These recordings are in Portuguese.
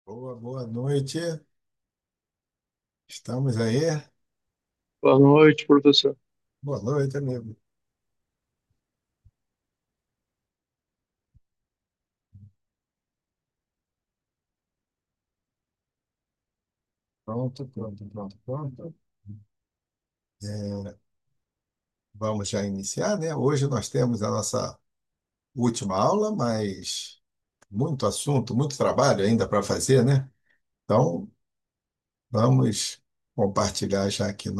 Boa noite. Estamos aí. Boa noite, professor. Boa noite, amigo. Pronto. É, vamos já iniciar, né? Hoje nós temos a nossa última aula, mas muito assunto, muito trabalho ainda para fazer, né? Então, vamos compartilhar já aqui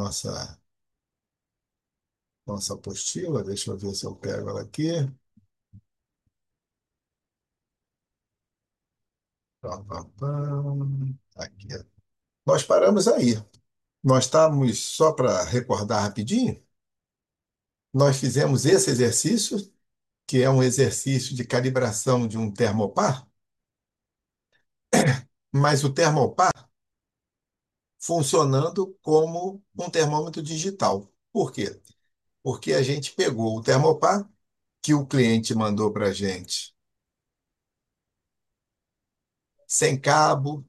nossa apostila. Deixa eu ver se eu pego ela aqui. Aqui. Nós paramos aí. Nós estamos, só para recordar rapidinho, nós fizemos esse exercício, que é um exercício de calibração de um termopar, mas o termopar funcionando como um termômetro digital. Por quê? Porque a gente pegou o termopar que o cliente mandou para a gente sem cabo,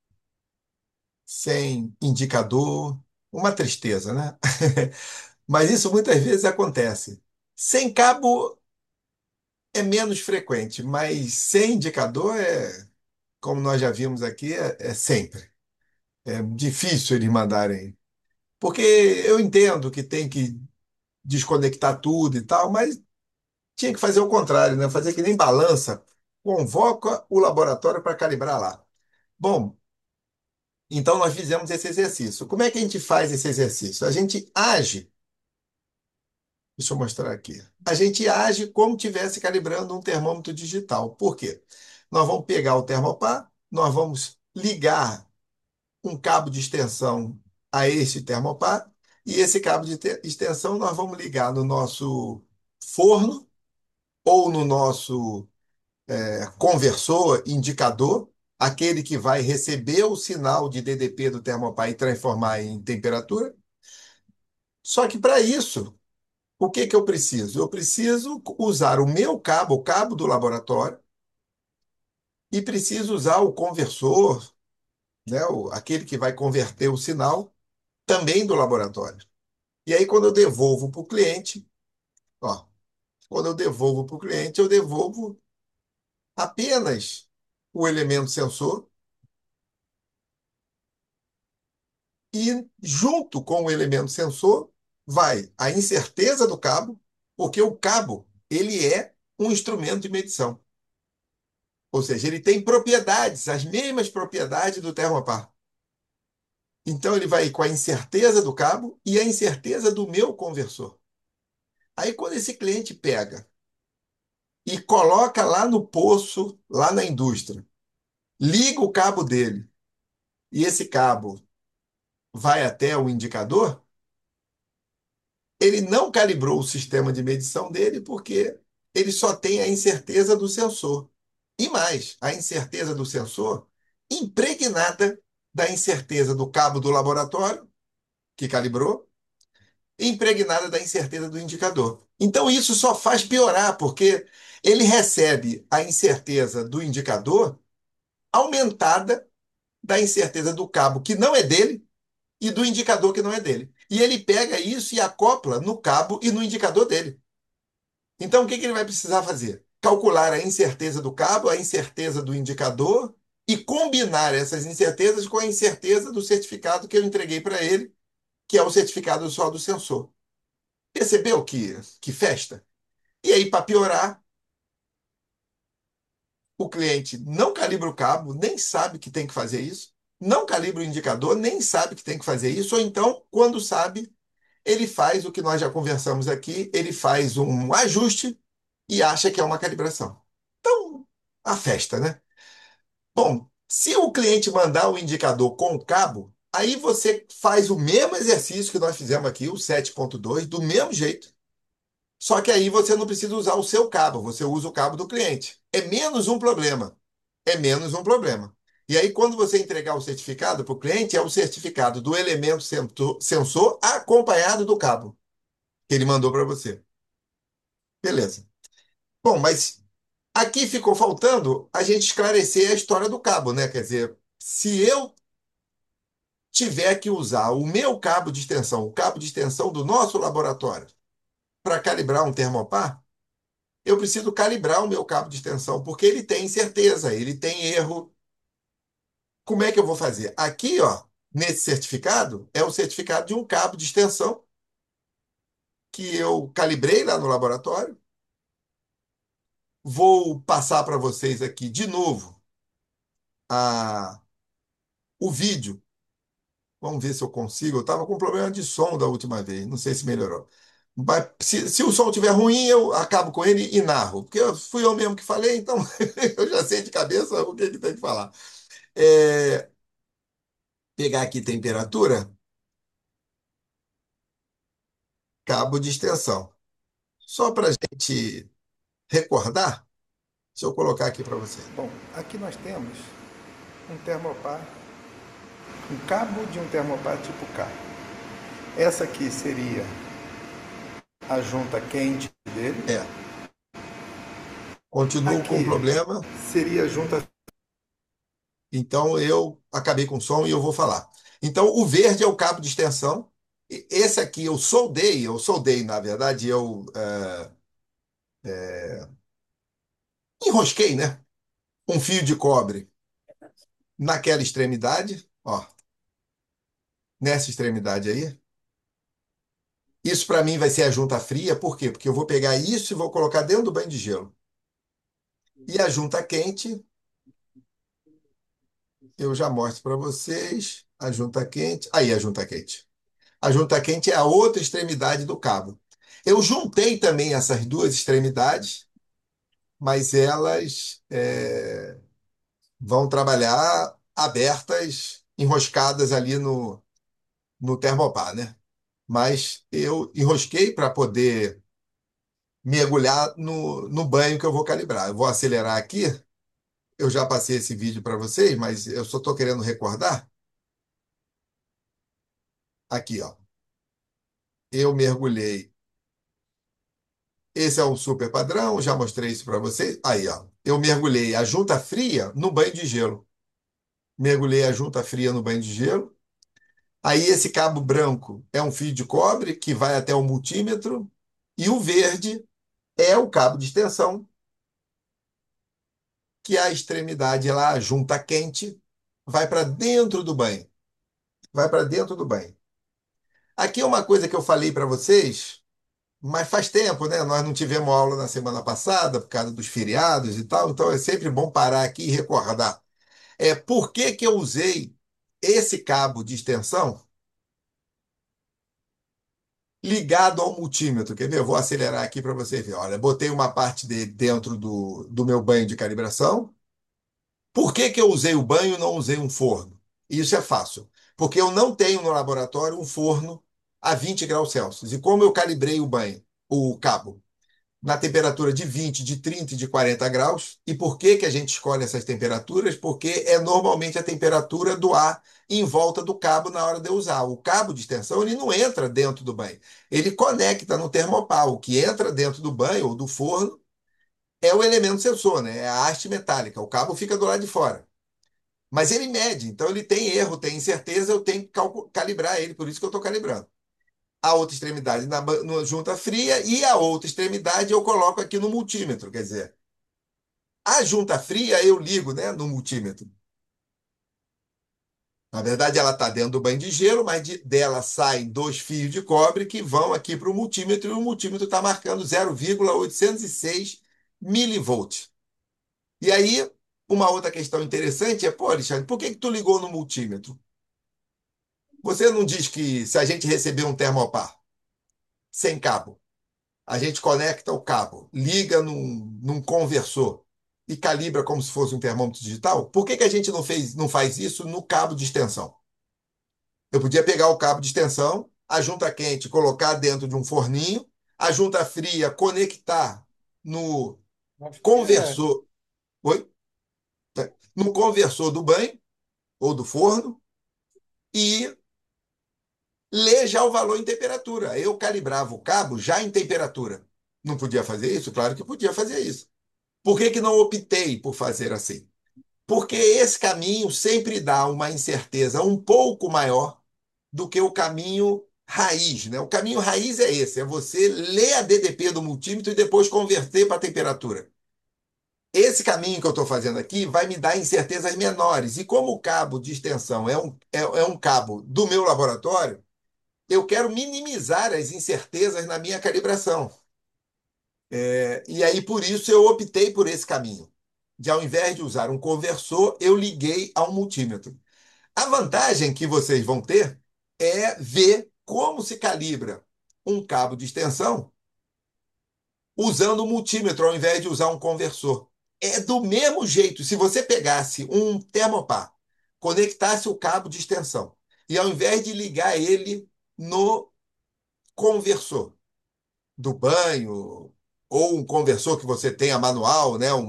sem indicador, uma tristeza, né? Mas isso muitas vezes acontece. Sem cabo é menos frequente, mas sem indicador como nós já vimos aqui, é sempre. É difícil eles mandarem. Porque eu entendo que tem que desconectar tudo e tal, mas tinha que fazer o contrário, né? Fazer que nem balança. Convoca o laboratório para calibrar lá. Bom, então nós fizemos esse exercício. Como é que a gente faz esse exercício? A gente age, deixa eu mostrar aqui. A gente age como tivesse calibrando um termômetro digital. Por quê? Nós vamos pegar o termopar, nós vamos ligar um cabo de extensão a este termopar, e esse cabo de extensão nós vamos ligar no nosso forno ou no nosso conversor indicador, aquele que vai receber o sinal de DDP do termopar e transformar em temperatura. Só que para isso, o que que eu preciso? Eu preciso usar o meu cabo, o cabo do laboratório, e preciso usar o conversor, né, aquele que vai converter o sinal, também do laboratório. E aí, quando eu devolvo para o cliente, ó, quando eu devolvo para o cliente, eu devolvo apenas o elemento sensor e, junto com o elemento sensor, vai a incerteza do cabo, porque o cabo, ele é um instrumento de medição. Ou seja, ele tem propriedades, as mesmas propriedades do termopar. Então, ele vai com a incerteza do cabo e a incerteza do meu conversor. Aí, quando esse cliente pega e coloca lá no poço, lá na indústria, liga o cabo dele e esse cabo vai até o indicador, ele não calibrou o sistema de medição dele porque ele só tem a incerteza do sensor. E mais, a incerteza do sensor impregnada da incerteza do cabo do laboratório, que calibrou, e impregnada da incerteza do indicador. Então isso só faz piorar, porque ele recebe a incerteza do indicador aumentada da incerteza do cabo que não é dele e do indicador que não é dele. E ele pega isso e acopla no cabo e no indicador dele. Então, o que que ele vai precisar fazer? Calcular a incerteza do cabo, a incerteza do indicador e combinar essas incertezas com a incerteza do certificado que eu entreguei para ele, que é o certificado só do sensor. Percebeu que festa? E aí, para piorar, o cliente não calibra o cabo, nem sabe que tem que fazer isso, não calibra o indicador, nem sabe que tem que fazer isso, ou então, quando sabe, ele faz o que nós já conversamos aqui, ele faz um ajuste e acha que é uma calibração. Então, a festa, né? Bom, se o cliente mandar o indicador com o cabo, aí você faz o mesmo exercício que nós fizemos aqui, o 7.2, do mesmo jeito. Só que aí você não precisa usar o seu cabo, você usa o cabo do cliente. É menos um problema. É menos um problema. E aí, quando você entregar o certificado para o cliente, é o certificado do elemento sensor acompanhado do cabo que ele mandou para você. Beleza. Bom, mas aqui ficou faltando a gente esclarecer a história do cabo, né? Quer dizer, Se eu tiver que usar o meu cabo de extensão, o cabo de extensão do nosso laboratório, para calibrar um termopar, eu preciso calibrar o meu cabo de extensão, porque ele tem incerteza, ele tem erro. Como é que eu vou fazer? Aqui, ó, nesse certificado, é o certificado de um cabo de extensão que eu calibrei lá no laboratório. Vou passar para vocês aqui de novo o vídeo. Vamos ver se eu consigo. Eu estava com problema de som da última vez, não sei se melhorou. Mas se o som estiver ruim, eu acabo com ele e narro, porque fui eu mesmo que falei, então eu já sei de cabeça o que tem que falar. É, pegar aqui temperatura, cabo de extensão. Só para a gente recordar, deixa eu colocar aqui para você. Bom, aqui nós temos um termopar, um cabo de um termopar tipo K. Essa aqui seria a junta quente dele. Continuo com o Aqui problema, seria a junta. então eu acabei com o som e eu vou falar. Então, o verde é o cabo de extensão. Esse aqui eu soldei, na verdade, eu enrosquei, né? Um fio de cobre naquela extremidade, ó, nessa extremidade aí. Isso para mim vai ser a junta fria, por quê? Porque eu vou pegar isso e vou colocar dentro do banho de gelo. E a junta quente, eu já mostro para vocês. A junta quente. Aí, a junta quente. A junta quente é a outra extremidade do cabo. Eu juntei também essas duas extremidades, mas elas vão trabalhar abertas, enroscadas ali no termopar, né? Mas eu enrosquei para poder mergulhar no banho que eu vou calibrar. Eu vou acelerar aqui. Eu já passei esse vídeo para vocês, mas eu só estou querendo recordar. Aqui, ó. Eu mergulhei. Esse é o super padrão, já mostrei isso para vocês. Aí, ó. Eu mergulhei a junta fria no banho de gelo. Mergulhei a junta fria no banho de gelo. Aí, esse cabo branco é um fio de cobre que vai até o multímetro. E o verde é o cabo de extensão, que é a extremidade lá, a junta quente, vai para dentro do banho. Vai para dentro do banho. Aqui é uma coisa que eu falei para vocês, mas faz tempo, né? Nós não tivemos aula na semana passada por causa dos feriados e tal, então é sempre bom parar aqui e recordar. Por que que eu usei esse cabo de extensão ligado ao multímetro? Quer ver? Eu vou acelerar aqui para você ver. Olha, botei uma parte dele dentro do meu banho de calibração. Por que que eu usei o banho e não usei um forno? Isso é fácil. Porque eu não tenho no laboratório um forno a 20 graus Celsius. E como eu calibrei o banho, o cabo, na temperatura de 20, de 30 e de 40 graus. E por que que a gente escolhe essas temperaturas? Porque é normalmente a temperatura do ar em volta do cabo na hora de eu usar. O cabo de extensão ele não entra dentro do banho. Ele conecta no termopar. O que entra dentro do banho ou do forno é o elemento sensor, né? É a haste metálica. O cabo fica do lado de fora. Mas ele mede, então ele tem erro, tem incerteza, eu tenho que calibrar ele, por isso que eu estou calibrando. A outra extremidade na junta fria e a outra extremidade eu coloco aqui no multímetro. Quer dizer, a junta fria eu ligo, né, no multímetro. Na verdade, ela está dentro do banho de gelo, mas dela saem dois fios de cobre que vão aqui para o multímetro e o multímetro está marcando 0,806 milivolts. E aí, uma outra questão interessante é, pô, Alexandre, por que que tu ligou no multímetro? Você não diz que se a gente receber um termopar sem cabo, a gente conecta o cabo, liga num conversor e calibra como se fosse um termômetro digital? Por que que a gente não faz isso no cabo de extensão? Eu podia pegar o cabo de extensão, a junta quente colocar dentro de um forninho, a junta fria conectar no Acho que é. conversor, oi? No conversor do banho ou do forno e ler já o valor em temperatura. Eu calibrava o cabo já em temperatura. Não podia fazer isso? Claro que podia fazer isso. Por que que não optei por fazer assim? Porque esse caminho sempre dá uma incerteza um pouco maior do que o caminho raiz, né? O caminho raiz é esse, é você ler a DDP do multímetro e depois converter para a temperatura. Esse caminho que eu estou fazendo aqui vai me dar incertezas menores. E como o cabo de extensão é um cabo do meu laboratório, eu quero minimizar as incertezas na minha calibração. E aí, por isso, eu optei por esse caminho. De ao invés de usar um conversor, eu liguei a um multímetro. A vantagem que vocês vão ter é ver como se calibra um cabo de extensão usando um multímetro ao invés de usar um conversor. É do mesmo jeito, se você pegasse um termopar, conectasse o cabo de extensão e ao invés de ligar ele no conversor do banho ou um conversor que você tenha manual, né,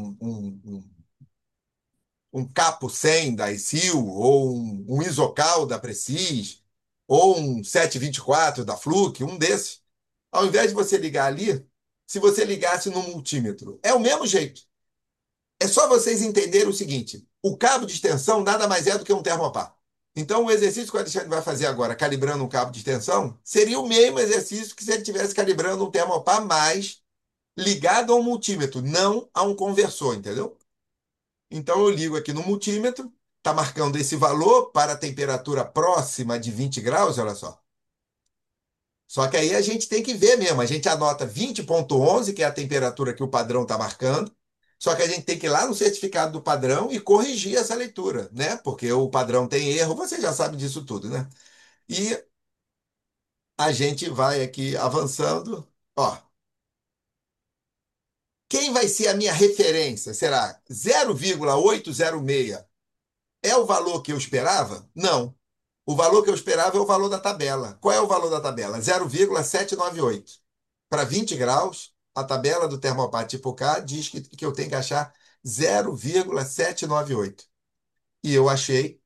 um capo 100 da ICIL, ou um Isocal da Precis, ou um 724 da Fluke, um desses. Ao invés de você ligar ali, se você ligasse no multímetro, é o mesmo jeito. É só vocês entenderem o seguinte: o cabo de extensão nada mais é do que um termopar. Então, o exercício que o Alexandre vai fazer agora, calibrando um cabo de extensão, seria o mesmo exercício que se ele estivesse calibrando um termopar, mais ligado a um multímetro, não a um conversor, entendeu? Então eu ligo aqui no multímetro, está marcando esse valor para a temperatura próxima de 20 graus, olha só. Só que aí a gente tem que ver mesmo, a gente anota 20,11, que é a temperatura que o padrão está marcando, só que a gente tem que ir lá no certificado do padrão e corrigir essa leitura, né? Porque o padrão tem erro, você já sabe disso tudo, né? E a gente vai aqui avançando. Ó, quem vai ser a minha referência? Será 0,806? É o valor que eu esperava? Não. O valor que eu esperava é o valor da tabela. Qual é o valor da tabela? 0,798. Para 20 graus, a tabela do Termopar tipo K diz que eu tenho que achar 0,798. E eu achei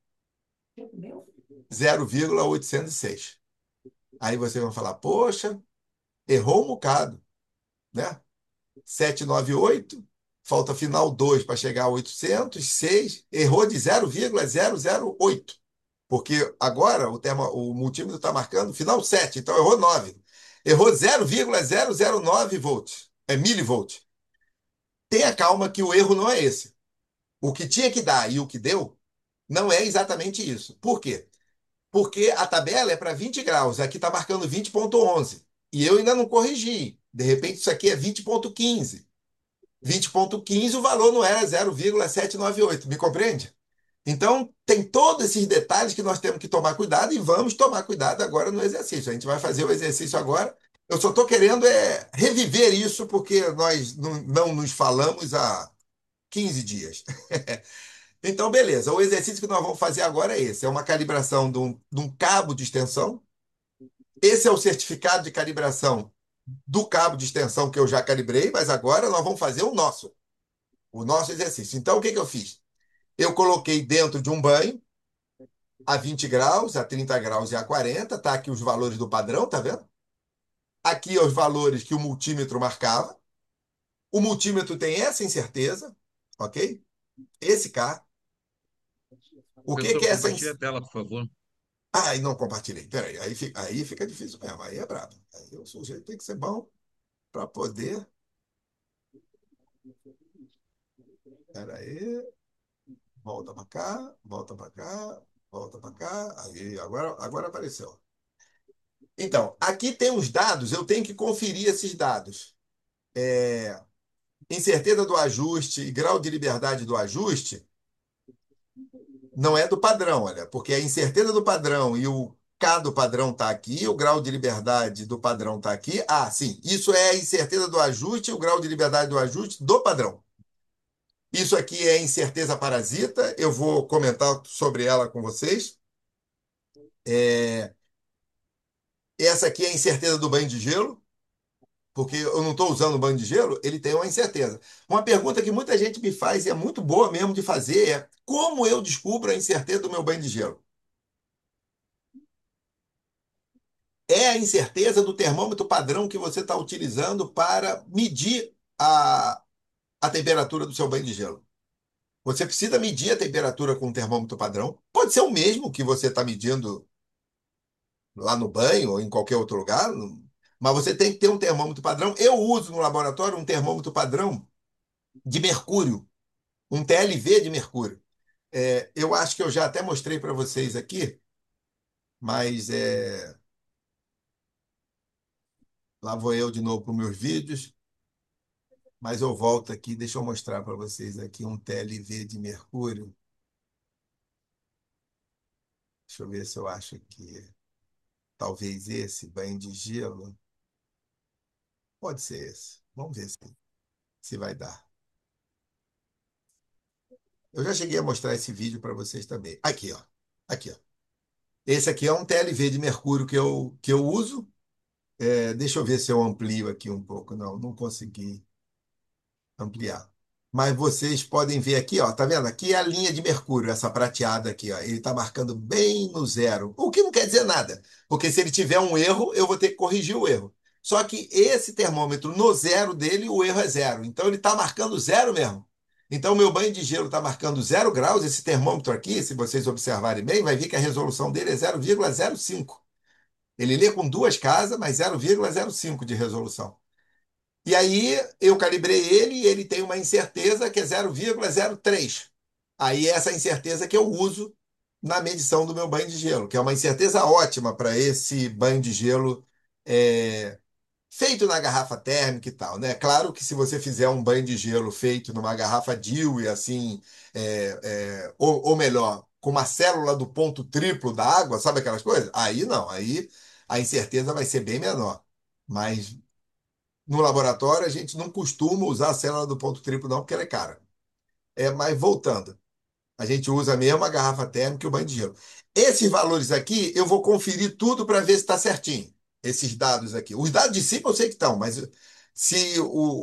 0,806. Aí você vai falar, poxa, errou um bocado, né? 798, falta final 2 para chegar a 800, 6, errou de 0,008. Porque agora o multímetro está marcando final 7, então errou 9. Errou 0,009 volts, milivolts. Tenha calma que o erro não é esse. O que tinha que dar e o que deu não é exatamente isso. Por quê? Porque a tabela é para 20 graus, aqui está marcando 20,11. E eu ainda não corrigi. De repente isso aqui é 20,15. 20,15 o valor não era 0,798, me compreende? Então, tem todos esses detalhes que nós temos que tomar cuidado e vamos tomar cuidado agora no exercício. A gente vai fazer o exercício agora. Eu só estou querendo reviver isso porque nós não nos falamos há 15 dias. Então, beleza. O exercício que nós vamos fazer agora é esse. É uma calibração de um cabo de extensão. Esse é o certificado de calibração do cabo de extensão que eu já calibrei, mas agora nós vamos fazer o nosso exercício. Então, o que que eu fiz? Eu coloquei dentro de um banho, a 20 graus, a 30 graus e a 40. Tá aqui os valores do padrão, tá vendo? Aqui os valores que o multímetro marcava. O multímetro tem essa incerteza, ok? Esse K. O que que Professor, é essa compartilhe a incerteza? tela, por favor. Ah, e não compartilhei. Peraí, aí fica difícil mesmo. Aí é brabo. Aí o sujeito tem que ser bom para poder. Peraí, volta para cá, volta para cá, volta para cá. Aí, agora apareceu. Então, aqui tem os dados, eu tenho que conferir esses dados. Incerteza do ajuste e grau de liberdade do ajuste não é do padrão, olha, porque a incerteza do padrão e o K do padrão está aqui, o grau de liberdade do padrão está aqui. Ah, sim, isso é a incerteza do ajuste e o grau de liberdade do ajuste do padrão. Isso aqui é incerteza parasita, eu vou comentar sobre ela com vocês. É, essa aqui é a incerteza do banho de gelo, porque eu não estou usando o banho de gelo, ele tem uma incerteza. Uma pergunta que muita gente me faz e é muito boa mesmo de fazer é: como eu descubro a incerteza do meu banho de gelo? É a incerteza do termômetro padrão que você está utilizando para medir a temperatura do seu banho de gelo. Você precisa medir a temperatura com um termômetro padrão. Pode ser o mesmo que você está medindo lá no banho ou em qualquer outro lugar, mas você tem que ter um termômetro padrão. Eu uso no laboratório um termômetro padrão de mercúrio, um TLV de mercúrio. Eu acho que eu já até mostrei para vocês aqui, mas lá vou eu de novo para os meus vídeos, mas eu volto aqui, deixa eu mostrar para vocês aqui um TLV de mercúrio. Deixa eu ver se eu acho que talvez esse banho de gelo. Pode ser esse. Vamos ver se vai dar. Eu já cheguei a mostrar esse vídeo para vocês também. Aqui, ó. Aqui, ó. Esse aqui é um TLV de mercúrio que eu uso. Deixa eu ver se eu amplio aqui um pouco. Não, não consegui ampliar. Mas vocês podem ver aqui, ó, tá vendo? Aqui é a linha de mercúrio, essa prateada aqui, ó. Ele está marcando bem no zero, o que não quer dizer nada, porque se ele tiver um erro, eu vou ter que corrigir o erro. Só que esse termômetro, no zero dele, o erro é zero. Então ele está marcando zero mesmo. Então, meu banho de gelo está marcando 0 graus. Esse termômetro aqui, se vocês observarem bem, vai ver que a resolução dele é 0,05. Ele lê com duas casas, mas 0,05 de resolução. E aí eu calibrei ele e ele tem uma incerteza que é 0,03. Aí é essa incerteza que eu uso na medição do meu banho de gelo, que é uma incerteza ótima para esse banho de gelo é, feito na garrafa térmica e tal, né? Claro que se você fizer um banho de gelo feito numa garrafa Dewey, assim, ou melhor, com uma célula do ponto triplo da água, sabe aquelas coisas? Aí não, aí a incerteza vai ser bem menor. Mas no laboratório, a gente não costuma usar a célula do ponto triplo, não, porque ela é cara. Mas voltando, a gente usa mesmo a garrafa térmica e o banho de gelo. Esses valores aqui, eu vou conferir tudo para ver se está certinho. Esses dados aqui. Os dados de cima eu sei que estão, mas se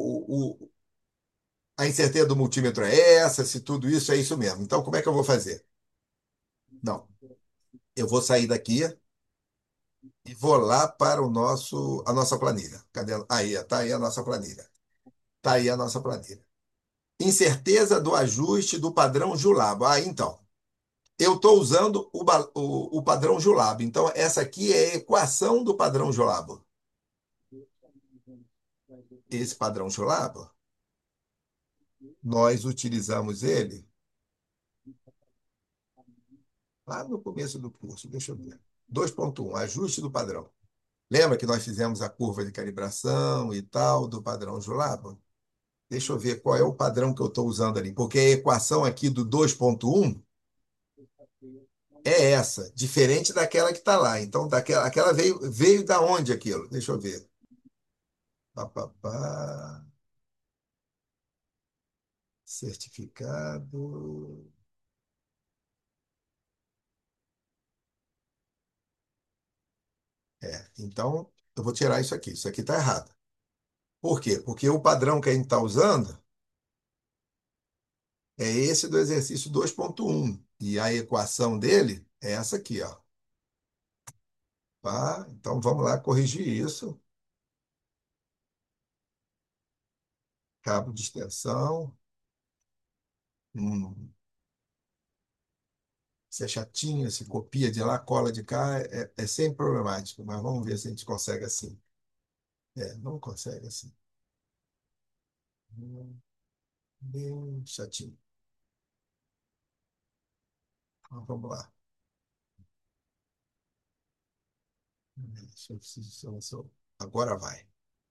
a incerteza do multímetro é essa, se tudo isso é isso mesmo. Então, como é que eu vou fazer? Não. Eu vou sair daqui e vou lá para a nossa planilha. Cadê? Aí, tá aí a nossa planilha. Tá aí a nossa planilha. Incerteza do ajuste do padrão Julabo. Então, eu estou usando o padrão Julabo. Então, essa aqui é a equação do padrão Julabo. Esse padrão Julabo, nós utilizamos ele lá no começo do curso. Deixa eu ver. 2.1, ajuste do padrão. Lembra que nós fizemos a curva de calibração e tal do padrão Julabo? Deixa eu ver qual é o padrão que eu estou usando ali, porque a equação aqui do 2.1 é essa, diferente daquela que está lá. Então, aquela veio da onde aquilo? Deixa eu ver. Pá, pá, pá. Certificado. Então, eu vou tirar isso aqui. Isso aqui está errado. Por quê? Porque o padrão que a gente está usando é esse do exercício 2.1. E a equação dele é essa aqui, ó. Tá? Então, vamos lá corrigir isso. Cabo de extensão. Se é chatinho, se copia de lá, cola de cá, é sempre problemático. Mas vamos ver se a gente consegue assim. Não consegue assim. Bem chatinho. Então, vamos lá. Deixa eu Agora vai.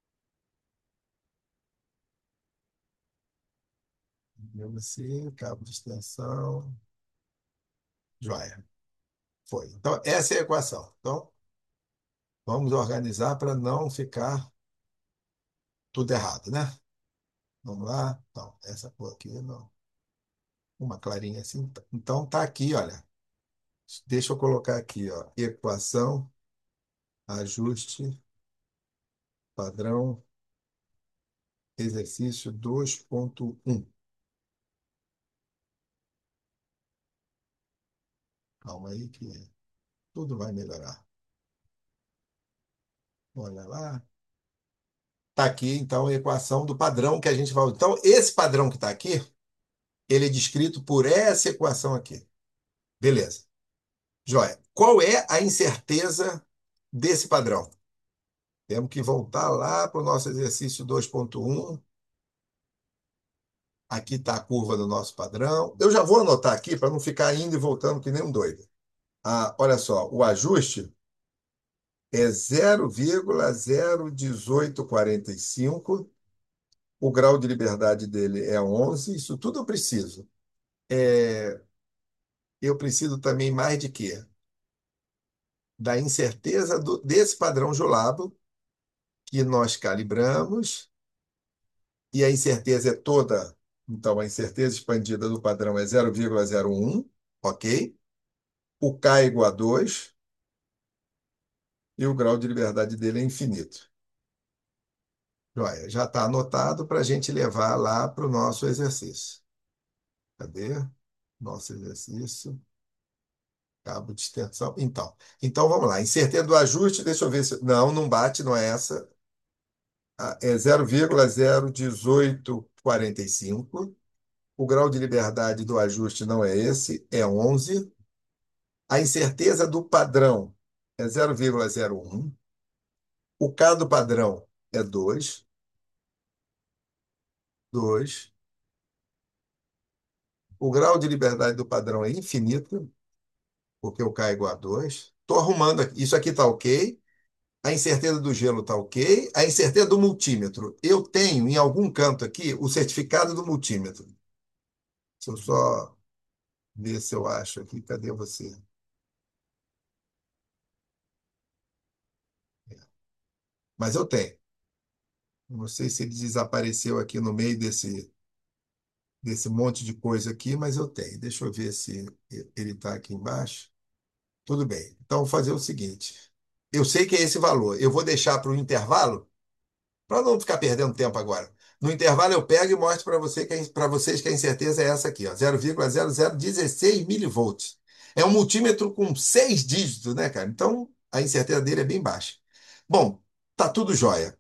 Mesmo assim, cabo de extensão. Joia. Foi. Então, essa é a equação. Então, vamos organizar para não ficar tudo errado, né? Vamos lá. Então, essa cor aqui, não. Uma clarinha assim. Então, tá aqui, olha. Deixa eu colocar aqui, ó. Equação, ajuste, padrão, exercício 2.1. Calma aí que tudo vai melhorar. Olha lá. Está aqui, então, a equação do padrão que a gente vai usar. Então, esse padrão que está aqui Ele é descrito por essa equação aqui. Beleza. Joia. Qual é a incerteza desse padrão? Temos que voltar lá para o nosso exercício 2.1. Aqui está a curva do nosso padrão. Eu já vou anotar aqui para não ficar indo e voltando que nem um doido. Olha só, o ajuste é 0,01845. O grau de liberdade dele é 11. Isso tudo eu preciso. Eu preciso também mais de quê? Da incerteza desse padrão Julabo que nós calibramos, e a incerteza é toda. Então, a incerteza expandida do padrão é 0,01, ok? O K é igual a 2 e o grau de liberdade dele é infinito. Joia, já está anotado para a gente levar lá para o nosso exercício. Cadê? Nosso exercício. Cabo de extensão. Então vamos lá. Incerteza do ajuste, deixa eu ver se. Não, não bate, não é essa. É 0,01845. O grau de liberdade do ajuste não é esse, é 11. A incerteza do padrão é 0,01. O K do padrão é 2. 2. O grau de liberdade do padrão é infinito, porque o K é igual a 2. Estou arrumando aqui. Isso aqui está ok. A incerteza do gelo está ok. A incerteza do multímetro. Eu tenho em algum canto aqui o certificado do multímetro. Deixa eu só ver se eu acho aqui. Cadê você? Mas eu tenho. Não sei se ele desapareceu aqui no meio desse monte de coisa aqui, mas eu tenho. Deixa eu ver se ele está aqui embaixo. Tudo bem. Então, vou fazer o seguinte. Eu sei que é esse valor. Eu vou deixar para o intervalo, para não ficar perdendo tempo agora. No intervalo, eu pego e mostro para vocês que a incerteza é essa aqui, ó, 0,0016 milivolts. É um multímetro com 6 dígitos, né, cara? Então, a incerteza dele é bem baixa. Bom, tá tudo jóia.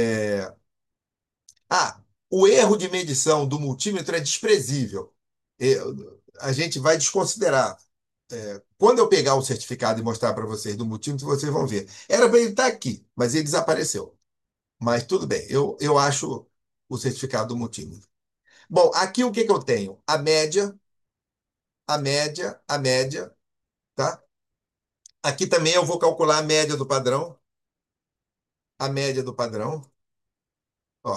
O erro de medição do multímetro é desprezível. A gente vai desconsiderar. Quando eu pegar o certificado e mostrar para vocês do multímetro, vocês vão ver. Era para ele estar aqui, mas ele desapareceu. Mas tudo bem, eu acho o certificado do multímetro. Bom, aqui o que que eu tenho? A média, tá? Aqui também eu vou calcular a média do padrão. A média do padrão. Ó,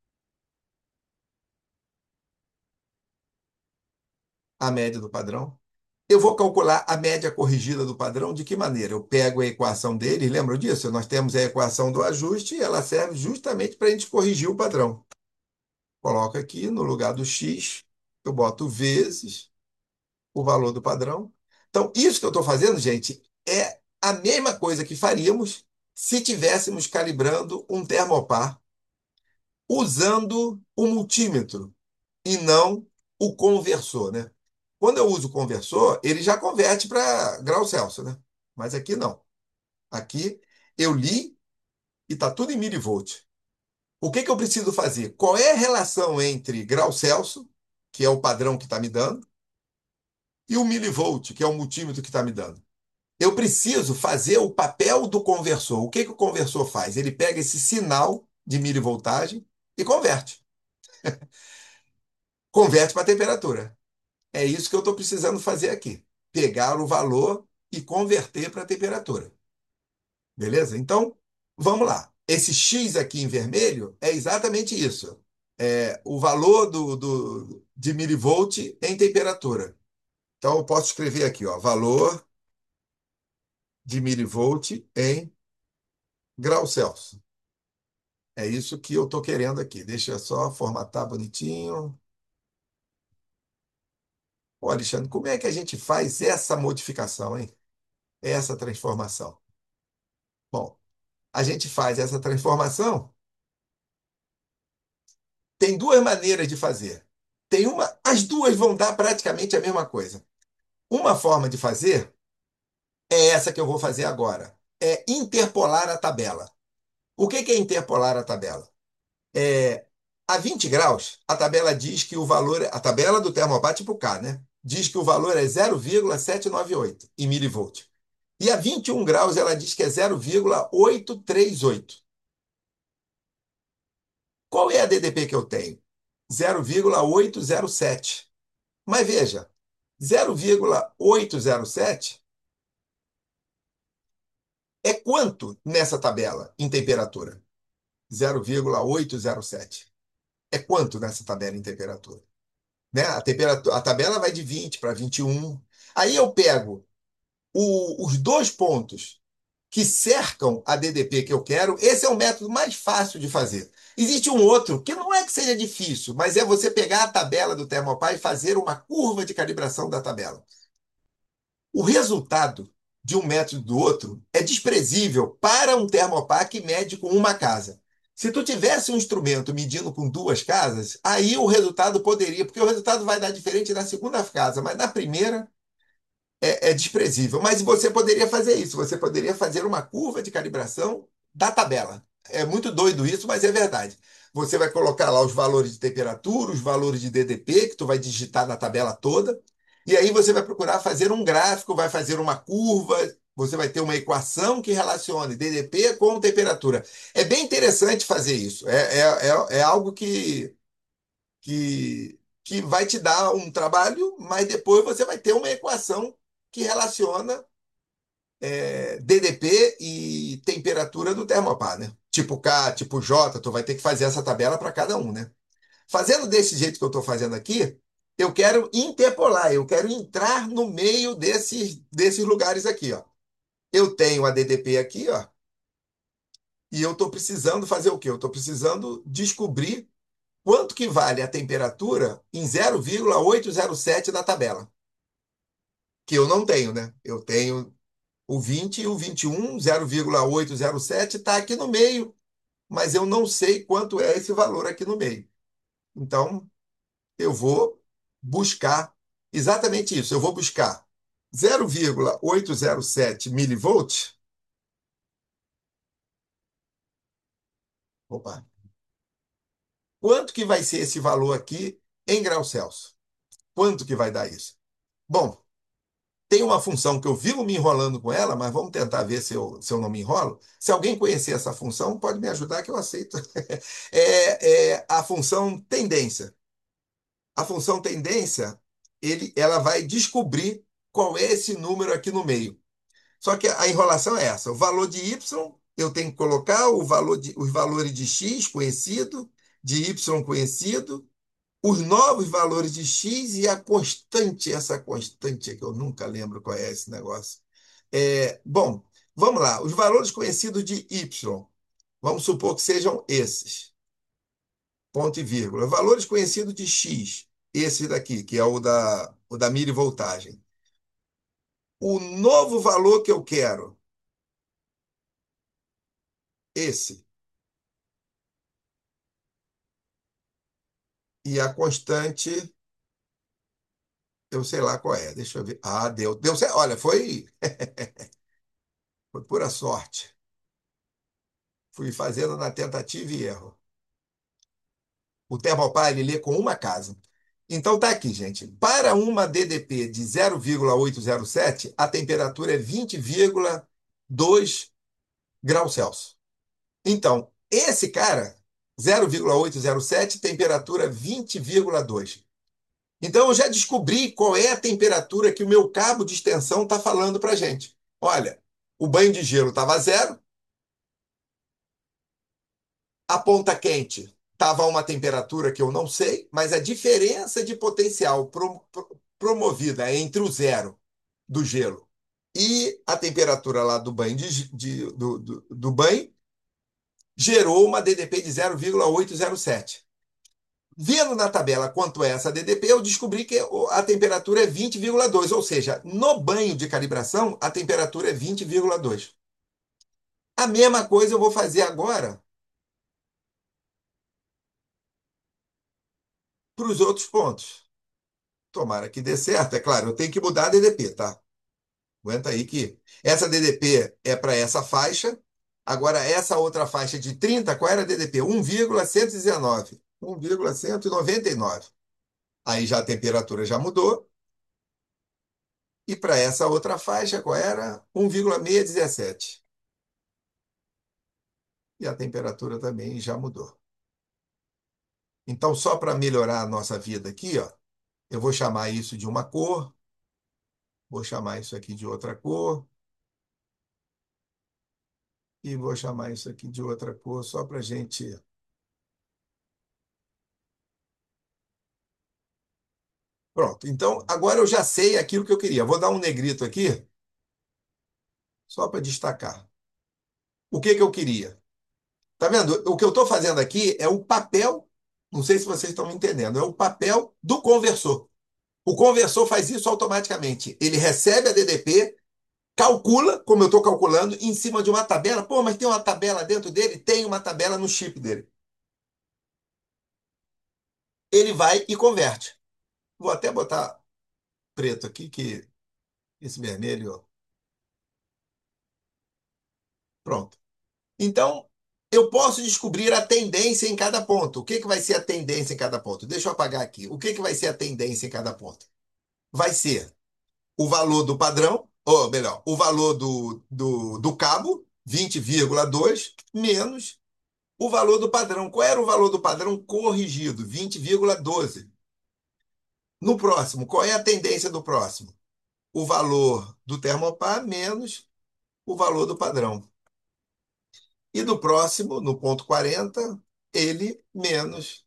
a média do padrão. Eu vou calcular a média corrigida do padrão de que maneira? Eu pego a equação dele, lembram disso? Nós temos a equação do ajuste e ela serve justamente para a gente corrigir o padrão. Coloco aqui no lugar do x, eu boto vezes o valor do padrão. Então, isso que eu estou fazendo, gente, é a mesma coisa que faríamos se tivéssemos calibrando um termopar usando o multímetro e não o conversor, né? Quando eu uso o conversor, ele já converte para grau Celsius, né? Mas aqui não. Aqui eu li e está tudo em milivolt. O que que eu preciso fazer? Qual é a relação entre grau Celsius, que é o padrão que está me dando, e o milivolt, que é o multímetro que está me dando? Eu preciso fazer o papel do conversor. O que que o conversor faz? Ele pega esse sinal de milivoltagem e converte. Converte para temperatura. É isso que eu estou precisando fazer aqui. Pegar o valor e converter para temperatura. Beleza? Então, vamos lá. Esse X aqui em vermelho é exatamente isso. É o valor de milivolt em temperatura. Então, eu posso escrever aqui, ó, valor de milivolt em grau Celsius. É isso que eu estou querendo aqui. Deixa eu só formatar bonitinho. Ô, Alexandre, como é que a gente faz essa modificação, hein? Essa transformação? Bom, a gente faz essa transformação. Tem duas maneiras de fazer. As duas vão dar praticamente a mesma coisa. Uma forma de fazer é essa que eu vou fazer agora. É interpolar a tabela. O que que é interpolar a tabela? É A 20 graus, a tabela diz que o valor, a tabela do termopar tipo K, né? Diz que o valor é 0,798 em milivolt. E a 21 graus, ela diz que é 0,838. Qual é a DDP que eu tenho? 0,807. Mas veja, 0,807 é quanto nessa tabela em temperatura? 0,807. É quanto nessa tabela em temperatura? Né? A tabela vai de 20 para 21. Aí eu pego os dois pontos que cercam a DDP que eu quero. Esse é o método mais fácil de fazer. Existe um outro que não é que seja difícil, mas é você pegar a tabela do Thermopy e fazer uma curva de calibração da tabela. O resultado de um método do outro é desprezível para um Thermopar que mede com uma casa. Se tu tivesse um instrumento medindo com duas casas, aí o resultado poderia, porque o resultado vai dar diferente na segunda casa, mas na primeira é desprezível. Mas você poderia fazer isso, você poderia fazer uma curva de calibração da tabela. É muito doido isso, mas é verdade. Você vai colocar lá os valores de temperatura, os valores de DDP, que tu vai digitar na tabela toda, e aí você vai procurar fazer um gráfico, vai fazer uma curva, você vai ter uma equação que relacione DDP com temperatura. É bem interessante fazer isso. É algo que vai te dar um trabalho, mas depois você vai ter uma equação que relaciona DDP e temperatura do termopar, né? Tipo K, tipo J, tu vai ter que fazer essa tabela para cada um, né? Fazendo desse jeito que eu estou fazendo aqui, eu quero interpolar, eu quero entrar no meio desses lugares aqui, ó. Eu tenho a DDP aqui, ó, e eu estou precisando fazer o quê? Eu estou precisando descobrir quanto que vale a temperatura em 0,807 da tabela, que eu não tenho, né? Eu tenho o 20 e o 21, 0,807 está aqui no meio, mas eu não sei quanto é esse valor aqui no meio. Então, eu vou buscar exatamente isso. Eu vou buscar 0,807 milivolts. Opa. Quanto que vai ser esse valor aqui em graus Celsius? Quanto que vai dar isso? Bom, tem uma função que eu vivo me enrolando com ela, mas vamos tentar ver se eu não me enrolo. Se alguém conhecer essa função, pode me ajudar que eu aceito. É a função tendência. A função tendência, ela vai descobrir qual é esse número aqui no meio. Só que a enrolação é essa. O valor de y, eu tenho que colocar os valores de x conhecido, de y conhecido, os novos valores de x e a constante, essa constante que eu nunca lembro qual é esse negócio. Bom, vamos lá. Os valores conhecidos de y, vamos supor que sejam esses, ponto e vírgula. Valores conhecidos de x, esse daqui, que é o da milivoltagem. O novo valor que eu quero, esse. E a constante, eu sei lá qual é. Deixa eu ver. Ah, deu certo. Olha, foi pura sorte. Fui fazendo na tentativa e erro. O Thermopar, ele lê com uma casa. Então tá aqui, gente. Para uma DDP de 0,807, a temperatura é 20,2 graus Celsius. Então, esse cara, 0,807, temperatura 20,2. Então, eu já descobri qual é a temperatura que o meu cabo de extensão está falando para a gente. Olha, o banho de gelo estava zero, a ponta quente estava a uma temperatura que eu não sei, mas a diferença de potencial promovida entre o zero do gelo e a temperatura lá do banho, do banho gerou uma DDP de 0,807. Vendo na tabela quanto é essa DDP, eu descobri que a temperatura é 20,2, ou seja, no banho de calibração, a temperatura é 20,2. A mesma coisa eu vou fazer agora para os outros pontos. Tomara que dê certo. É claro, eu tenho que mudar a DDP, tá? Aguenta aí que essa DDP é para essa faixa. Agora, essa outra faixa de 30, qual era a DDP? 1,119. 1,199. Aí já a temperatura já mudou. E para essa outra faixa, qual era? 1,617. E a temperatura também já mudou. Então, só para melhorar a nossa vida aqui, ó, eu vou chamar isso de uma cor, vou chamar isso aqui de outra cor, e vou chamar isso aqui de outra cor, só para a gente. Pronto. Então, agora eu já sei aquilo que eu queria. Vou dar um negrito aqui, só para destacar. O que que eu queria? Tá vendo? O que eu estou fazendo aqui é o papel, não sei se vocês estão me entendendo, é o papel do conversor. O conversor faz isso automaticamente. Ele recebe a DDP, calcula, como eu estou calculando, em cima de uma tabela. Pô, mas tem uma tabela dentro dele? Tem uma tabela no chip dele. Ele vai e converte. Vou até botar preto aqui, que esse vermelho. Pronto. Então, eu posso descobrir a tendência em cada ponto. O que que vai ser a tendência em cada ponto? Deixa eu apagar aqui. O que que vai ser a tendência em cada ponto? Vai ser o valor do padrão, ou melhor, o valor do cabo, 20,2, menos o valor do padrão. Qual era o valor do padrão corrigido? 20,12. No próximo, qual é a tendência do próximo? O valor do termopar menos o valor do padrão. E do próximo, no ponto 40, ele menos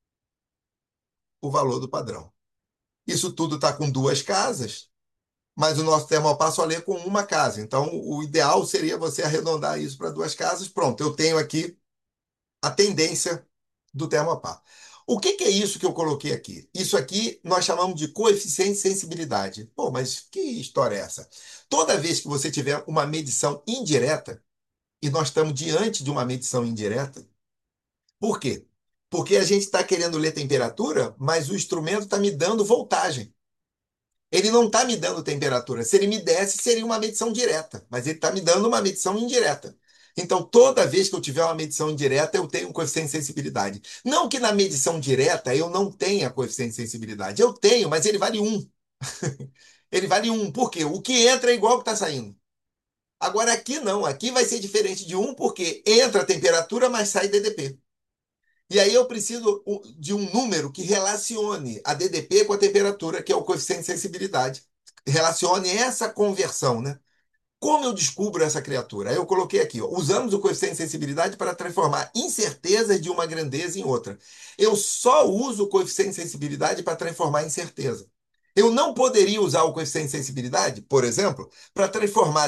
o valor do padrão. Isso tudo está com duas casas, mas o nosso termopar só lê com uma casa. Então, o ideal seria você arredondar isso para duas casas. Pronto, eu tenho aqui a tendência do termopar. O que que é isso que eu coloquei aqui? Isso aqui nós chamamos de coeficiente de sensibilidade. Pô, mas que história é essa? Toda vez que você tiver uma medição indireta, e nós estamos diante de uma medição indireta, por quê? Porque a gente está querendo ler temperatura, mas o instrumento está me dando voltagem. Ele não está me dando temperatura. Se ele me desse, seria uma medição direta, mas ele está me dando uma medição indireta. Então, toda vez que eu tiver uma medição indireta, eu tenho um coeficiente de sensibilidade. Não que na medição direta eu não tenha coeficiente de sensibilidade. Eu tenho, mas ele vale um. Ele vale um. Por quê? O que entra é igual ao que está saindo. Agora, aqui não. Aqui vai ser diferente de um, porque entra a temperatura, mas sai DDP. E aí eu preciso de um número que relacione a DDP com a temperatura, que é o coeficiente de sensibilidade. Relacione essa conversão, né? Como eu descubro essa criatura? Aí eu coloquei aqui, ó, usamos o coeficiente de sensibilidade para transformar incertezas de uma grandeza em outra. Eu só uso o coeficiente de sensibilidade para transformar incerteza. Eu não poderia usar o coeficiente de sensibilidade, por exemplo, para transformar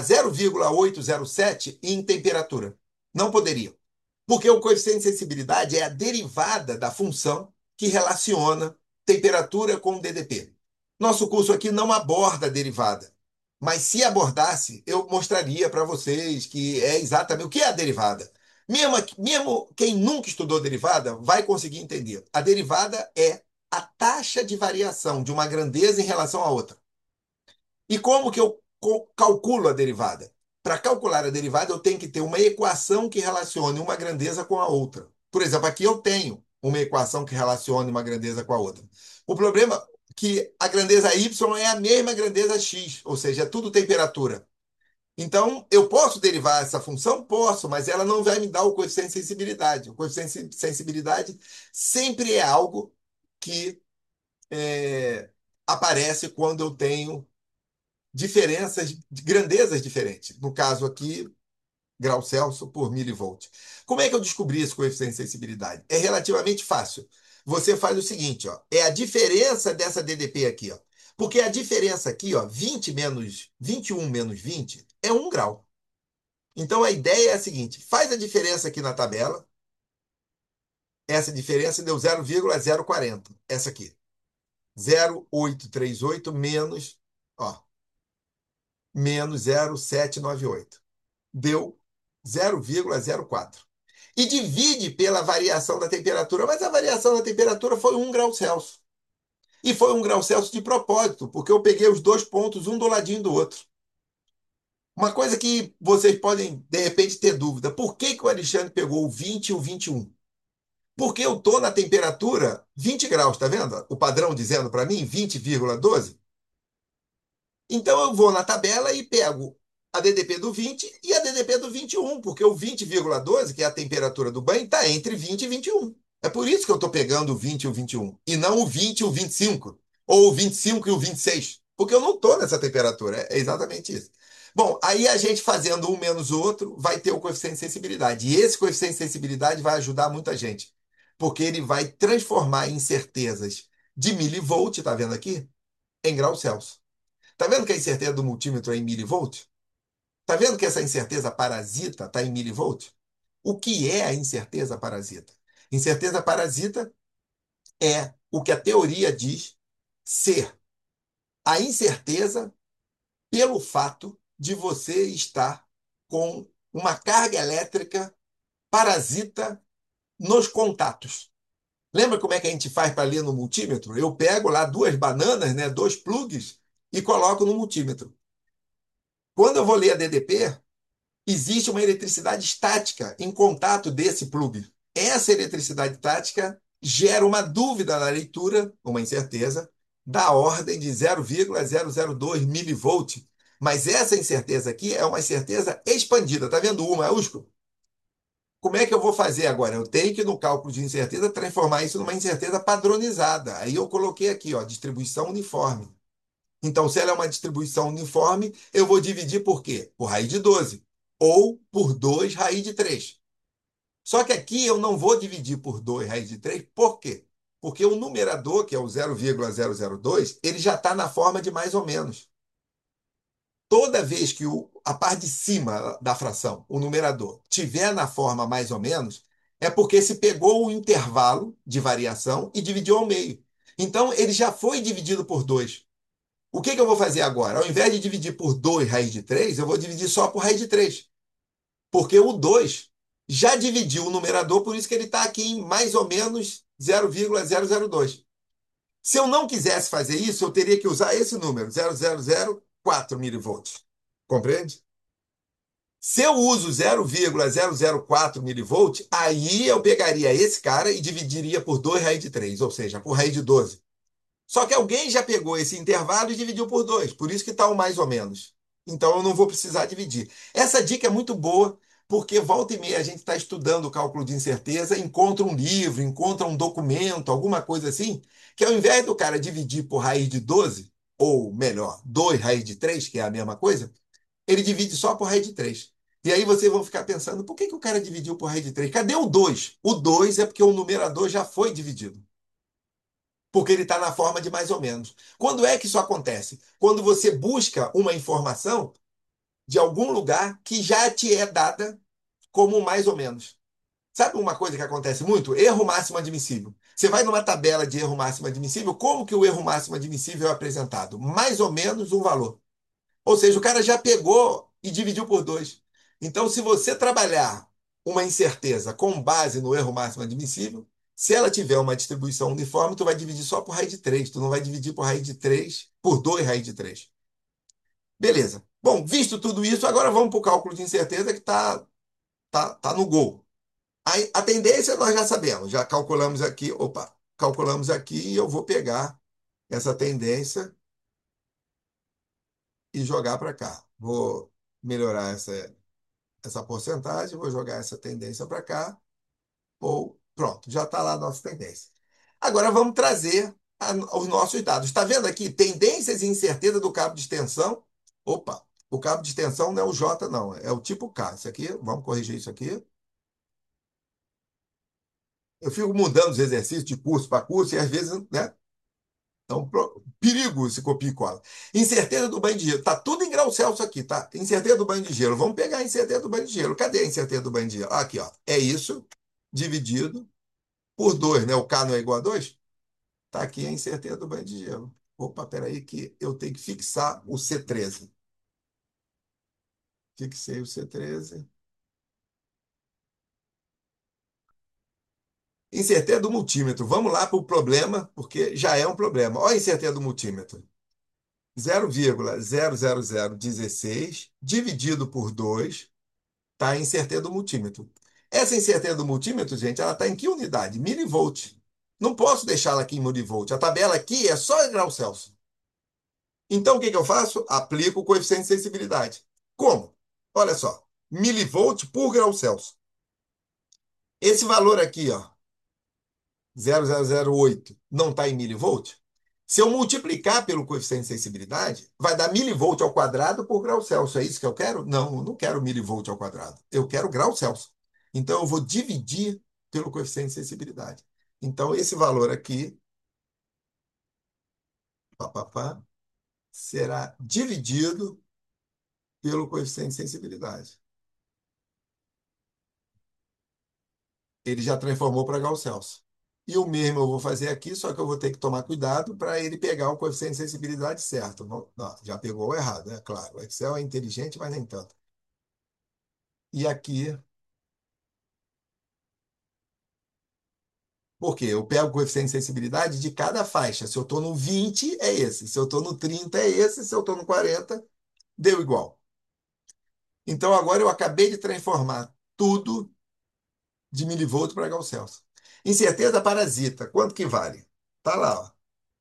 0,807 em temperatura. Não poderia. Porque o coeficiente de sensibilidade é a derivada da função que relaciona temperatura com DDP. Nosso curso aqui não aborda a derivada, mas se abordasse, eu mostraria para vocês que é exatamente o que é a derivada. Mesmo quem nunca estudou derivada vai conseguir entender. A derivada é a taxa de variação de uma grandeza em relação à outra. E como que eu calculo a derivada? Para calcular a derivada, eu tenho que ter uma equação que relacione uma grandeza com a outra. Por exemplo, aqui eu tenho uma equação que relacione uma grandeza com a outra. O problema é que a grandeza y é a mesma grandeza x, ou seja, é tudo temperatura. Então, eu posso derivar essa função? Posso, mas ela não vai me dar o coeficiente de sensibilidade. O coeficiente de sensibilidade sempre é algo que aparece quando eu tenho diferenças, de grandezas diferentes. No caso aqui, grau Celsius por milivolt. Como é que eu descobri esse coeficiente de sensibilidade? É relativamente fácil. Você faz o seguinte, ó, é a diferença dessa DDP aqui, ó. Porque a diferença aqui, ó, 20 menos 21 menos 20 é 1 grau. Então a ideia é a seguinte: faz a diferença aqui na tabela. Essa diferença deu 0,040. Essa aqui. 0,838 menos, ó, menos 0,798. Deu 0,04. E divide pela variação da temperatura, mas a variação da temperatura foi 1 grau Celsius. E foi 1 grau Celsius de propósito, porque eu peguei os dois pontos, um do ladinho do outro. Uma coisa que vocês podem, de repente, ter dúvida: por que que o Alexandre pegou o 20 e o 21? Porque eu estou na temperatura 20 graus, tá vendo? O padrão dizendo para mim 20,12. Então eu vou na tabela e pego a DDP do 20 e a DDP do 21, porque o 20,12, que é a temperatura do banho, está entre 20 e 21. É por isso que eu estou pegando o 20 e o 21, e não o 20 e o 25, ou o 25 e o 26, porque eu não estou nessa temperatura. É exatamente isso. Bom, aí a gente fazendo um menos o outro vai ter o coeficiente de sensibilidade. E esse coeficiente de sensibilidade vai ajudar muita gente, porque ele vai transformar incertezas de milivolt, tá vendo aqui, em graus Celsius. Tá vendo que a incerteza do multímetro é em milivolt? Tá vendo que essa incerteza parasita está em milivolt? O que é a incerteza parasita? Incerteza parasita é o que a teoria diz ser a incerteza pelo fato de você estar com uma carga elétrica parasita nos contatos. Lembra como é que a gente faz para ler no multímetro? Eu pego lá duas bananas, né, dois plugs e coloco no multímetro. Quando eu vou ler a DDP, existe uma eletricidade estática em contato desse plug. Essa eletricidade estática gera uma dúvida na leitura, uma incerteza, da ordem de 0,002 milivolt. Mas essa incerteza aqui é uma incerteza expandida. Está vendo o U maiúsculo? Como é que eu vou fazer agora? Eu tenho que, no cálculo de incerteza, transformar isso numa incerteza padronizada. Aí eu coloquei aqui, ó, distribuição uniforme. Então, se ela é uma distribuição uniforme, eu vou dividir por quê? Por raiz de 12. Ou por 2 raiz de 3. Só que aqui eu não vou dividir por 2 raiz de 3. Por quê? Porque o numerador, que é o 0,002, ele já está na forma de mais ou menos. Toda vez que a parte de cima da fração, o numerador, tiver na forma mais ou menos, é porque se pegou o intervalo de variação e dividiu ao meio. Então, ele já foi dividido por 2. O que eu vou fazer agora? Ao invés de dividir por 2 raiz de 3, eu vou dividir só por raiz de 3. Porque o 2 já dividiu o numerador, por isso que ele está aqui em mais ou menos 0,002. Se eu não quisesse fazer isso, eu teria que usar esse número, 0,004 milivolts. Compreende? Se eu uso 0,004 milivolts, aí eu pegaria esse cara e dividiria por 2 raiz de 3, ou seja, por raiz de 12. Só que alguém já pegou esse intervalo e dividiu por 2, por isso que está o mais ou menos. Então eu não vou precisar dividir. Essa dica é muito boa, porque volta e meia a gente está estudando o cálculo de incerteza, encontra um livro, encontra um documento, alguma coisa assim, que ao invés do cara dividir por raiz de 12, ou melhor, 2 raiz de 3, que é a mesma coisa, ele divide só por raiz de 3. E aí vocês vão ficar pensando, por que que o cara dividiu por raiz de 3? Cadê o 2? O 2 é porque o numerador já foi dividido, porque ele está na forma de mais ou menos. Quando é que isso acontece? Quando você busca uma informação de algum lugar que já te é dada como mais ou menos. Sabe uma coisa que acontece muito? Erro máximo admissível. Você vai numa tabela de erro máximo admissível, como que o erro máximo admissível é apresentado? Mais ou menos um valor. Ou seja, o cara já pegou e dividiu por 2. Então, se você trabalhar uma incerteza com base no erro máximo admissível, se ela tiver uma distribuição uniforme, tu vai dividir só por raiz de 3. Tu não vai dividir por raiz de 3 por 2 raiz de 3. Beleza. Bom, visto tudo isso, agora vamos para o cálculo de incerteza que tá no gol. A tendência nós já sabemos, já calculamos aqui. Opa, calculamos aqui e eu vou pegar essa tendência e jogar para cá. Vou melhorar essa porcentagem, vou jogar essa tendência para cá, ou pronto, já está lá a nossa tendência. Agora vamos trazer os nossos dados. Está vendo aqui? Tendências e incerteza do cabo de extensão. Opa, o cabo de extensão não é o J, não, é o tipo K. Isso aqui, vamos corrigir isso aqui. Eu fico mudando os exercícios de curso para curso e às vezes, né? Então, perigo esse copia e cola. Incerteza do banho de gelo. Tá tudo em grau Celsius aqui, tá? Incerteza do banho de gelo. Vamos pegar a incerteza do banho de gelo. Cadê a incerteza do banho de gelo? Aqui, ó. É isso dividido por 2, né? O K não é igual a 2. Tá aqui a incerteza do banho de gelo. Opa, peraí que eu tenho que fixar o C13. Fixei o C13. Incerteza do multímetro. Vamos lá para o problema, porque já é um problema. Olha a incerteza do multímetro. 0,00016 dividido por 2 está a incerteza do multímetro. Essa incerteza do multímetro, gente, ela está em que unidade? Milivolt. Não posso deixá-la aqui em milivolt. A tabela aqui é só em grau Celsius. Então, o que que eu faço? Aplico o coeficiente de sensibilidade. Como? Olha só. Milivolt por grau Celsius. Esse valor aqui, ó, 0,008, não está em milivolt? Se eu multiplicar pelo coeficiente de sensibilidade, vai dar milivolt ao quadrado por grau Celsius. É isso que eu quero? Não, eu não quero milivolt ao quadrado. Eu quero grau Celsius. Então, eu vou dividir pelo coeficiente de sensibilidade. Então, esse valor aqui, pá, pá, pá, será dividido pelo coeficiente de sensibilidade. Ele já transformou para grau Celsius. E o mesmo eu vou fazer aqui, só que eu vou ter que tomar cuidado para ele pegar o coeficiente de sensibilidade certo. Não, já pegou o errado, é claro. O Excel é inteligente, mas nem tanto. E aqui, por quê? Eu pego o coeficiente de sensibilidade de cada faixa. Se eu estou no 20, é esse. Se eu estou no 30, é esse. Se eu estou no 40, deu igual. Então agora eu acabei de transformar tudo de milivolt para grau Celsius. Incerteza parasita, quanto que vale? Tá lá, ó.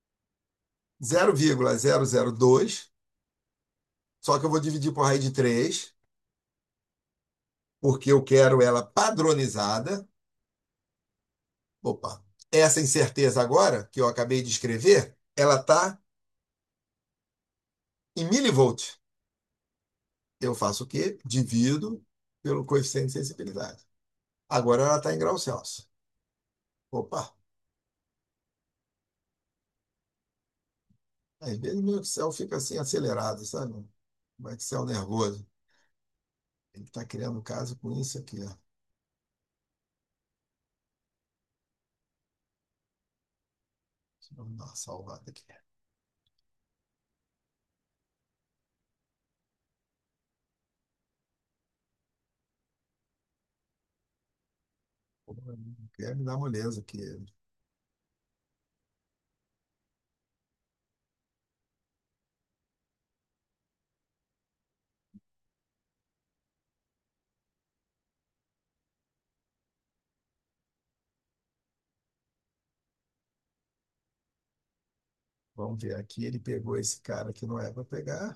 0,002, só que eu vou dividir por raiz de 3, porque eu quero ela padronizada. Opa, essa incerteza agora, que eu acabei de escrever, ela está em milivolt. Eu faço o quê? Divido pelo coeficiente de sensibilidade. Agora ela está em grau Celsius. Opa, às vezes meu Excel fica assim acelerado, sabe? Um Excel nervoso. Ele está criando caso com isso aqui, ó. Deixa eu dar uma salvada aqui. Pô, não quer me dar moleza aqui. Vamos ver aqui. Ele pegou esse cara que não é para pegar.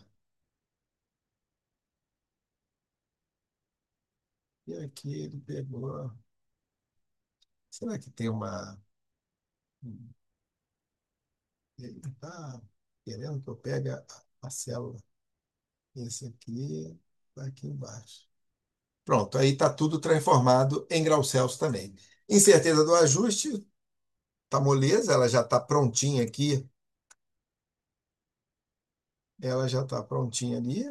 E aqui ele pegou. Será que tem uma. Ele está querendo que eu pegue a célula. Esse aqui está aqui embaixo. Pronto, aí está tudo transformado em grau Celsius também. Incerteza do ajuste, tá moleza, ela já está prontinha aqui. Ela já está prontinha ali.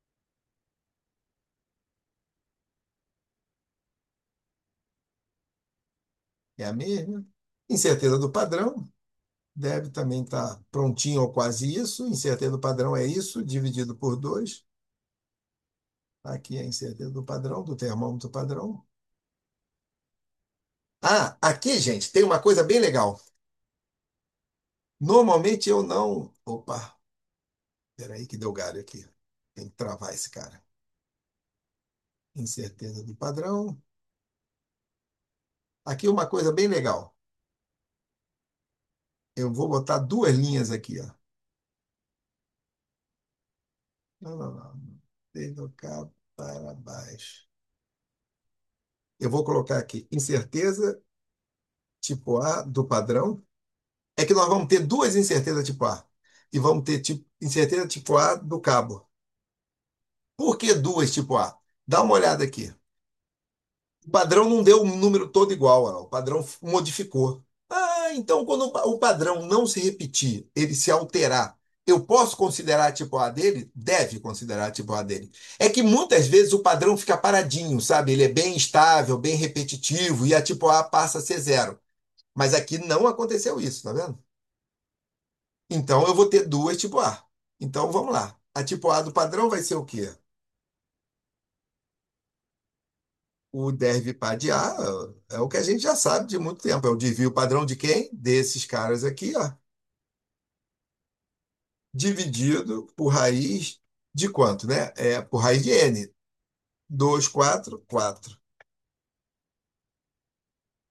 É a mesma. Incerteza do padrão, deve também estar prontinho ou quase isso. Incerteza do padrão é isso, dividido por 2. Aqui é a incerteza do padrão, do termômetro padrão. Ah, aqui, gente, tem uma coisa bem legal. Normalmente eu não. Opa, peraí que deu galho aqui. Tem que travar esse cara. Incerteza do padrão. Aqui uma coisa bem legal. Eu vou botar duas linhas aqui, ó. Não, não, não. Deslocar para baixo. Eu vou colocar aqui incerteza tipo A do padrão. É que nós vamos ter duas incertezas tipo A. E vamos ter incerteza tipo A do cabo. Por que duas tipo A? Dá uma olhada aqui. O padrão não deu um número todo igual, ó. O padrão modificou. Ah, então quando o padrão não se repetir, ele se alterar, eu posso considerar a tipo A dele? Deve considerar a tipo A dele. É que muitas vezes o padrão fica paradinho, sabe? Ele é bem estável, bem repetitivo, e a tipo A passa a ser zero. Mas aqui não aconteceu isso, tá vendo? Então eu vou ter duas tipo A. Então vamos lá. A tipo A do padrão vai ser o quê? O derivpad de A é o que a gente já sabe de muito tempo. É o desvio padrão de quem? Desses caras aqui, ó. Dividido por raiz de quanto, né? É por raiz de n. 2, 4, 4.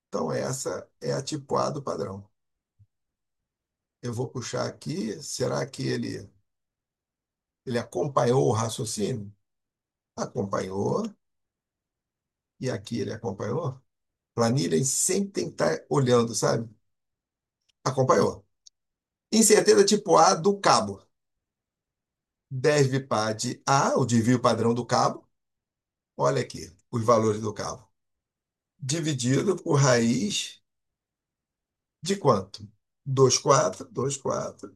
Então, essa é a tipo A do padrão. Eu vou puxar aqui. Será que ele acompanhou o raciocínio? Acompanhou. E aqui ele acompanhou. Planilha, a gente sempre tem que estar olhando, sabe? Acompanhou. Incerteza tipo A do cabo. Deve para de A, o desvio padrão do cabo. Olha aqui, os valores do cabo. Dividido por raiz de quanto? 2,4, 2,4.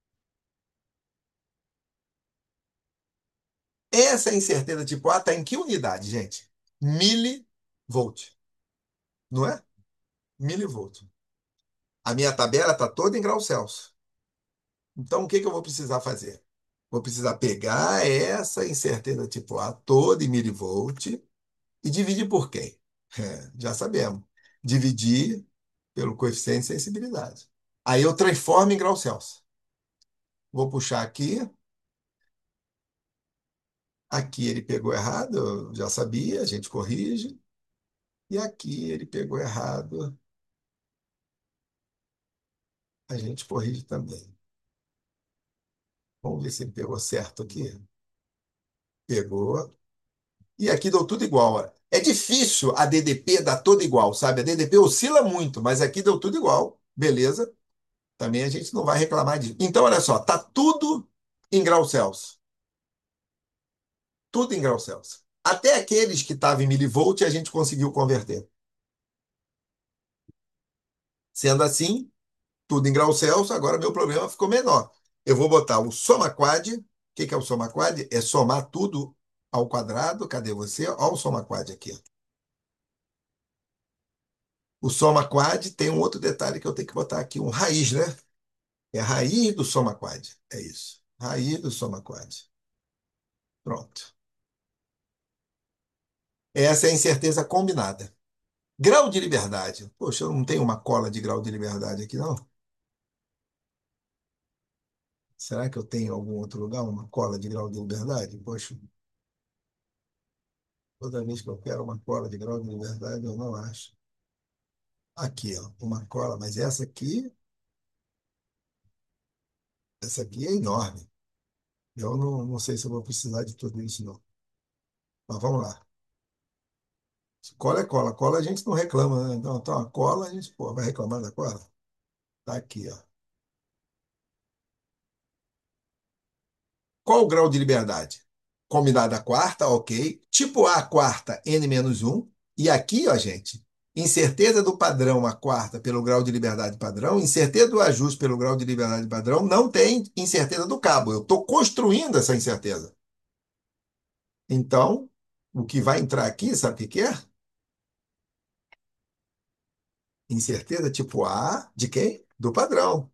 Essa incerteza tipo A está em que unidade, gente? Milivolt, não é? Milivolt. A minha tabela está toda em graus Celsius. Então, o que que eu vou precisar fazer? Vou precisar pegar essa incerteza tipo A toda em milivolt e dividir por quem? Já sabemos. Dividir pelo coeficiente de sensibilidade. Aí eu transformo em graus Celsius. Vou puxar aqui. Aqui ele pegou errado, eu já sabia, a gente corrige. E aqui ele pegou errado, a gente corrige também. Vamos ver se ele pegou certo aqui. Pegou. E aqui deu tudo igual. Ó. É difícil a DDP dar tudo igual, sabe? A DDP oscila muito, mas aqui deu tudo igual. Beleza? Também a gente não vai reclamar disso. Então, olha só, tá tudo em graus Celsius. Tudo em graus Celsius. Até aqueles que estavam em milivolt a gente conseguiu converter. Sendo assim, tudo em graus Celsius, agora meu problema ficou menor. Eu vou botar o soma quad. O que que é o soma quad? É somar tudo ao quadrado. Cadê você? Olha o soma quad aqui. O soma quad tem um outro detalhe que eu tenho que botar aqui, um raiz, né? É a raiz do soma quad. É isso. Raiz do soma quad. Pronto. Essa é a incerteza combinada. Grau de liberdade. Poxa, eu não tenho uma cola de grau de liberdade aqui, não? Será que eu tenho em algum outro lugar uma cola de grau de liberdade? Poxa, toda vez que eu quero uma cola de grau de liberdade, eu não acho. Aqui, ó, uma cola, mas essa aqui é enorme. Eu não sei se eu vou precisar de tudo isso, não. Mas vamos lá. Cola é cola. Cola a gente não reclama, né? Então, a cola, a gente, pô, vai reclamar da cola? Tá aqui, ó. Qual o grau de liberdade? Combinada a quarta, ok. Tipo A, quarta, n-1. E aqui, ó, gente, incerteza do padrão a quarta pelo grau de liberdade padrão, incerteza do ajuste pelo grau de liberdade padrão, não tem incerteza do cabo. Eu estou construindo essa incerteza. Então, o que vai entrar aqui, sabe o que que é? Incerteza tipo A de quem? Do padrão.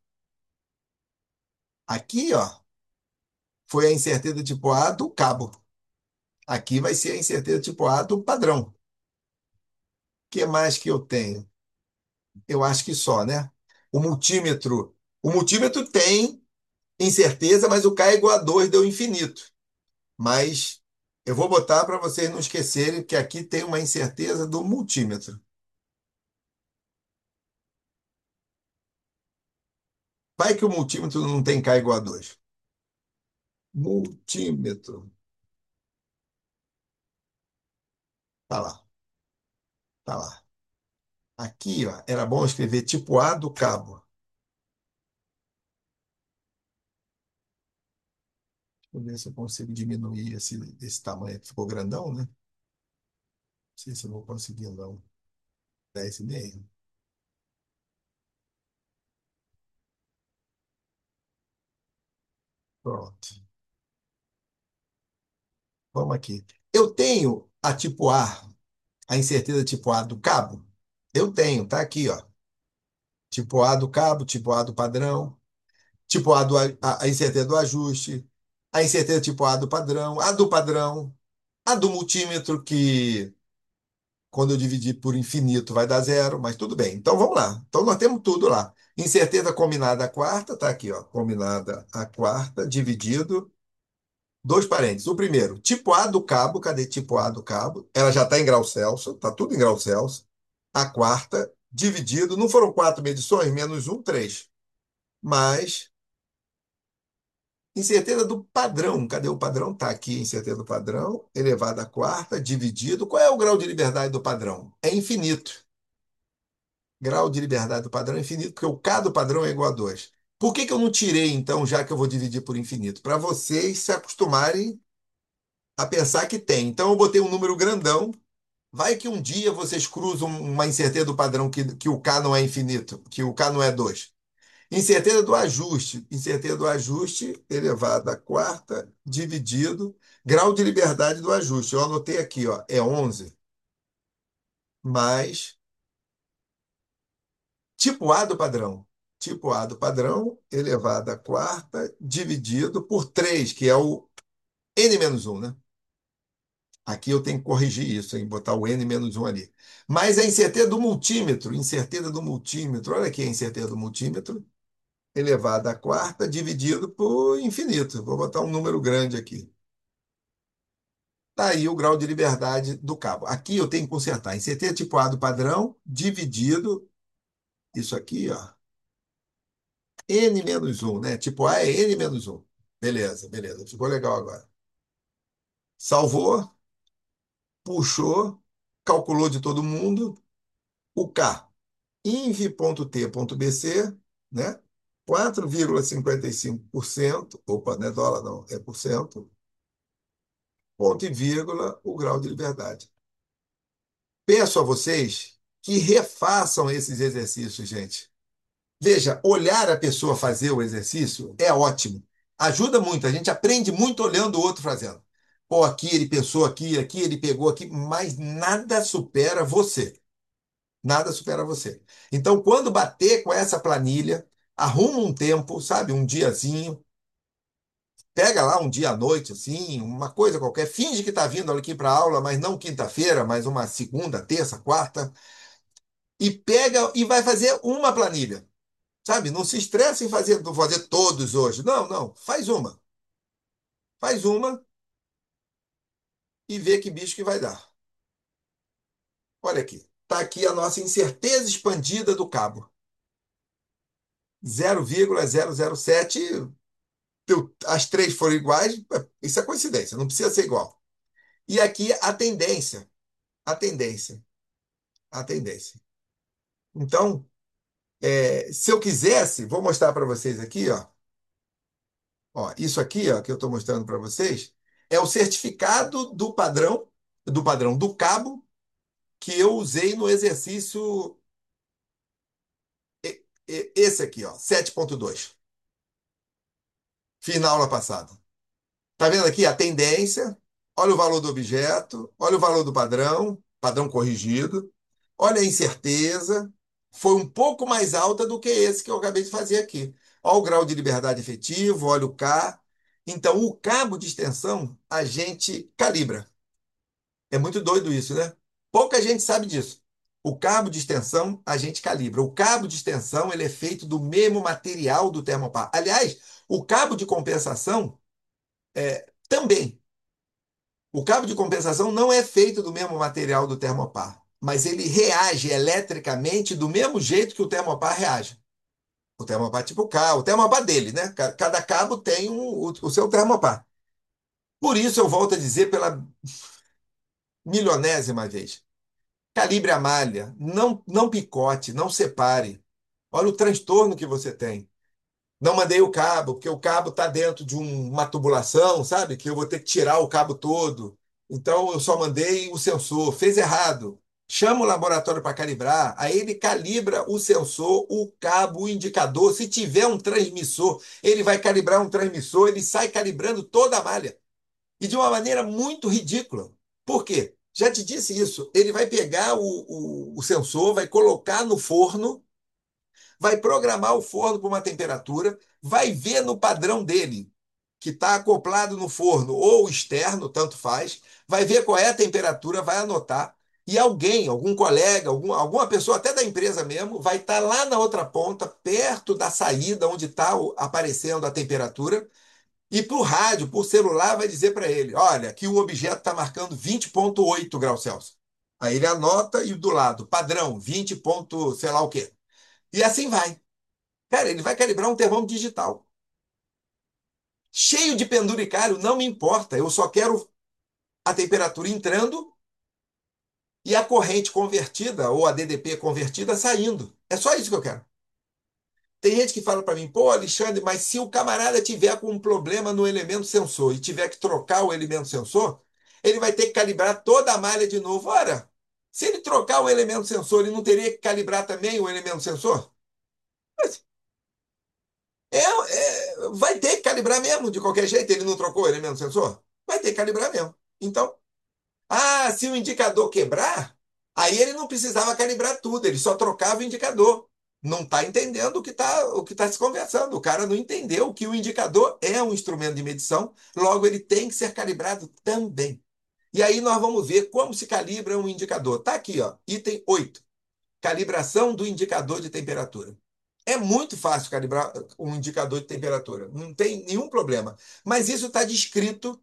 Aqui, ó, foi a incerteza tipo A do cabo. Aqui vai ser a incerteza tipo A do padrão. O que mais que eu tenho? Eu acho que só, né? O multímetro. O multímetro tem incerteza, mas o K é igual a 2 deu infinito. Mas eu vou botar para vocês não esquecerem que aqui tem uma incerteza do multímetro. Vai que o multímetro não tem K igual a 2. Multímetro. Tá lá, tá lá. Aqui, ó, era bom escrever tipo A do cabo. Deixa eu ver se eu consigo diminuir esse tamanho. Ficou grandão, né? Não sei se eu vou conseguir, não. 10,5. Pronto. Vamos aqui. Eu tenho a tipo A, a incerteza tipo A do cabo? Eu tenho, tá aqui, ó. Tipo A do cabo, tipo A do padrão, tipo A a incerteza do ajuste, a incerteza tipo A do padrão, a do multímetro, que quando eu dividir por infinito vai dar zero, mas tudo bem. Então vamos lá. Então nós temos tudo lá. Incerteza combinada à quarta, tá aqui, ó. Combinada à quarta, dividido. Dois parênteses. O primeiro, tipo A do cabo, cadê tipo A do cabo? Ela já está em grau Celsius, está tudo em grau Celsius. A quarta dividido, não foram quatro medições, menos um, três. Mais incerteza do padrão. Cadê o padrão? Está aqui, incerteza do padrão, elevado à quarta, dividido. Qual é o grau de liberdade do padrão? É infinito. Grau de liberdade do padrão é infinito, porque o K do padrão é igual a 2. Por que que eu não tirei, então, já que eu vou dividir por infinito? Para vocês se acostumarem a pensar que tem. Então, eu botei um número grandão. Vai que um dia vocês cruzam uma incerteza do padrão que o K não é infinito, que o K não é 2. Incerteza do ajuste. Incerteza do ajuste elevado à quarta, dividido. Grau de liberdade do ajuste. Eu anotei aqui, ó, é 11 mais tipo A do padrão. Tipo A do padrão elevado à quarta, dividido por 3, que é o n menos um, né? Aqui eu tenho que corrigir isso, hein? Botar o n menos um ali. Mas a incerteza do multímetro. Incerteza do multímetro. Olha aqui a incerteza do multímetro elevado à quarta, dividido por infinito. Vou botar um número grande aqui. Está aí o grau de liberdade do cabo. Aqui eu tenho que consertar. Incerteza tipo A do padrão, dividido, isso aqui, ó, n menos um, né? Tipo A é n menos um. Beleza, beleza. Ficou legal agora. Salvou, puxou, calculou de todo mundo. O K, inv.t.bc, né? 4,55%. Opa, não é dólar, não, é por cento. Ponto e vírgula, o grau de liberdade. Peço a vocês que refaçam esses exercícios, gente. Veja, olhar a pessoa fazer o exercício é ótimo. Ajuda muito. A gente aprende muito olhando o outro fazendo. Pô, aqui ele pensou aqui, aqui ele pegou aqui, mas nada supera você. Nada supera você. Então, quando bater com essa planilha, arruma um tempo, sabe, um diazinho, pega lá um dia à noite, assim, uma coisa qualquer, finge que está vindo aqui para a aula, mas não quinta-feira, mas uma segunda, terça, quarta, e pega e vai fazer uma planilha. Sabe? Não se estresse em fazer, vou fazer todos hoje. Não, não. Faz uma. Faz uma e vê que bicho que vai dar. Olha aqui. Está aqui a nossa incerteza expandida do cabo. 0,007. As três foram iguais. Isso é coincidência. Não precisa ser igual. E aqui a tendência. A tendência. A tendência. Então, se eu quisesse, vou mostrar para vocês aqui, ó. Ó, isso aqui, ó, que eu estou mostrando para vocês, é o certificado do padrão do cabo que eu usei no exercício esse aqui, ó, 7.2. Fiz na aula passada. Tá vendo aqui a tendência? Olha o valor do objeto, olha o valor do padrão, padrão corrigido. Olha a incerteza. Foi um pouco mais alta do que esse que eu acabei de fazer aqui. Olha o grau de liberdade efetivo, olha o K. Então, o cabo de extensão a gente calibra. É muito doido isso, né? Pouca gente sabe disso. O cabo de extensão a gente calibra. O cabo de extensão ele é feito do mesmo material do termopar. Aliás, o cabo de compensação também. O cabo de compensação não é feito do mesmo material do termopar, mas ele reage eletricamente do mesmo jeito que o termopar reage. O termopar tipo K, o termopar dele, né? Cada cabo tem o seu termopar. Por isso eu volto a dizer pela milionésima vez. Calibre a malha, não, não picote, não separe. Olha o transtorno que você tem. Não mandei o cabo, porque o cabo está dentro de uma tubulação, sabe? Que eu vou ter que tirar o cabo todo. Então eu só mandei o sensor. Fez errado. Chama o laboratório para calibrar. Aí ele calibra o sensor, o cabo, o indicador. Se tiver um transmissor, ele vai calibrar um transmissor. Ele sai calibrando toda a malha. E de uma maneira muito ridícula. Por quê? Já te disse isso. Ele vai pegar o sensor, vai colocar no forno, vai programar o forno para uma temperatura, vai ver no padrão dele, que está acoplado no forno ou externo, tanto faz, vai ver qual é a temperatura, vai anotar. E alguém, algum colega, alguma pessoa, até da empresa mesmo, vai estar lá na outra ponta, perto da saída onde está aparecendo a temperatura, e para o rádio, por celular, vai dizer para ele: olha, que o objeto está marcando 20,8 graus Celsius. Aí ele anota e do lado, padrão, 20 ponto, sei lá o quê. E assim vai. Cara, ele vai calibrar um termômetro digital. Cheio de penduricário, não me importa. Eu só quero a temperatura entrando e a corrente convertida, ou a DDP convertida, saindo. É só isso que eu quero. Tem gente que fala para mim, pô, Alexandre, mas se o camarada tiver com um problema no elemento sensor e tiver que trocar o elemento sensor, ele vai ter que calibrar toda a malha de novo. Ora, se ele trocar o elemento sensor, ele não teria que calibrar também o elemento sensor? Mas vai ter que calibrar mesmo, de qualquer jeito. Ele não trocou o elemento sensor? Vai ter que calibrar mesmo. Então, se o indicador quebrar, aí ele não precisava calibrar tudo, ele só trocava o indicador. Não está entendendo o que tá se conversando. O cara não entendeu que o indicador é um instrumento de medição, logo ele tem que ser calibrado também. E aí nós vamos ver como se calibra um indicador. Está aqui, ó, item 8, calibração do indicador de temperatura. É muito fácil calibrar um indicador de temperatura, não tem nenhum problema. Mas isso está descrito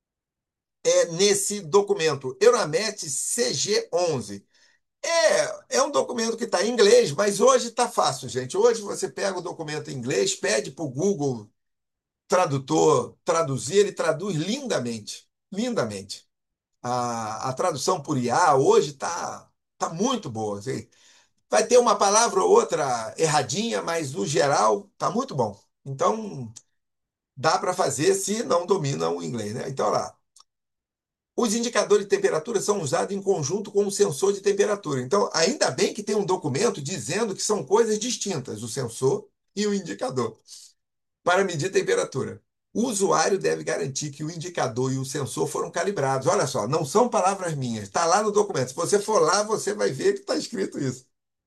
nesse documento, Euromet CG11. É um documento que está em inglês, mas hoje está fácil, gente. Hoje você pega o documento em inglês, pede para o Google Tradutor traduzir, ele traduz lindamente. Lindamente. A tradução por IA hoje tá muito boa. Assim. Vai ter uma palavra ou outra erradinha, mas no geral tá muito bom. Então, dá para fazer se não domina o inglês, né? Então, lá. Os indicadores de temperatura são usados em conjunto com o sensor de temperatura. Então, ainda bem que tem um documento dizendo que são coisas distintas, o sensor e o indicador, para medir temperatura. O usuário deve garantir que o indicador e o sensor foram calibrados. Olha só, não são palavras minhas, está lá no documento. Se você for lá, você vai ver que está escrito isso.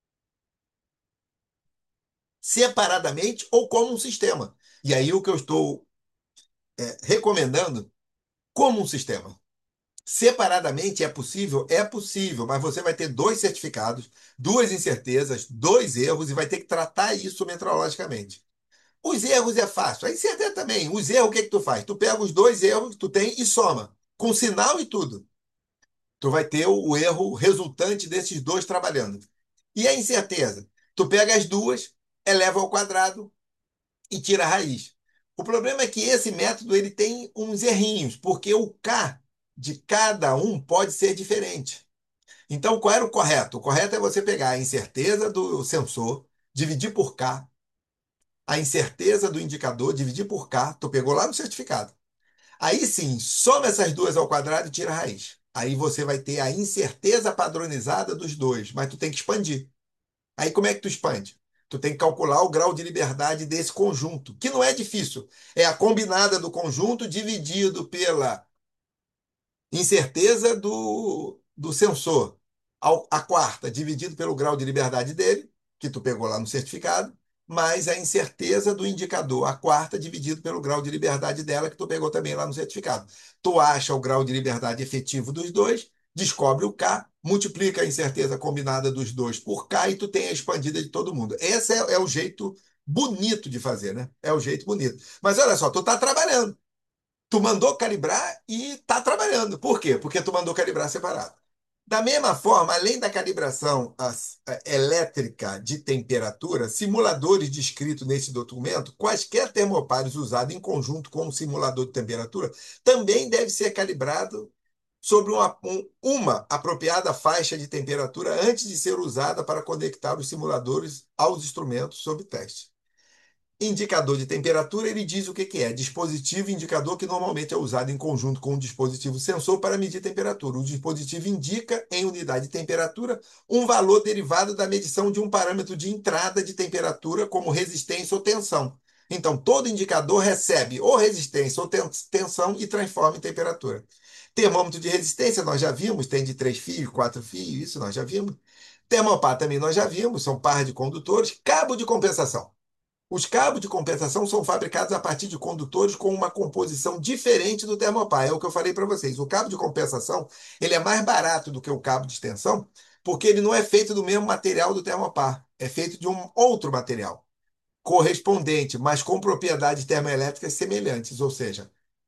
Separadamente ou como um sistema. E aí o que eu estou recomendando, como um sistema. Separadamente é possível? É possível, mas você vai ter dois certificados, duas incertezas, dois erros e vai ter que tratar isso metrologicamente. Os erros é fácil, a incerteza também. Os erros, o que que tu faz? Tu pega os dois erros que tu tem e soma, com sinal e tudo. Tu vai ter o erro resultante desses dois trabalhando. E a incerteza? Tu pega as duas, eleva ao quadrado e tira a raiz. O problema é que esse método ele tem uns errinhos, porque o K de cada um pode ser diferente. Então, qual era o correto? O correto é você pegar a incerteza do sensor, dividir por K, a incerteza do indicador, dividir por K, tu pegou lá no certificado. Aí sim, soma essas duas ao quadrado e tira a raiz. Aí você vai ter a incerteza padronizada dos dois, mas tu tem que expandir. Aí como é que tu expande? Tu tem que calcular o grau de liberdade desse conjunto, que não é difícil. É a combinada do conjunto dividido pela incerteza do sensor. A quarta, dividido pelo grau de liberdade dele, que tu pegou lá no certificado, mais a incerteza do indicador. A quarta, dividido pelo grau de liberdade dela, que tu pegou também lá no certificado. Tu acha o grau de liberdade efetivo dos dois, descobre o K, multiplica a incerteza combinada dos dois por K e tu tem a expandida de todo mundo. Esse é o jeito bonito de fazer, né? É o jeito bonito. Mas olha só, tu tá trabalhando. Tu mandou calibrar e está trabalhando. Por quê? Porque tu mandou calibrar separado. Da mesma forma, além da calibração elétrica de temperatura, simuladores descritos nesse documento, quaisquer termopares usados em conjunto com o simulador de temperatura, também deve ser calibrado sobre uma apropriada faixa de temperatura antes de ser usada para conectar os simuladores aos instrumentos sob teste. Indicador de temperatura, ele diz o que que é. Dispositivo indicador que normalmente é usado em conjunto com o dispositivo sensor para medir temperatura. O dispositivo indica, em unidade de temperatura, um valor derivado da medição de um parâmetro de entrada de temperatura, como resistência ou tensão. Então, todo indicador recebe ou resistência ou tensão e transforma em temperatura. Termômetro de resistência, nós já vimos, tem de 3 fios, 4 fios, isso nós já vimos. Termopar também nós já vimos, são par de condutores. Cabo de compensação. Os cabos de compensação são fabricados a partir de condutores com uma composição diferente do termopar. É o que eu falei para vocês. O cabo de compensação ele é mais barato do que o cabo de extensão, porque ele não é feito do mesmo material do termopar. É feito de um outro material correspondente, mas com propriedades termoelétricas semelhantes. Ou seja,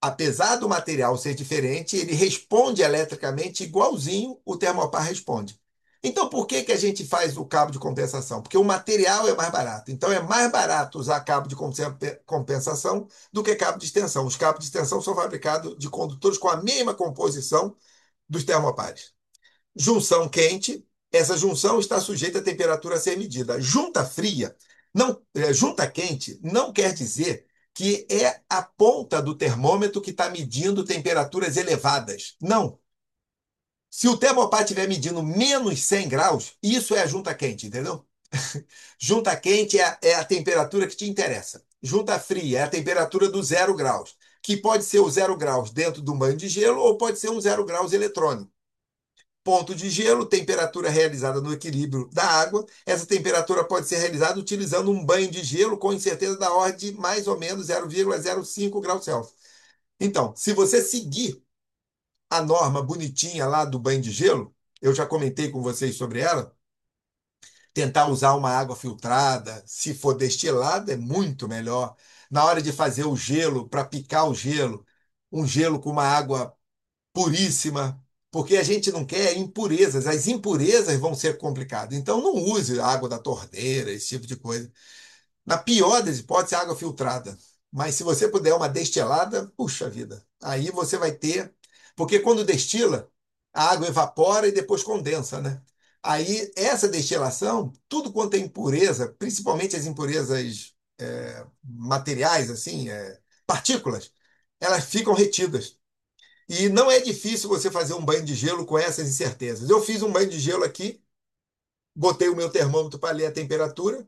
apesar do material ser diferente, ele responde eletricamente igualzinho o termopar responde. Então, por que que a gente faz o cabo de compensação? Porque o material é mais barato. Então, é mais barato usar cabo de compensação do que cabo de extensão. Os cabos de extensão são fabricados de condutores com a mesma composição dos termopares. Junção quente, essa junção está sujeita à temperatura a ser medida. Junta fria, não, junta quente não quer dizer que é a ponta do termômetro que está medindo temperaturas elevadas. Não. Se o termopar estiver medindo menos 100 graus, isso é a junta quente, entendeu? Junta quente é a temperatura que te interessa. Junta fria é a temperatura do 0 graus, que pode ser o 0 graus dentro do banho de gelo ou pode ser um 0 graus eletrônico. Ponto de gelo, temperatura realizada no equilíbrio da água. Essa temperatura pode ser realizada utilizando um banho de gelo com incerteza da ordem de mais ou menos 0,05 graus Celsius. Então, se você seguir a norma bonitinha lá do banho de gelo, eu já comentei com vocês sobre ela, tentar usar uma água filtrada, se for destilada, é muito melhor. Na hora de fazer o gelo, para picar o gelo, um gelo com uma água puríssima, porque a gente não quer impurezas. As impurezas vão ser complicadas. Então, não use água da torneira, esse tipo de coisa. Na pior das hipóteses, água filtrada. Mas se você puder uma destilada, puxa vida, aí você vai ter. Porque quando destila, a água evapora e depois condensa, né? Aí, essa destilação, tudo quanto é impureza, principalmente as impurezas materiais, assim, partículas, elas ficam retidas. E não é difícil você fazer um banho de gelo com essas incertezas. Eu fiz um banho de gelo aqui, botei o meu termômetro para ler a temperatura,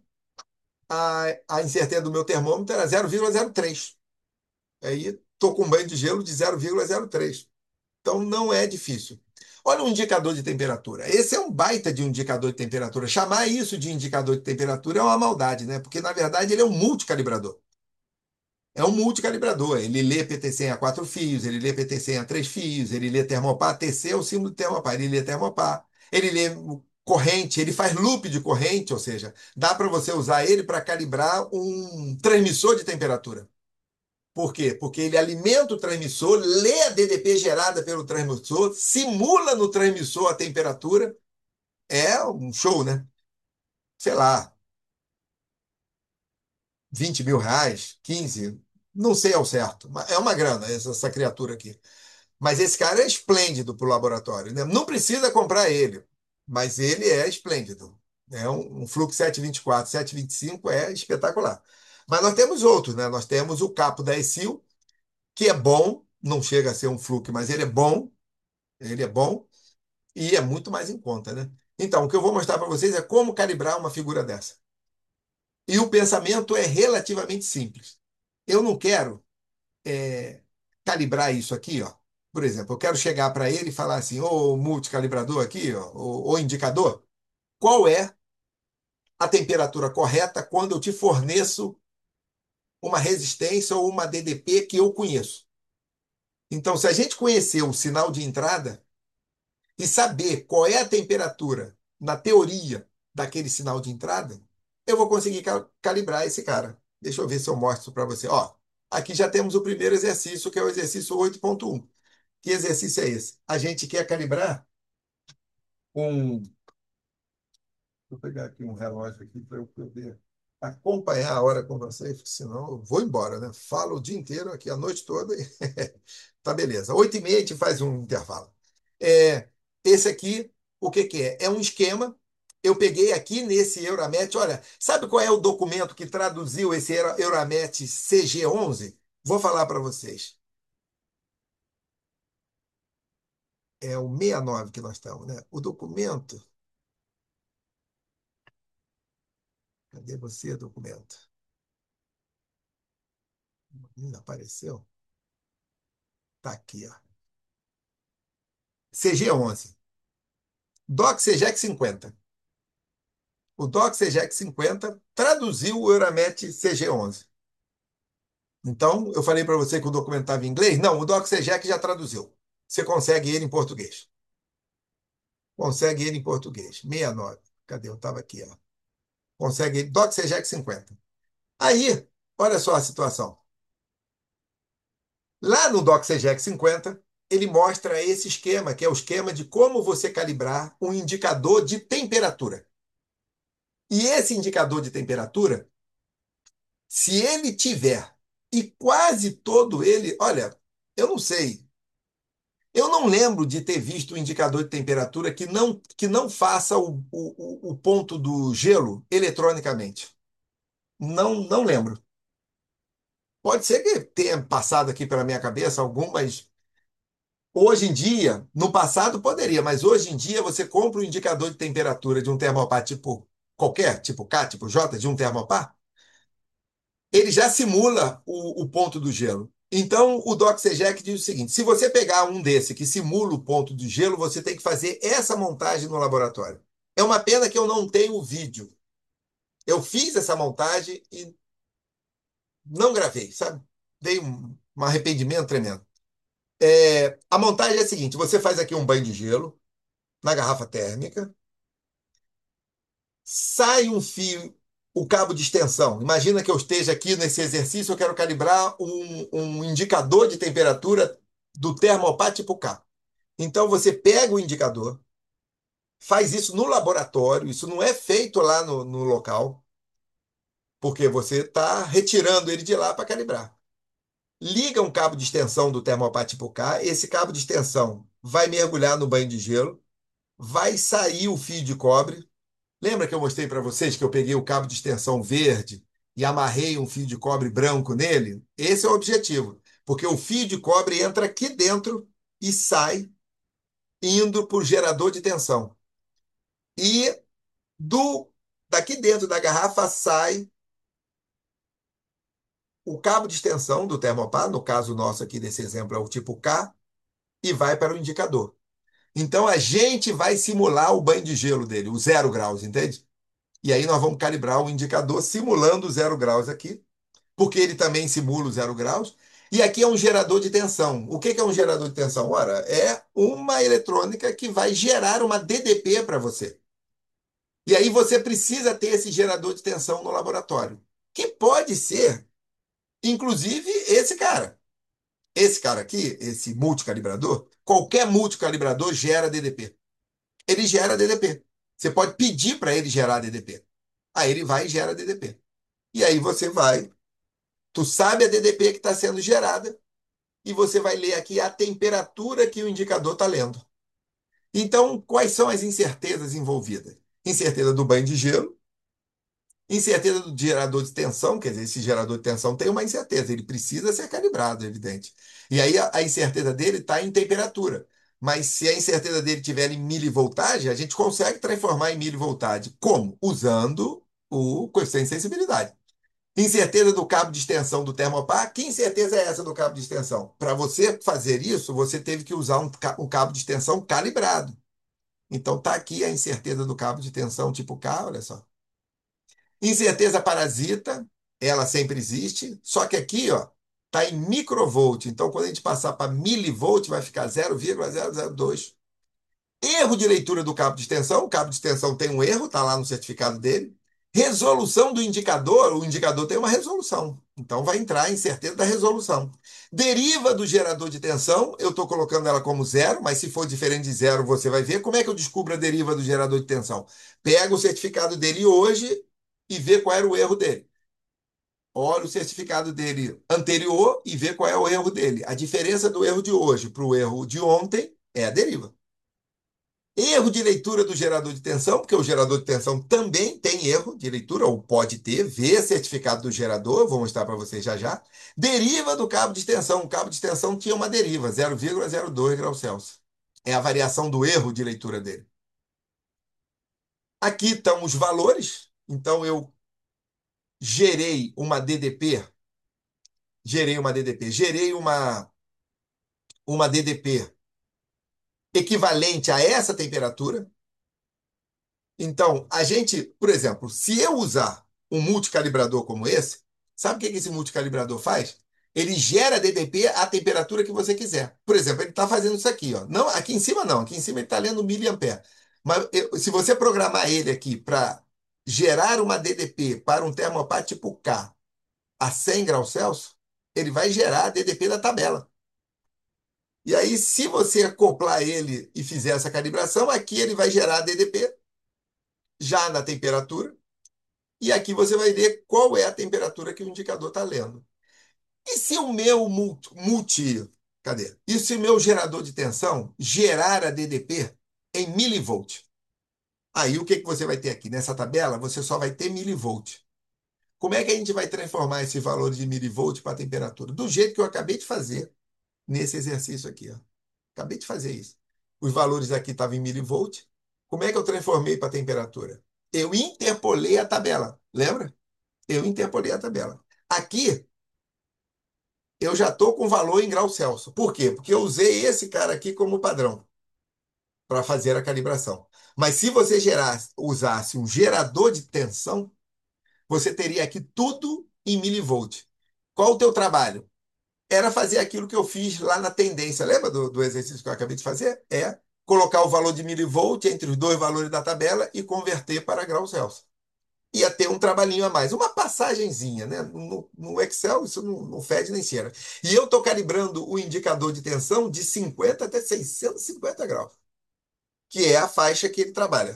a incerteza do meu termômetro era 0,03. Aí estou com um banho de gelo de 0,03. Então não é difícil. Olha um indicador de temperatura. Esse é um baita de um indicador de temperatura. Chamar isso de indicador de temperatura é uma maldade, né? Porque na verdade ele é um multicalibrador. É um multicalibrador. Ele lê PTC a 4 fios, ele lê PTC a 3 fios, ele lê termopar. TC é o símbolo de termopar. Ele lê termopar. Ele lê corrente, ele faz loop de corrente, ou seja, dá para você usar ele para calibrar um transmissor de temperatura. Por quê? Porque ele alimenta o transmissor, lê a DDP gerada pelo transmissor, simula no transmissor a temperatura. É um show, né? Sei lá, 20 mil reais, 15, não sei ao certo. Mas é uma grana essa criatura aqui. Mas esse cara é esplêndido para o laboratório, né? Não precisa comprar ele, mas ele é esplêndido. É um Flux 724, 725 é espetacular. Mas nós temos outros, né? Nós temos o capo da Exil, que é bom, não chega a ser um Flux, mas ele é bom e é muito mais em conta, né? Então, o que eu vou mostrar para vocês é como calibrar uma figura dessa. E o pensamento é relativamente simples. Eu não quero é, calibrar isso aqui, ó. Por exemplo, eu quero chegar para ele e falar assim, ô multicalibrador aqui, ó, ô indicador, qual é a temperatura correta quando eu te forneço uma resistência ou uma DDP que eu conheço? Então, se a gente conhecer o sinal de entrada e saber qual é a temperatura na teoria daquele sinal de entrada, eu vou conseguir calibrar esse cara. Deixa eu ver se eu mostro para você. Ó, aqui já temos o primeiro exercício, que é o exercício 8.1. Que exercício é esse? A gente quer calibrar um. Vou pegar aqui um relógio aqui para eu poder acompanhar a hora com vocês, porque senão eu vou embora, né? Falo o dia inteiro aqui, a noite toda. Tá beleza. 8h30 a gente faz um intervalo. É, esse aqui, o que que é? É um esquema. Eu peguei aqui nesse Euramet. Olha, sabe qual é o documento que traduziu esse Euramet CG11? Vou falar para vocês. É o 69 que nós estamos, né? O documento. Cadê você, documento? Apareceu? Tá aqui, ó. CG11. Doc CGEC 50. O Doc CGEC 50 traduziu o Euramet CG11. Então, eu falei para você que o documento estava em inglês? Não, o Doc CGEC já traduziu. Você consegue ele em português. Consegue ele em português. 69. Cadê? Eu estava aqui, ó. Consegue ele. Doc CGEC 50. Aí, olha só a situação. Lá no DocSegec 50, ele mostra esse esquema, que é o esquema de como você calibrar um indicador de temperatura. E esse indicador de temperatura, se ele tiver, e quase todo ele, olha, eu não sei, eu não lembro de ter visto um indicador de temperatura que não faça o ponto do gelo eletronicamente. Não, não lembro. Pode ser que tenha passado aqui pela minha cabeça algum, mas hoje em dia, no passado poderia, mas hoje em dia você compra o indicador de temperatura de um termopar tipo qualquer, tipo K, tipo J, de um termopar, ele já simula o ponto do gelo. Então, o DocSegec diz o seguinte: se você pegar um desse que simula o ponto do gelo, você tem que fazer essa montagem no laboratório. É uma pena que eu não tenho o vídeo. Eu fiz essa montagem e não gravei, sabe? Dei um arrependimento tremendo. A montagem é a seguinte: você faz aqui um banho de gelo na garrafa térmica, sai um fio, o cabo de extensão. Imagina que eu esteja aqui nesse exercício, eu quero calibrar um indicador de temperatura do termopar tipo K. Então você pega o indicador, faz isso no laboratório, isso não é feito lá no local, porque você está retirando ele de lá para calibrar. Liga um cabo de extensão do termopar tipo K, esse cabo de extensão vai mergulhar no banho de gelo, vai sair o fio de cobre. Lembra que eu mostrei para vocês que eu peguei o cabo de extensão verde e amarrei um fio de cobre branco nele? Esse é o objetivo, porque o fio de cobre entra aqui dentro e sai indo para o gerador de tensão. E do daqui dentro da garrafa sai o cabo de extensão do termopar, no caso nosso aqui desse exemplo é o tipo K, e vai para o indicador. Então a gente vai simular o banho de gelo dele, o 0 graus, entende? E aí nós vamos calibrar o indicador simulando o 0 graus aqui, porque ele também simula o 0 graus. E aqui é um gerador de tensão. O que é um gerador de tensão? Ora, é uma eletrônica que vai gerar uma DDP para você. E aí você precisa ter esse gerador de tensão no laboratório, que pode ser, inclusive, esse cara. Esse cara aqui, esse multicalibrador, qualquer multicalibrador gera DDP. Ele gera DDP. Você pode pedir para ele gerar DDP. Aí ele vai e gera DDP. E aí você vai, tu sabe a DDP que está sendo gerada e você vai ler aqui a temperatura que o indicador está lendo. Então, quais são as incertezas envolvidas? Incerteza do banho de gelo, incerteza do gerador de tensão, quer dizer, esse gerador de tensão tem uma incerteza, ele precisa ser calibrado, é evidente. E aí a incerteza dele está em temperatura. Mas se a incerteza dele tiver em milivoltagem, a gente consegue transformar em milivoltagem. Como? Usando o coeficiente de sensibilidade. Incerteza do cabo de extensão do termopar. Que incerteza é essa do cabo de extensão? Para você fazer isso, você teve que usar um cabo de extensão calibrado. Então tá aqui a incerteza do cabo de tensão tipo K, olha só. Incerteza parasita, ela sempre existe, só que aqui, ó, tá em microvolt. Então quando a gente passar para milivolt, vai ficar 0,002. Erro de leitura do cabo de extensão. O cabo de extensão tem um erro, está lá no certificado dele. Resolução do indicador. O indicador tem uma resolução. Então vai entrar em certeza da resolução. Deriva do gerador de tensão. Eu estou colocando ela como zero, mas se for diferente de zero, você vai ver. Como é que eu descubro a deriva do gerador de tensão? Pega o certificado dele hoje e vê qual era o erro dele. Olha o certificado dele anterior e vê qual é o erro dele. A diferença do erro de hoje para o erro de ontem é a deriva. Erro de leitura do gerador de tensão, porque o gerador de tensão também tem erro de leitura, ou pode ter, vê certificado do gerador, eu vou mostrar para vocês já já. Deriva do cabo de extensão. O cabo de extensão tinha uma deriva, 0,02 graus Celsius. É a variação do erro de leitura dele. Aqui estão os valores. Então eu gerei uma DDP, gerei uma DDP equivalente a essa temperatura. Então, a gente, por exemplo, se eu usar um multicalibrador como esse, sabe o que esse multicalibrador faz? Ele gera DDP à temperatura que você quiser. Por exemplo, ele está fazendo isso aqui, ó. Não, aqui em cima não, aqui em cima ele está lendo miliampere. Mas se você programar ele aqui para gerar uma DDP para um termopar tipo K a 100 graus Celsius, ele vai gerar a DDP da tabela. E aí, se você acoplar ele e fizer essa calibração, aqui ele vai gerar DDP já na temperatura. E aqui você vai ver qual é a temperatura que o indicador está lendo. E se o meu cadê? E se o meu gerador de tensão gerar a DDP em milivolt? Aí o que que você vai ter aqui? Nessa tabela, você só vai ter milivolt. Como é que a gente vai transformar esse valor de milivolt para a temperatura? Do jeito que eu acabei de fazer nesse exercício aqui, ó. Acabei de fazer isso. Os valores aqui estavam em milivolt. Como é que eu transformei para a temperatura? Eu interpolei a tabela. Lembra? Eu interpolei a tabela. Aqui, eu já estou com valor em grau Celsius. Por quê? Porque eu usei esse cara aqui como padrão para fazer a calibração. Mas se você usasse um gerador de tensão, você teria aqui tudo em milivolt. Qual o teu trabalho? Era fazer aquilo que eu fiz lá na tendência. Lembra do exercício que eu acabei de fazer? É colocar o valor de milivolt entre os dois valores da tabela e converter para graus Celsius. Ia ter um trabalhinho a mais, uma passagenzinha, né? No Excel isso não fede nem cheira. E eu estou calibrando o indicador de tensão de 50 até 650 graus, que é a faixa que ele trabalha.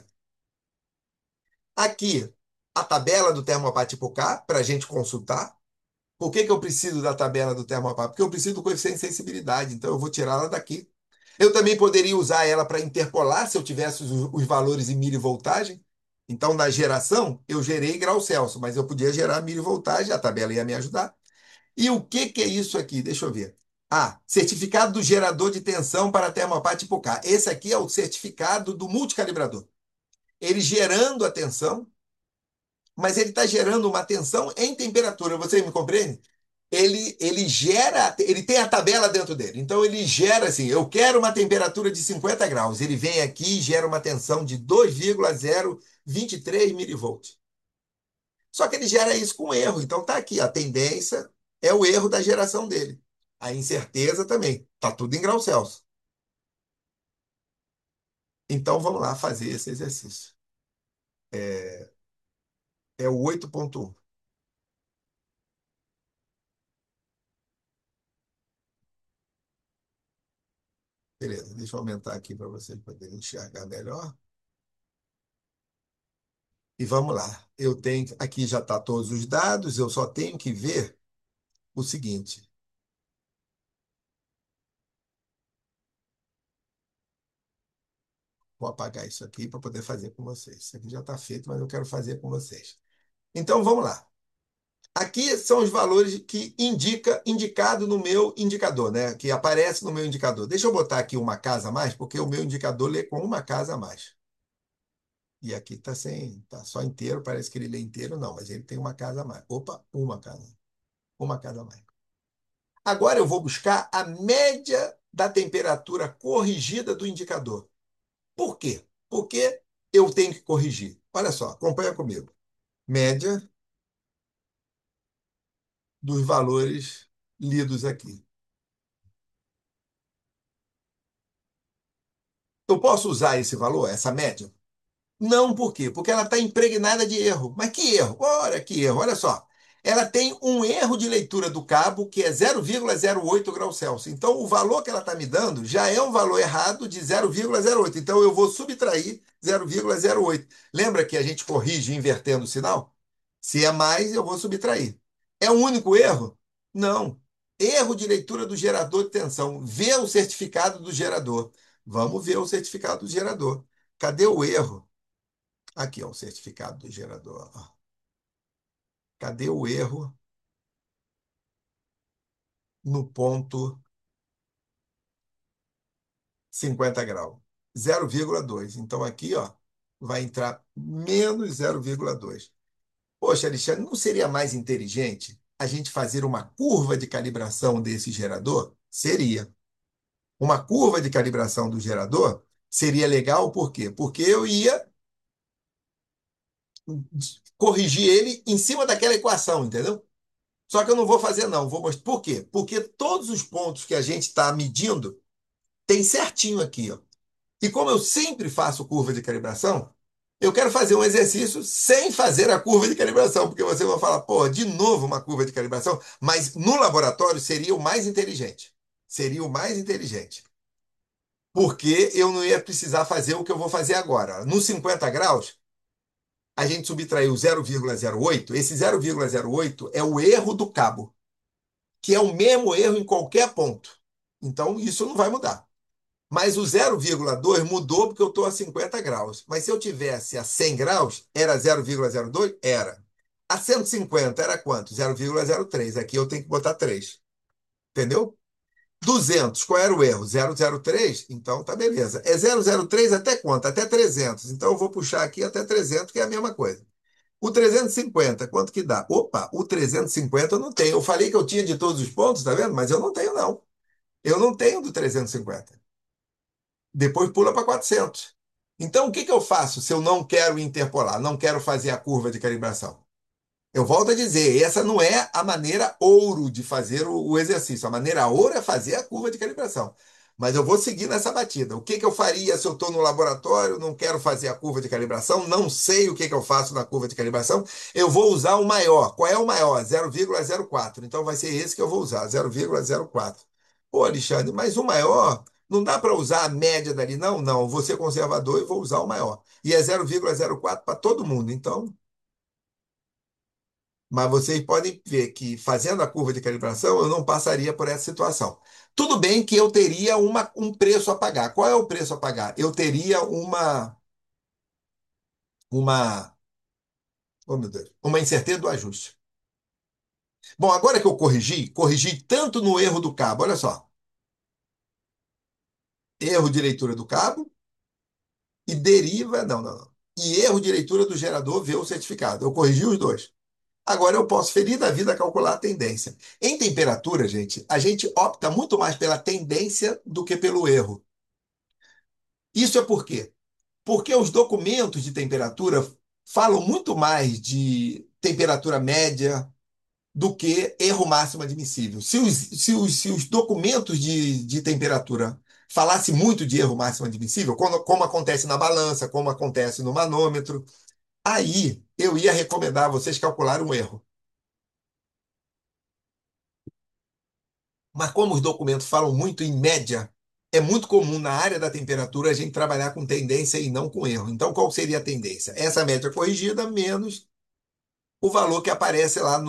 Aqui, a tabela do Thermopar tipo K, para a gente consultar. Por que que eu preciso da tabela do Thermopar? Porque eu preciso do coeficiente de sensibilidade, então eu vou tirá-la daqui. Eu também poderia usar ela para interpolar, se eu tivesse os valores em milivoltagem. Então, na geração, eu gerei grau Celsius, mas eu podia gerar milivoltagem, a tabela ia me ajudar. E o que que é isso aqui? Deixa eu ver. Ah, certificado do gerador de tensão para Thermopar tipo K. Esse aqui é o certificado do multicalibrador. Ele gerando a tensão, mas ele está gerando uma tensão em temperatura. Você me compreende? Ele gera, ele tem a tabela dentro dele. Então ele gera assim, eu quero uma temperatura de 50 graus. Ele vem aqui e gera uma tensão de 2,023 milivolts. Só que ele gera isso com erro. Então tá aqui, a tendência é o erro da geração dele. A incerteza também. Tá tudo em grau Celsius. Então vamos lá fazer esse exercício. É o 8.1. Beleza, deixa eu aumentar aqui para vocês poderem enxergar melhor. E vamos lá. Eu tenho, aqui já está todos os dados, eu só tenho que ver o seguinte. Vou apagar isso aqui para poder fazer com vocês. Isso aqui já está feito, mas eu quero fazer com vocês. Então vamos lá. Aqui são os valores que indicado no meu indicador, né? Que aparece no meu indicador. Deixa eu botar aqui uma casa a mais, porque o meu indicador lê com uma casa a mais. E aqui está sem, tá só inteiro, parece que ele lê inteiro, não, mas ele tem uma casa a mais. Opa, uma casa. Uma casa a mais. Agora eu vou buscar a média da temperatura corrigida do indicador. Por quê? Porque eu tenho que corrigir. Olha só, acompanha comigo. Média dos valores lidos aqui. Eu posso usar esse valor, essa média? Não, por quê? Porque ela está impregnada de erro. Mas que erro? Olha que erro, olha só. Ela tem um erro de leitura do cabo que é 0,08 graus Celsius. Então, o valor que ela está me dando já é um valor errado de 0,08. Então, eu vou subtrair 0,08. Lembra que a gente corrige invertendo o sinal? Se é mais, eu vou subtrair. É o único erro? Não. Erro de leitura do gerador de tensão. Vê o certificado do gerador. Vamos ver o certificado do gerador. Cadê o erro? Aqui, ó, o certificado do gerador. Ó. Cadê o erro no ponto 50 graus? 0,2. Então aqui, ó, vai entrar menos 0,2. Poxa, Alexandre, não seria mais inteligente a gente fazer uma curva de calibração desse gerador? Seria. Uma curva de calibração do gerador seria legal, por quê? Porque eu ia corrigir ele em cima daquela equação, entendeu? Só que eu não vou fazer, não. Vou mostrar. Por quê? Porque todos os pontos que a gente está medindo tem certinho aqui, ó. E como eu sempre faço curva de calibração, eu quero fazer um exercício sem fazer a curva de calibração, porque você vai falar, pô, de novo uma curva de calibração, mas no laboratório seria o mais inteligente. Seria o mais inteligente. Porque eu não ia precisar fazer o que eu vou fazer agora. No 50 graus, a gente subtraiu 0,08. Esse 0,08 é o erro do cabo, que é o mesmo erro em qualquer ponto. Então, isso não vai mudar. Mas o 0,2 mudou porque eu estou a 50 graus. Mas se eu tivesse a 100 graus, era 0,02? Era. A 150 era quanto? 0,03. Aqui eu tenho que botar 3. Entendeu? 200, qual era o erro? 0,03? Então tá beleza. É 0,03 até quanto? Até 300. Então eu vou puxar aqui até 300, que é a mesma coisa. O 350, quanto que dá? Opa, o 350 eu não tenho. Eu falei que eu tinha de todos os pontos, tá vendo? Mas eu não tenho, não. Eu não tenho do 350. Depois pula para 400. Então, o que que eu faço se eu não quero interpolar, não quero fazer a curva de calibração? Eu volto a dizer, essa não é a maneira ouro de fazer o exercício. A maneira ouro é fazer a curva de calibração. Mas eu vou seguir nessa batida. O que que eu faria se eu estou no laboratório, não quero fazer a curva de calibração, não sei o que que eu faço na curva de calibração? Eu vou usar o maior. Qual é o maior? 0,04. Então vai ser esse que eu vou usar, 0,04. Pô, Alexandre, mas o maior não dá para usar a média dali, não? Não, eu vou ser conservador e vou usar o maior. E é 0,04 para todo mundo. Então, mas vocês podem ver que fazendo a curva de calibração, eu não passaria por essa situação. Tudo bem que eu teria um preço a pagar. Qual é o preço a pagar? Eu teria uma, oh meu Deus, uma incerteza do ajuste. Bom, agora que eu corrigi tanto no erro do cabo, olha só, erro de leitura do cabo e deriva, não. E erro de leitura do gerador ver o certificado. Eu corrigi os dois. Agora eu posso, feliz da vida, calcular a tendência. Em temperatura, gente, a gente opta muito mais pela tendência do que pelo erro. Isso é por quê? Porque os documentos de temperatura falam muito mais de temperatura média do que erro máximo admissível. Se os documentos de temperatura falassem muito de erro máximo admissível, como acontece na balança, como acontece no manômetro, aí eu ia recomendar a vocês calcular um erro. Mas como os documentos falam muito em média, é muito comum na área da temperatura a gente trabalhar com tendência e não com erro. Então, qual seria a tendência? Essa média corrigida menos o valor que aparece lá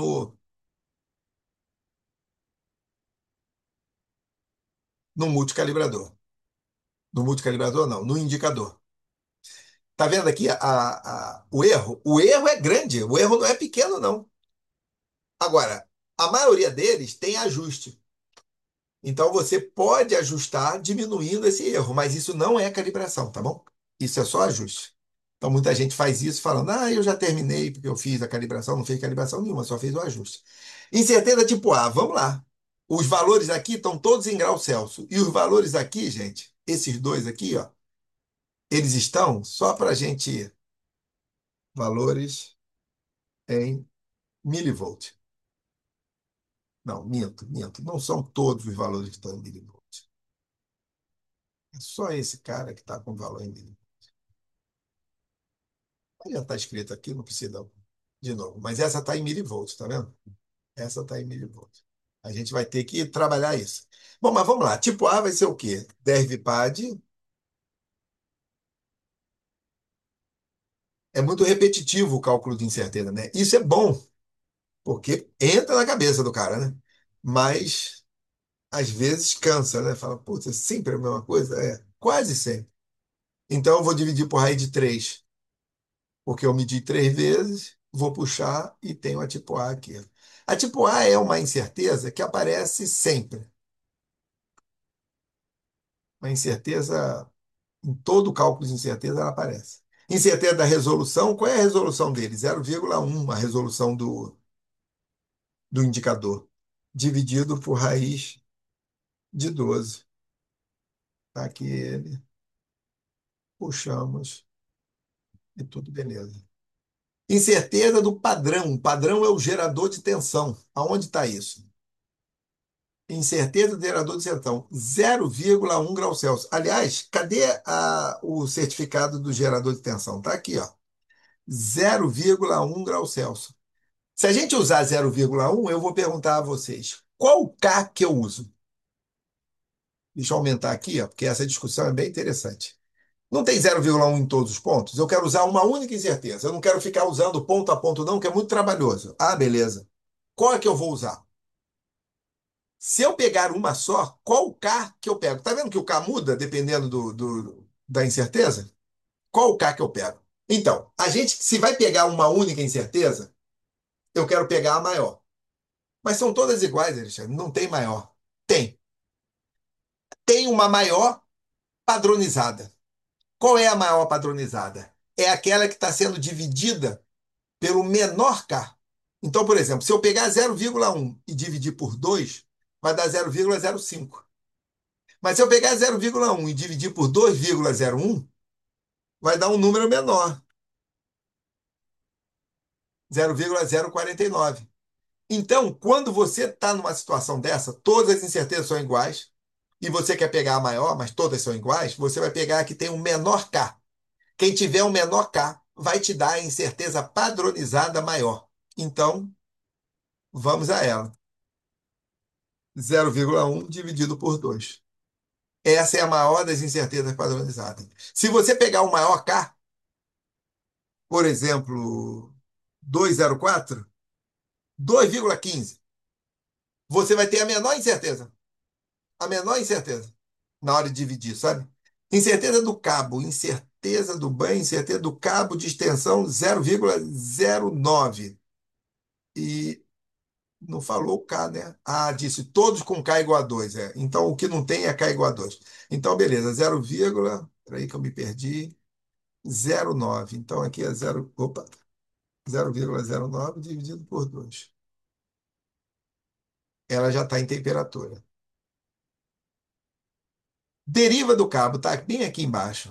no multicalibrador. No multicalibrador, não, no indicador. Tá vendo aqui o erro? O erro é grande, o erro não é pequeno, não. Agora, a maioria deles tem ajuste. Então você pode ajustar diminuindo esse erro, mas isso não é calibração, tá bom? Isso é só ajuste. Então muita gente faz isso falando: "Ah, eu já terminei porque eu fiz a calibração", não fez calibração nenhuma, só fez o ajuste. Incerteza tipo A, vamos lá. Os valores aqui estão todos em grau Celsius e os valores aqui, gente, esses dois aqui, ó, eles estão só para a gente valores em milivolt. Não, minto. Não são todos os valores que estão em milivolt. É só esse cara que está com valor em milivolt. Já está escrito aqui, não precisa de novo. Mas essa está em milivolts, tá vendo? Essa está em milivolts. A gente vai ter que trabalhar isso. Bom, mas vamos lá. Tipo A vai ser o quê? Derivpad. É muito repetitivo o cálculo de incerteza, né? Isso é bom, porque entra na cabeça do cara, né? Mas às vezes cansa, né? Fala, putz, é sempre a mesma coisa? É, quase sempre. Então eu vou dividir por raiz de 3, porque eu medi 3 vezes, vou puxar e tenho a tipo A aqui. A tipo A é uma incerteza que aparece sempre. Uma incerteza, em todo cálculo de incerteza, ela aparece. Incerteza da resolução, qual é a resolução dele? 0,1 a resolução do indicador, dividido por raiz de 12. Tá aqui ele, puxamos e tudo beleza. Incerteza do padrão. O padrão é o gerador de tensão. Aonde está isso? Incerteza do gerador de tensão, 0,1 grau Celsius. Aliás, cadê o certificado do gerador de tensão? Está aqui, ó. 0,1 grau Celsius. Se a gente usar 0,1, eu vou perguntar a vocês, qual K que eu uso? Deixa eu aumentar aqui, ó, porque essa discussão é bem interessante. Não tem 0,1 em todos os pontos? Eu quero usar uma única incerteza. Eu não quero ficar usando ponto a ponto, não, que é muito trabalhoso. Ah, beleza. Qual é que eu vou usar? Se eu pegar uma só, qual K que eu pego? Tá vendo que o K muda dependendo da incerteza? Qual K que eu pego? Então, a gente, se vai pegar uma única incerteza, eu quero pegar a maior. Mas são todas iguais, Alexandre. Não tem maior. Tem. Tem uma maior padronizada. Qual é a maior padronizada? É aquela que está sendo dividida pelo menor K. Então, por exemplo, se eu pegar 0,1 e dividir por 2, vai dar 0,05. Mas se eu pegar 0,1 e dividir por 2,01, vai dar um número menor, 0,049. Então, quando você está numa situação dessa, todas as incertezas são iguais, e você quer pegar a maior, mas todas são iguais, você vai pegar a que tem um menor K. Quem tiver um menor K vai te dar a incerteza padronizada maior. Então, vamos a ela. 0,1 dividido por 2. Essa é a maior das incertezas padronizadas. Se você pegar o maior K, por exemplo, 204, 2,15, você vai ter a menor incerteza. A menor incerteza na hora de dividir, sabe? Incerteza do cabo, incerteza do banho, incerteza do cabo de extensão 0,09. E não falou o K, né? Ah, disse todos com K igual a 2. É. Então o que não tem é K igual a 2. Então, beleza, 0, peraí que eu me perdi, 0,9. Então aqui é 0, opa, 0,09 dividido por 2. Ela já está em temperatura. Deriva do cabo está bem aqui embaixo.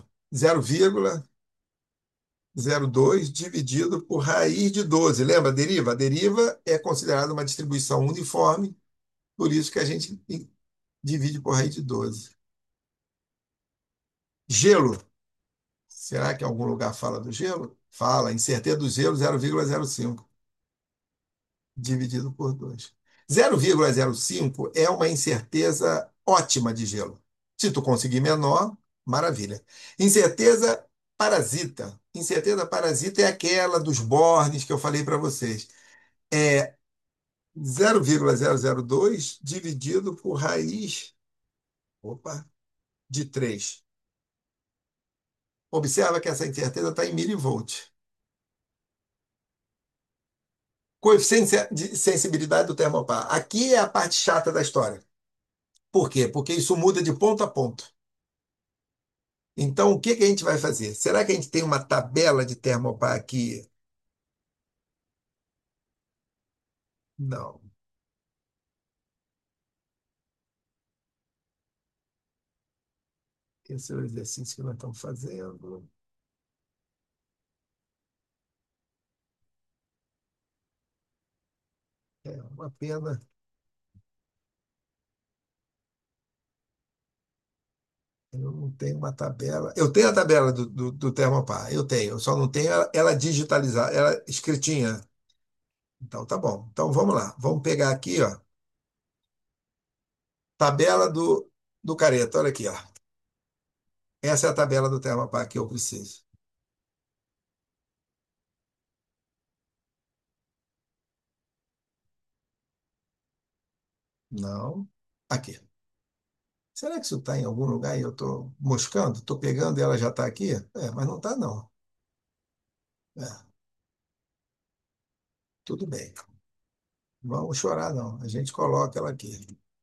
0,02 dividido por raiz de 12. Lembra a deriva? A deriva é considerada uma distribuição uniforme, por isso que a gente divide por raiz de 12. Gelo. Será que em algum lugar fala do gelo? Fala. Incerteza do gelo, 0,05 dividido por 2. 0,05 é uma incerteza ótima de gelo. Se tu conseguir menor, maravilha. Incerteza parasita. Incerteza parasita é aquela dos bornes que eu falei para vocês. É 0,002 dividido por raiz, opa, de 3. Observa que essa incerteza está em milivolt. Coeficiente de sensibilidade do termopar. Aqui é a parte chata da história. Por quê? Porque isso muda de ponto a ponto. Então, o que que a gente vai fazer? Será que a gente tem uma tabela de termopar aqui? Não. Esse é o exercício que nós estamos fazendo. É uma pena. Eu não tenho uma tabela. Eu tenho a tabela do termopar. Eu tenho. Eu só não tenho ela digitalizada, ela escritinha. Então, tá bom. Então, vamos lá. Vamos pegar aqui, ó. Tabela do Careta. Olha aqui, ó. Essa é a tabela do termopar que eu preciso. Não. Aqui. Será que isso está em algum lugar e eu estou moscando? Estou pegando e ela já está aqui? É, mas não está, não. É, tudo bem. Vamos chorar, não. A gente coloca ela aqui.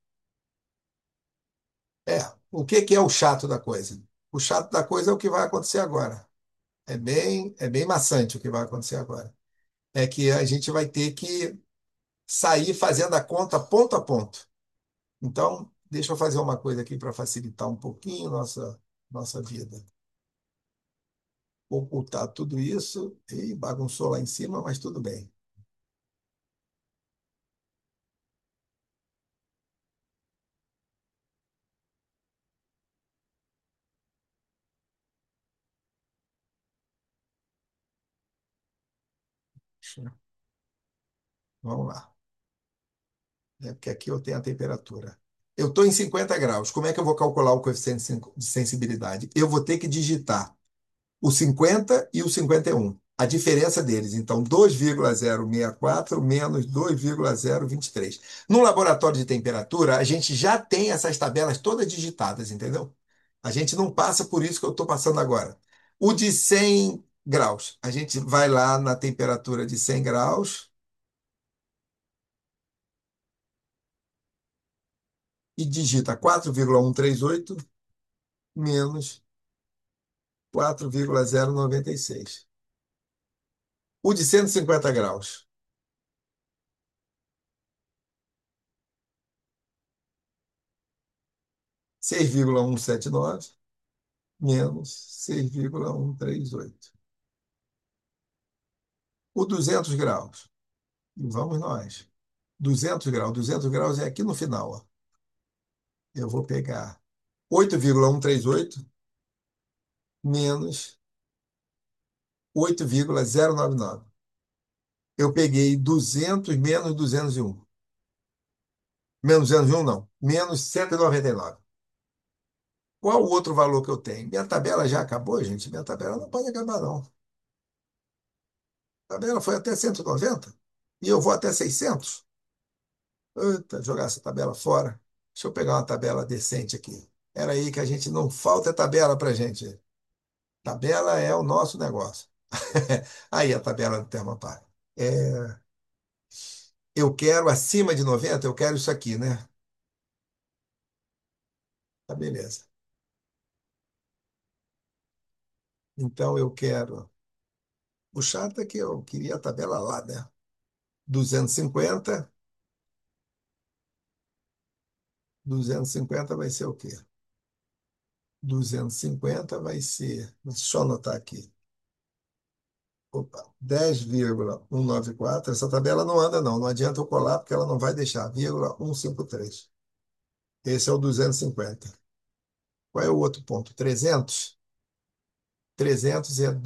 É, o que que é o chato da coisa? O chato da coisa é o que vai acontecer agora. É bem maçante o que vai acontecer agora. É que a gente vai ter que sair fazendo a conta ponto a ponto. Então, deixa eu fazer uma coisa aqui para facilitar um pouquinho nossa vida. Vou ocultar tudo isso e bagunçou lá em cima, mas tudo bem. Vamos lá. É porque aqui eu tenho a temperatura. Eu estou em 50 graus. Como é que eu vou calcular o coeficiente de sensibilidade? Eu vou ter que digitar o 50 e o 51. A diferença deles, então, 2,064 menos 2,023. No laboratório de temperatura, a gente já tem essas tabelas todas digitadas, entendeu? A gente não passa por isso que eu estou passando agora. O de 100 graus, a gente vai lá na temperatura de 100 graus e digita 4,138 menos 4,096. O de 150 graus, 6,179 menos 6,138. O 200 graus, e vamos nós. 200 graus é aqui no final, ó. Eu vou pegar 8,138 menos 8,099. Eu peguei 200 menos 201. Menos 201 não, menos 199. Qual o outro valor que eu tenho? Minha tabela já acabou, gente? Minha tabela não pode acabar, não. A tabela foi até 190 e eu vou até 600. Eita, jogar essa tabela fora. Deixa eu pegar uma tabela decente aqui. Era aí que a gente não falta tabela para gente. Tabela é o nosso negócio. Aí a tabela do Termopar. É, eu quero acima de 90, eu quero isso aqui, né? Tá, beleza. Então eu quero. O chato é que eu queria a tabela lá, né? 250, 250 vai ser o quê? 250 vai ser. Deixa eu anotar aqui. Opa, 10,194. Essa tabela não anda, não. Não adianta eu colar, porque ela não vai deixar. 153. Esse é o 250. Qual é o outro ponto? 300. 300 é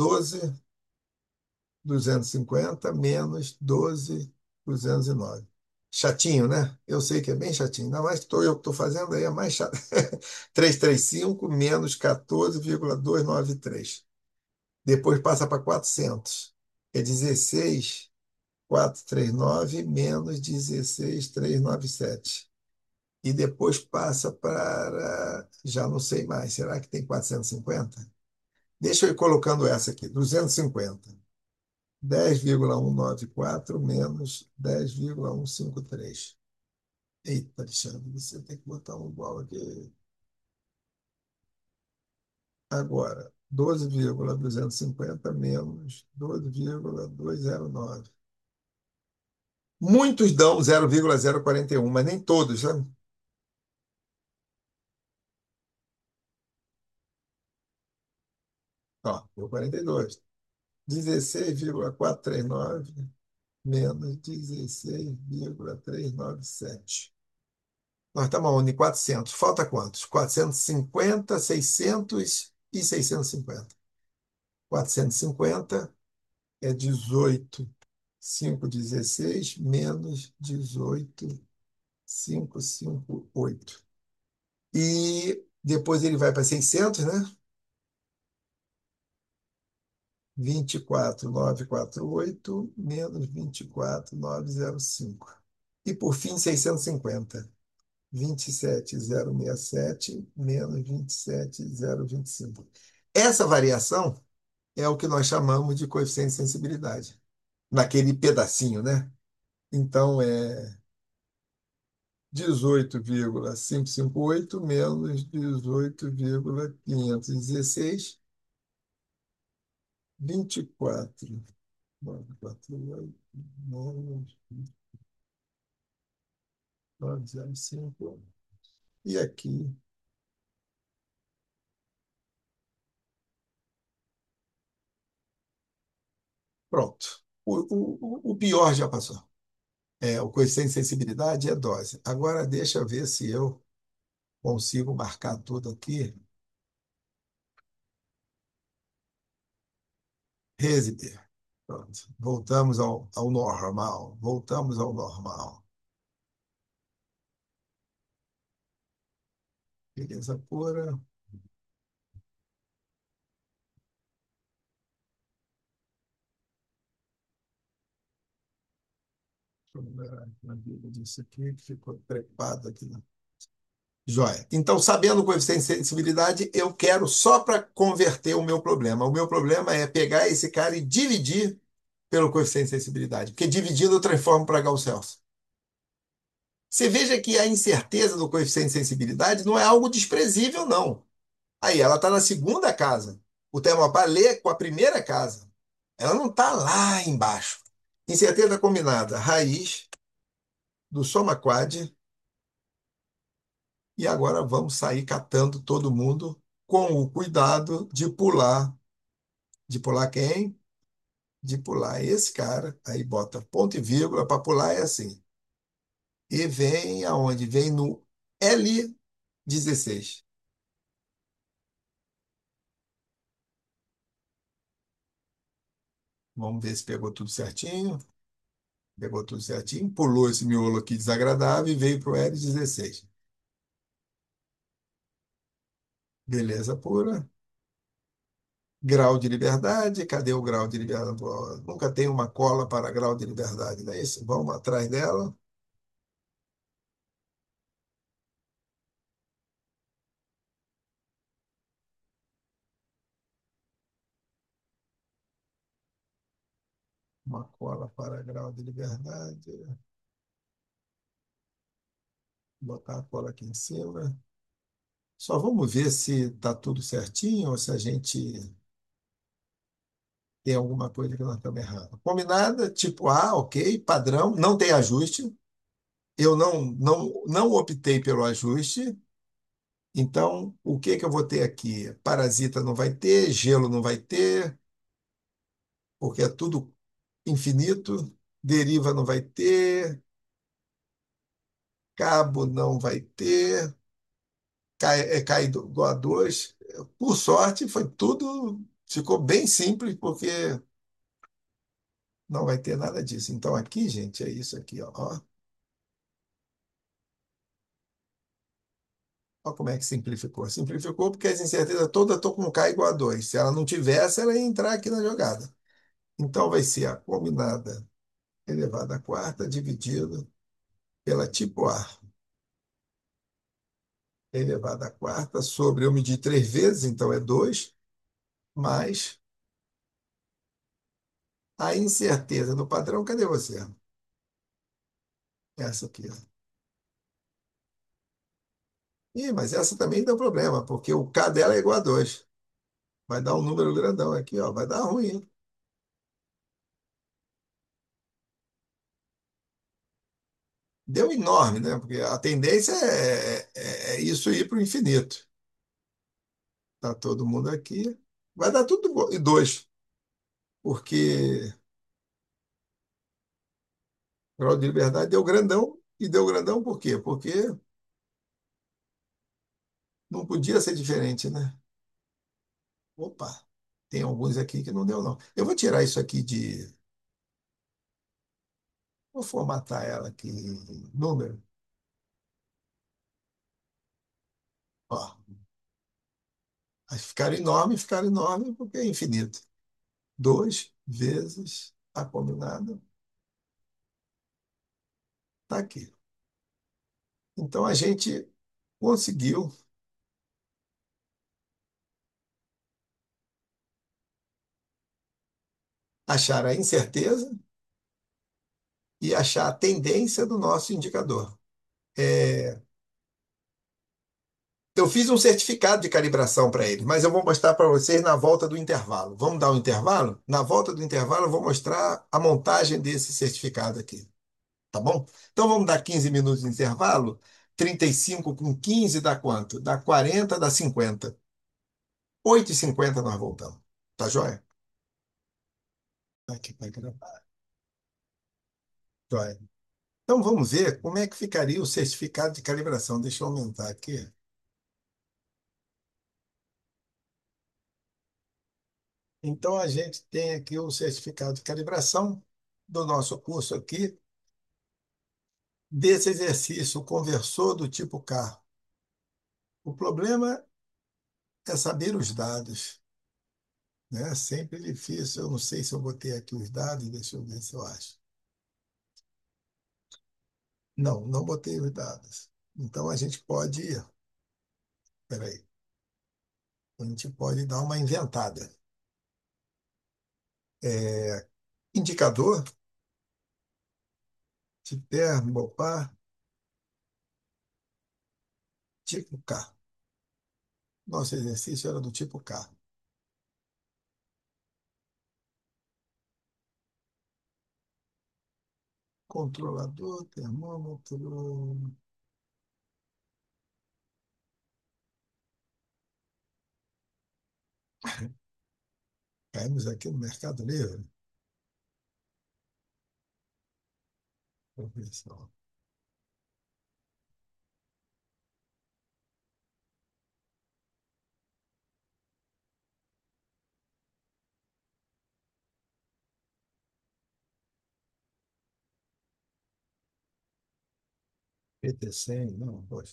12,250 menos 12,209. Chatinho, né? Eu sei que é bem chatinho. Ainda mais que eu que estou fazendo aí, é mais chato. 335 menos 14,293. Depois passa para 400. É 16,439 menos 16,397. E depois passa para. Já não sei mais. Será que tem 450? Deixa eu ir colocando essa aqui. 250. 10,194 menos 10,153. Eita, Alexandre, você tem que botar um igual aqui. Agora, 12,250 menos 12,209. Muitos dão 0,041, mas nem todos, sabe? Ó, deu 42. 16,439 menos 16,397. Nós estamos onde? Em 400. Falta quantos? 450, 600 e 650. 450 é 18,516 menos 18,558. E depois ele vai para 600, né? 24,948 menos 24,905. E por fim, 650. 27,067 menos 27,025. Essa variação é o que nós chamamos de coeficiente de sensibilidade, naquele pedacinho, né? Então, é 18,558 menos 18,516, 24,948 menos 905. E aqui, pronto. O pior já passou. O coeficiente de sensibilidade é dose. Agora, deixa eu ver se eu consigo marcar tudo aqui. Resider. Pronto. Voltamos ao normal. Voltamos ao normal. Beleza pura. Deixa eu ver na vida disso aqui, que ficou trepado aqui. Joia. Então, sabendo o coeficiente de sensibilidade, eu quero só para converter o meu problema. O meu problema é pegar esse cara e dividir pelo coeficiente de sensibilidade, porque dividindo eu transformo para Gauss-Celso. Você veja que a incerteza do coeficiente de sensibilidade não é algo desprezível, não. Aí, ela está na segunda casa. O Thermopar lê com a primeira casa. Ela não está lá embaixo. Incerteza combinada, raiz do soma quad. E agora vamos sair catando todo mundo com o cuidado de pular. De pular quem? De pular esse cara. Aí bota ponto e vírgula para pular é assim. E vem aonde? Vem no L16. Vamos ver se pegou tudo certinho. Pegou tudo certinho. Pulou esse miolo aqui desagradável e veio para o L16. Beleza pura. Grau de liberdade. Cadê o grau de liberdade? Nunca tem uma cola para grau de liberdade, não é isso? Vamos atrás dela. Uma cola para grau de liberdade. Botar a cola aqui em cima. Só vamos ver se está tudo certinho ou se a gente tem alguma coisa que nós estamos errando. Combinada, tipo A, ok, padrão, não tem ajuste. Eu não optei pelo ajuste. Então, o que que eu vou ter aqui? Parasita não vai ter, gelo não vai ter, porque é tudo infinito. Deriva não vai ter, cabo não vai ter. Cai do A2. Por sorte, foi tudo, ficou bem simples, porque não vai ter nada disso. Então, aqui, gente, é isso aqui, ó. Ó como é que simplificou. Simplificou porque as incertezas todas estão com K igual a 2. Se ela não tivesse, ela ia entrar aqui na jogada. Então, vai ser a combinada elevada à quarta dividido pela tipo A elevada à quarta sobre, eu medi 3 vezes, então é 2 mais a incerteza do padrão. Cadê você? Essa aqui, ó. Ih, mas essa também deu problema, porque o K dela é igual a 2. Vai dar um número grandão aqui, ó. Vai dar ruim, hein? Deu enorme, né? Porque a tendência é isso ir para o infinito. Tá todo mundo aqui. Vai dar tudo e 2, porque o grau de liberdade deu grandão. E deu grandão por quê? Porque não podia ser diferente, né? Opa, tem alguns aqui que não deu, não. Eu vou tirar isso aqui de. Vou formatar ela aqui em número. Ó, ficaram enorme porque é infinito. 2 vezes a combinada está aqui. Então a gente conseguiu achar a incerteza e achar a tendência do nosso indicador. É, eu fiz um certificado de calibração para ele, mas eu vou mostrar para vocês na volta do intervalo. Vamos dar um intervalo? Na volta do intervalo, eu vou mostrar a montagem desse certificado aqui. Tá bom? Então vamos dar 15 minutos de intervalo. 35 com 15 dá quanto? Dá 40, dá 50. 8h50 nós voltamos. Tá joia? Aqui para gravar. Joia. Então vamos ver como é que ficaria o certificado de calibração. Deixa eu aumentar aqui. Então a gente tem aqui o certificado de calibração do nosso curso aqui, desse exercício conversor do tipo K. O problema é saber os dados, né? Sempre difícil. Eu não sei se eu botei aqui os dados, deixa eu ver se eu acho. Não, não botei os dados. Então a gente pode, peraí, a gente pode dar uma inventada. É, indicador de Termopar tipo K. Nosso exercício era do tipo K. Controlador, termômetro. Caímos aqui no Mercado Livre. Professor. PT100, não, poxa.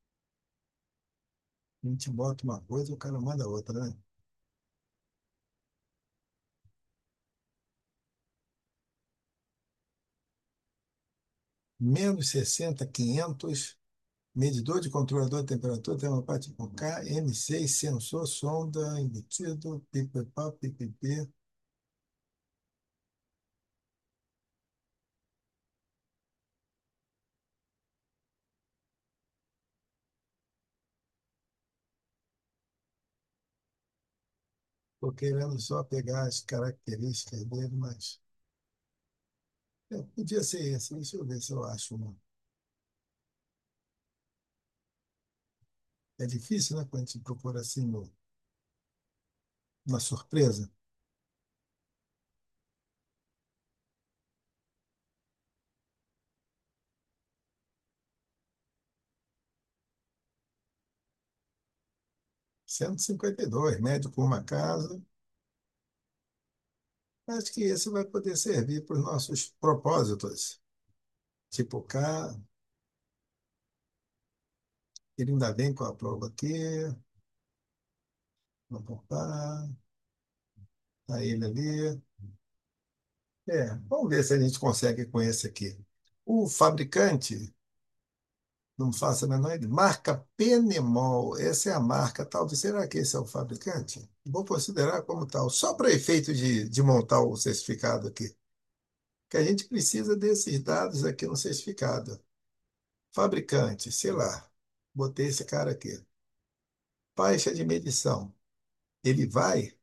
A gente bota uma coisa, o cara manda outra, né? Menos 60, 500, medidor de controlador de temperatura, termopar tipo K, M6, sensor, sonda, embutido, pipipá, pipipi. Estou querendo só pegar as características dele, mas podia ser esse. Deixa eu ver se eu acho uma. É difícil, né, quando a gente procura assim uma surpresa. 152, médio por uma casa. Acho que esse vai poder servir para os nossos propósitos. Tipo K, ele ainda vem com a prova aqui. Vamos botar. Tá ele ali. Vamos ver se a gente consegue com esse aqui. O fabricante, não faço a menor ideia, marca Penemol, essa é a marca tal. Será que esse é o fabricante? Vou considerar como tal, só para efeito de montar o certificado aqui. Que a gente precisa desses dados aqui no certificado. Fabricante, sei lá, botei esse cara aqui. Faixa de medição. Ele vai.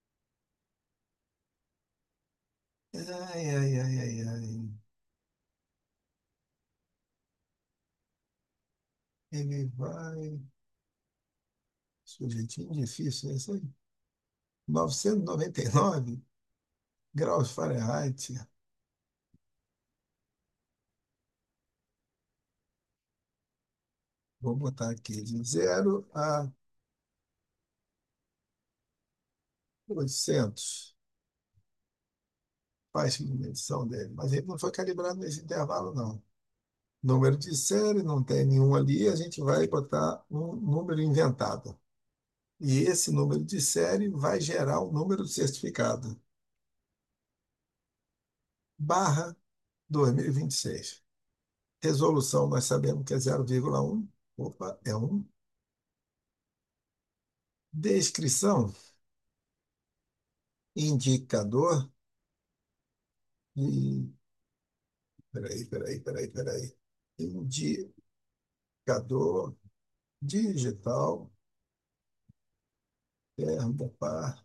Ai, ai, ai, ai, ai. Ele vai. Sujeitinho difícil, é isso aí. 999 graus Fahrenheit. Vou botar aqui de 0 a 800. Faixa de medição dele. Mas ele não foi calibrado nesse intervalo, não. Número de série, não tem nenhum ali. A gente vai botar um número inventado. E esse número de série vai gerar um número de certificado. Barra 2026. Resolução, nós sabemos que é 0,1. Opa, é 1. Descrição, indicador de. Peraí. Indicador digital, termopar,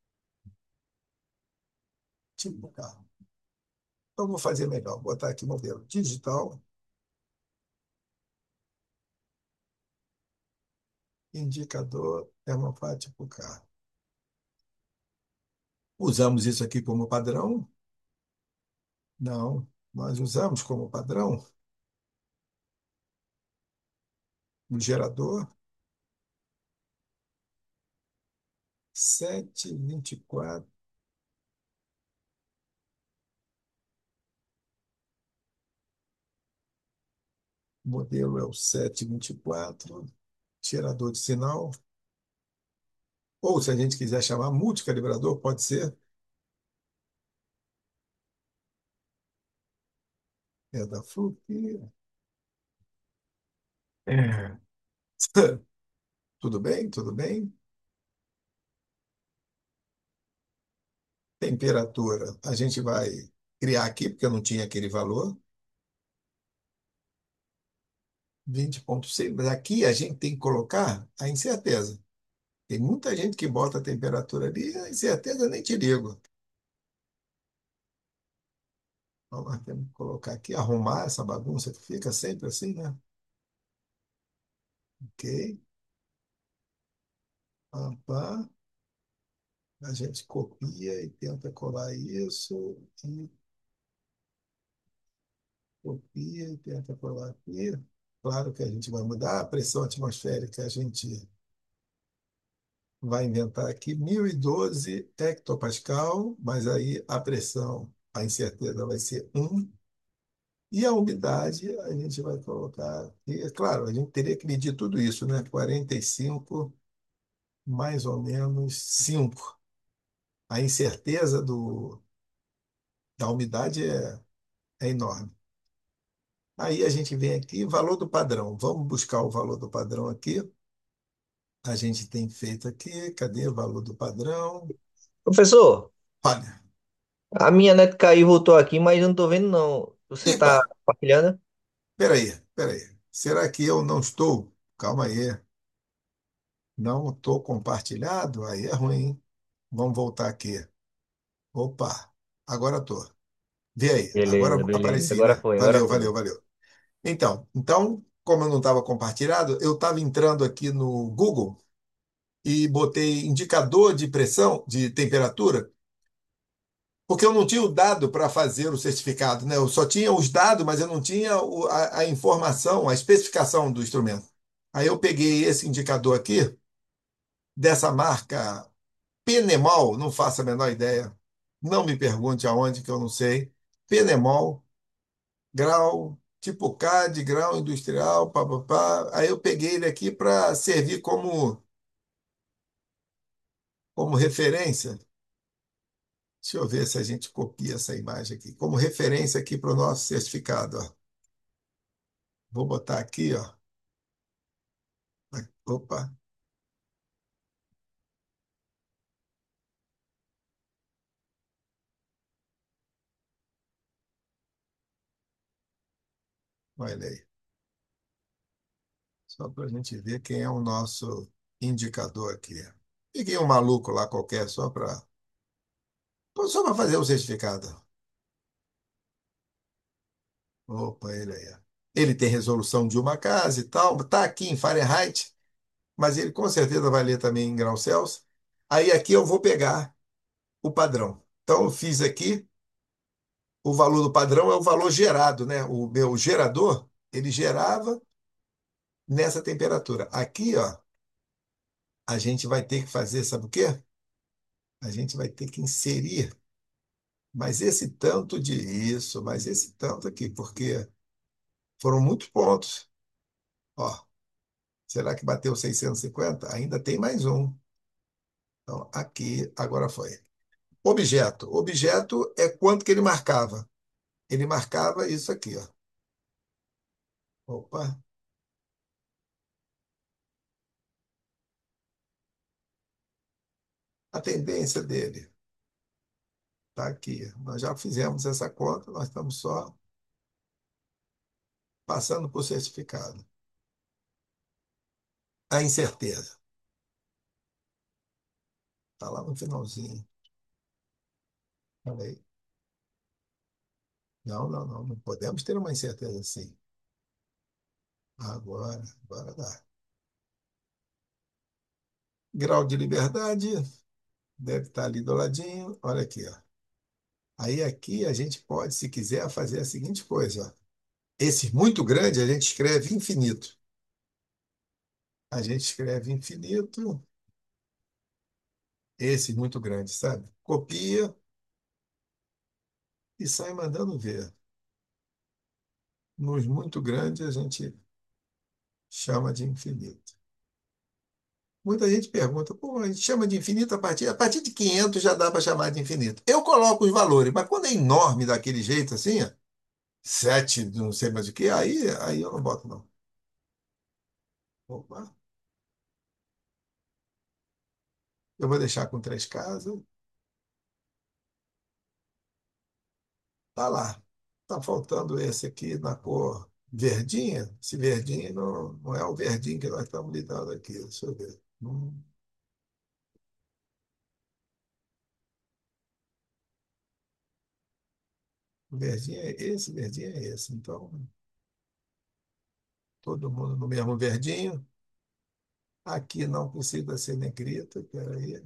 tipo carro. Então, vou fazer melhor, vou botar aqui modelo digital, indicador, termopar, tipo carro. Usamos isso aqui como padrão? Não. Nós usamos como padrão o gerador 724. O modelo é o 724. Gerador de sinal. Ou, se a gente quiser chamar multicalibrador, pode ser. É da FLUP. É. Tudo bem? Tudo bem? Temperatura. A gente vai criar aqui, porque eu não tinha aquele valor. 20,6. Mas aqui a gente tem que colocar a incerteza. Tem muita gente que bota a temperatura ali, a incerteza nem te ligo. Então, nós temos que colocar aqui, arrumar essa bagunça que fica sempre assim, né? Ok. Pá, pá. A gente copia e tenta colar isso, e copia e tenta colar aqui. Claro que a gente vai mudar a pressão atmosférica, a gente vai inventar aqui 1012 hectopascal, mas aí a pressão, a incerteza vai ser 1. E a umidade a gente vai colocar aqui. É claro, a gente teria que medir tudo isso, né? 45 mais ou menos 5. A incerteza da umidade é enorme. Aí a gente vem aqui, valor do padrão. Vamos buscar o valor do padrão aqui. A gente tem feito aqui, cadê o valor do padrão? Professor, Olha, a minha net caiu e voltou aqui, mas eu não tô vendo não. Você epa, tá compartilhando? peraí, peraí. Será que eu não estou? Calma aí. Não estou compartilhado? Aí é ruim, hein? Vamos voltar aqui. Opa, agora estou. Vê aí, agora Beleza, beleza. apareci, Agora né? foi, agora Valeu, foi. valeu, valeu. Então, como eu não estava compartilhado, eu estava entrando aqui no Google e botei indicador de pressão, de temperatura, porque eu não tinha o dado para fazer o certificado, né? Eu só tinha os dados, mas eu não tinha a informação, a especificação do instrumento. Aí eu peguei esse indicador aqui, dessa marca Penemol, não faço a menor ideia. Não me pergunte aonde, que eu não sei. Penemol, grau, tipo K de grau industrial, papapá. Aí eu peguei ele aqui para servir como referência. Deixa eu ver se a gente copia essa imagem aqui. Como referência aqui para o nosso certificado. Ó. Vou botar aqui, ó. Opa, olha aí. Só para a gente ver quem é o nosso indicador aqui. Peguei um maluco lá qualquer só para fazer o certificado. Opa, ele aí. Ó. Ele tem resolução de uma casa e tal. Está aqui em Fahrenheit, mas ele com certeza vai ler também em graus Celsius. Aí aqui eu vou pegar o padrão. Então eu fiz aqui, o valor do padrão é o valor gerado, né? O meu gerador, ele gerava nessa temperatura. Aqui, ó, a gente vai ter que fazer, sabe o quê? A gente vai ter que inserir mais esse tanto de isso, mais esse tanto aqui, porque foram muitos pontos. Ó, será que bateu 650? Ainda tem mais um. Então, aqui, agora foi. Objeto. Objeto é quanto que ele marcava. Ele marcava isso aqui, ó. Opa, a tendência dele está aqui. Nós já fizemos essa conta, nós estamos só passando por certificado. A incerteza. Está lá no finalzinho. Falei, não, não, não, não podemos ter uma incerteza assim. Agora dá. Grau de liberdade, deve estar ali do ladinho. Olha aqui, ó. Aí aqui a gente pode, se quiser, fazer a seguinte coisa, ó. Esse muito grande a gente escreve infinito. A gente escreve infinito, esse muito grande, sabe? Copia e sai mandando ver. Nos muito grandes a gente chama de infinito. Muita gente pergunta, pô, a gente chama de infinito a partir de 500 já dá para chamar de infinito. Eu coloco os valores, mas quando é enorme daquele jeito assim, ó, 7, não sei mais o que, aí eu não boto não. Opa, eu vou deixar com 3 casas. Tá lá. Tá faltando esse aqui na cor verdinha. Esse verdinho não é o verdinho que nós estamos lidando aqui. Deixa eu ver. O verdinho é esse, o verdinho é esse. Então, todo mundo no mesmo verdinho. Aqui não precisa ser negrito. Peraí.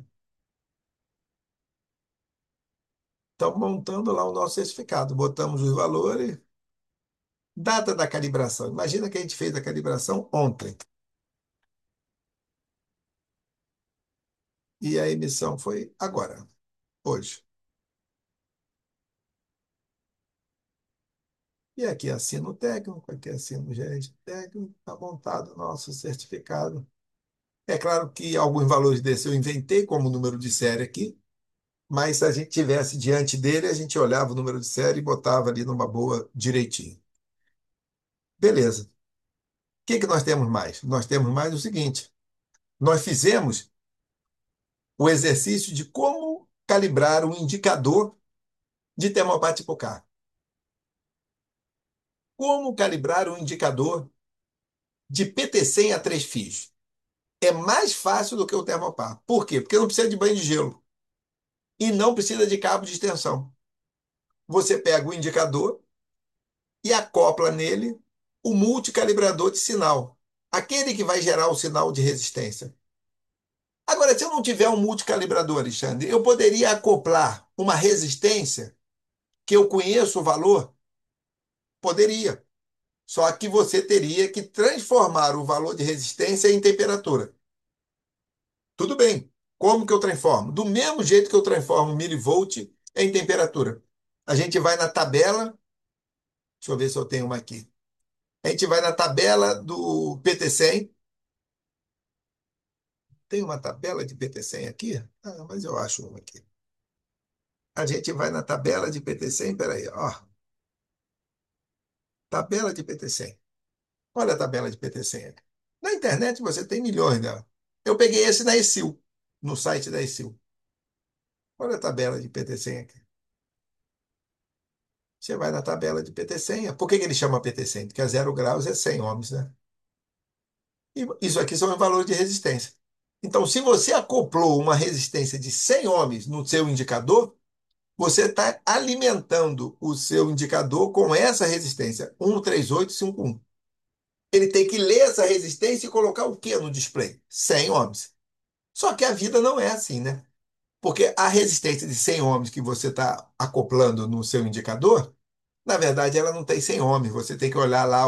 Estamos montando lá o nosso certificado. Botamos os valores. Data da calibração. Imagina que a gente fez a calibração ontem. E a emissão foi agora, hoje. E aqui assina o técnico, aqui assina o gerente técnico, está montado o nosso certificado. É claro que alguns valores desses eu inventei como número de série aqui, mas se a gente tivesse diante dele, a gente olhava o número de série e botava ali numa boa direitinho. Beleza. O que que nós temos mais? Nós temos mais o seguinte: nós fizemos o exercício de como calibrar um indicador de termopar tipo K. Como calibrar um indicador de PT100 a 3 fios. É mais fácil do que o termopar. Por quê? Porque não precisa de banho de gelo e não precisa de cabo de extensão. Você pega o indicador e acopla nele o multicalibrador de sinal, aquele que vai gerar o sinal de resistência. Agora, se eu não tiver um multicalibrador, Alexandre, eu poderia acoplar uma resistência que eu conheço o valor? Poderia. Só que você teria que transformar o valor de resistência em temperatura. Tudo bem. Como que eu transformo? Do mesmo jeito que eu transformo milivolt em temperatura. A gente vai na tabela, deixa eu ver se eu tenho uma aqui. A gente vai na tabela do PT100. Tem uma tabela de PT100 aqui? Ah, mas eu acho uma aqui. A gente vai na tabela de PT100, peraí, ó. Tabela de PT100. Olha a tabela de PT100 aqui. Na internet você tem milhões dela. Eu peguei esse na ESIL, no site da ESIL. Olha a tabela de PT100 aqui. Você vai na tabela de PT100. Por que que ele chama PT100? Porque a 0 graus é 100 ohms, né? E isso aqui são os valores de resistência. Então, se você acoplou uma resistência de 100 ohms no seu indicador, você está alimentando o seu indicador com essa resistência, 13851. Ele tem que ler essa resistência e colocar o que no display? 100 ohms. Só que a vida não é assim, né? Porque a resistência de 100 ohms que você está acoplando no seu indicador, na verdade, ela não tem 100 ohms. Você tem que olhar lá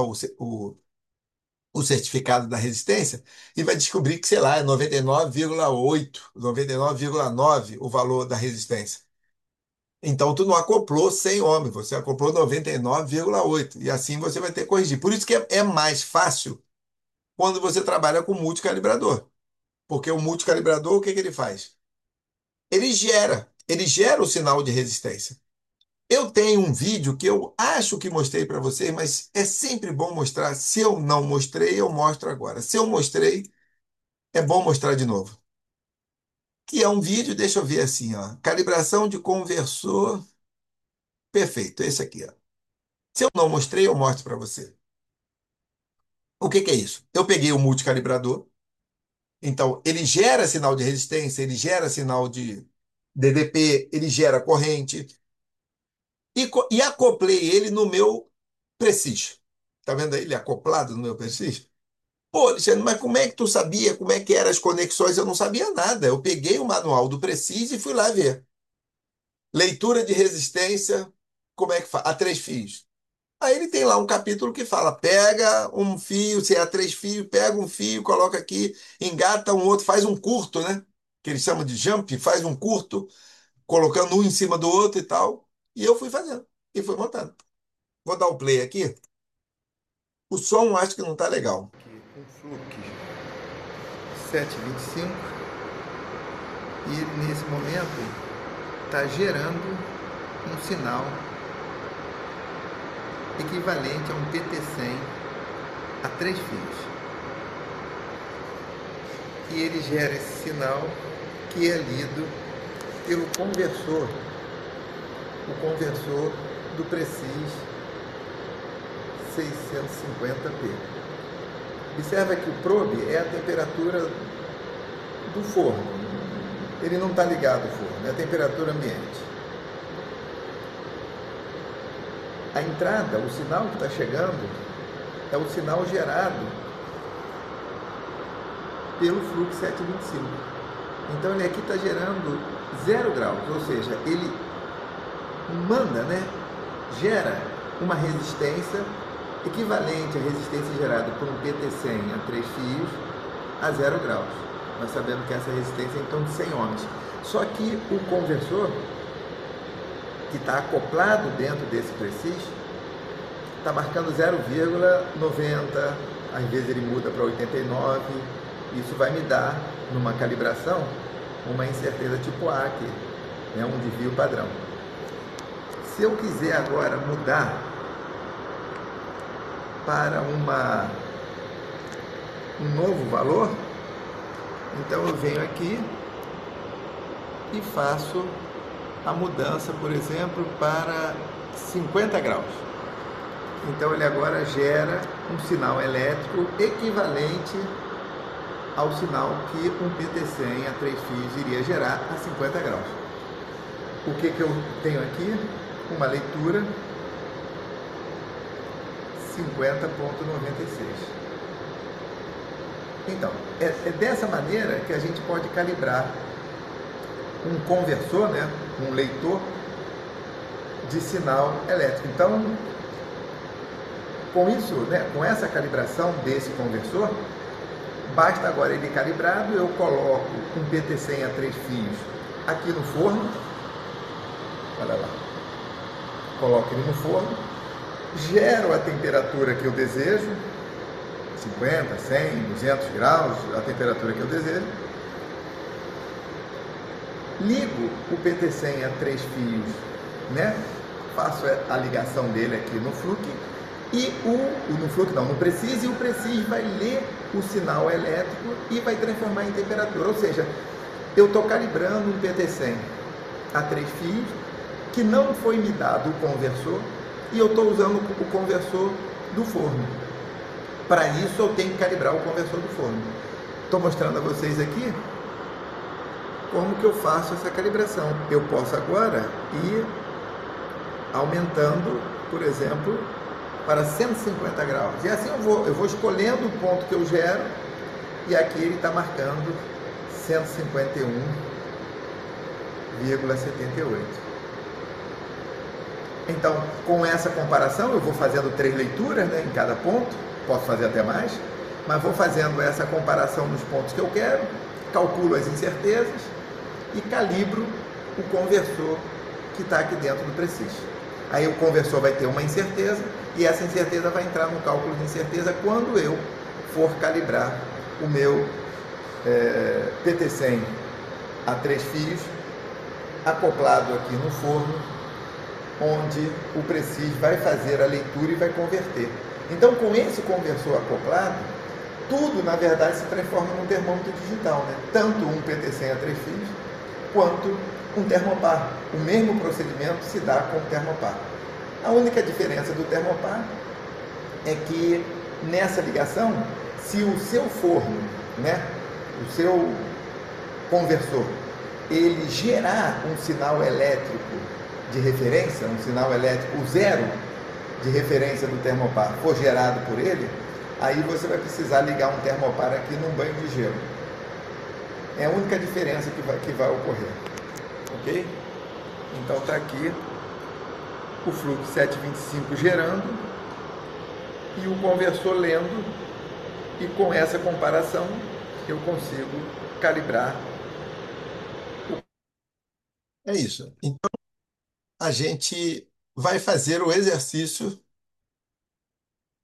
o certificado da resistência e vai descobrir que, sei lá, é 99,8, 99,9 o valor da resistência. Então, tu não acoplou 100 ohms, você acoplou 99,8. E assim você vai ter que corrigir. Por isso que é mais fácil quando você trabalha com multicalibrador. Porque o multicalibrador, o que que ele faz? Ele gera o sinal de resistência. Eu tenho um vídeo que eu acho que mostrei para vocês, mas é sempre bom mostrar. Se eu não mostrei, eu mostro agora. Se eu mostrei, é bom mostrar de novo. Que é um vídeo, deixa eu ver assim, ó. Calibração de conversor. Perfeito, esse aqui, ó. Se eu não mostrei, eu mostro para você. O que que é isso? Eu peguei o multicalibrador, então ele gera sinal de resistência, ele gera sinal de DDP, ele gera corrente, e acoplei ele no meu Precis. Tá vendo aí ele acoplado no meu Precis? Pô, Alexandre, mas como é que tu sabia como é que eram as conexões? Eu não sabia nada. Eu peguei o manual do Precis e fui lá ver. Leitura de resistência, como é que faz? A 3 fios. Aí ele tem lá um capítulo que fala: pega um fio, se é a 3 fios, pega um fio, coloca aqui, engata um outro, faz um curto, né? Que eles chamam de jump, faz um curto, colocando um em cima do outro e tal. E eu fui fazendo, e fui montando. Vou dar o play aqui. O som acho que não tá legal. Um fluxo 725 e ele nesse momento está gerando um sinal equivalente a um PT100 a 3 fios. E ele gera esse sinal que é lido pelo conversor, o conversor do Precis 650p. Observa que o probe é a temperatura do forno, ele não está ligado ao forno, é a temperatura ambiente. A entrada, o sinal que está chegando, é o sinal gerado pelo fluxo 725. Então ele aqui está gerando 0 graus, ou seja, ele manda, gera uma resistência equivalente à resistência gerada por um PT100 a 3 fios a 0 graus. Nós sabemos que essa resistência é em torno de 100 ohms. Só que o conversor, que está acoplado dentro desse Precis, está marcando 0,90, às vezes ele muda para 89, isso vai me dar, numa calibração, uma incerteza tipo A aqui, um desvio padrão. Se eu quiser agora mudar para um novo valor, então eu venho aqui e faço a mudança, por exemplo, para 50 graus. Então ele agora gera um sinal elétrico equivalente ao sinal que um PT100 a 3 fios iria gerar a 50 graus. O que eu tenho aqui? Uma leitura 50,96. Então, é dessa maneira que a gente pode calibrar um conversor, um leitor de sinal elétrico. Então, com isso, com essa calibração desse conversor, basta agora ele calibrado, eu coloco um PT100 a 3 fios aqui no forno, olha lá, coloco ele no forno, gero a temperatura que eu desejo, 50, 100, 200 graus, a temperatura que eu desejo, ligo o PT100 a 3 fios, faço a ligação dele aqui no Fluke, e no Precis, e o Precis vai ler o sinal elétrico e vai transformar em temperatura. Ou seja, eu estou calibrando um PT100 a 3 fios, que não foi me dado o conversor, e eu estou usando o conversor do forno. Para isso eu tenho que calibrar o conversor do forno. Estou mostrando a vocês aqui como que eu faço essa calibração. Eu posso agora ir aumentando, por exemplo, para 150 graus. E assim eu vou escolhendo o ponto que eu gero, e aqui ele está marcando 151,78. Então, com essa comparação, eu vou fazendo 3 leituras em cada ponto, posso fazer até mais, mas vou fazendo essa comparação nos pontos que eu quero, calculo as incertezas e calibro o conversor que está aqui dentro do Precis. Aí o conversor vai ter uma incerteza, e essa incerteza vai entrar no cálculo de incerteza quando eu for calibrar o meu PT100 a 3 fios, acoplado aqui no forno, onde o Precis vai fazer a leitura e vai converter. Então, com esse conversor acoplado, tudo, na verdade, se transforma num termômetro digital, Tanto um PT100 a 3 fios, quanto um termopar. O mesmo procedimento se dá com o termopar. A única diferença do termopar é que, nessa ligação, se o seu forno, o seu conversor, ele gerar um sinal elétrico de referência, um sinal elétrico, o zero de referência do termopar for gerado por ele, aí você vai precisar ligar um termopar aqui num banho de gelo. É a única diferença que vai ocorrer. Ok? Então está aqui o fluxo 725 gerando e o conversor lendo, e com essa comparação eu consigo calibrar. É isso. Então, a gente vai fazer o exercício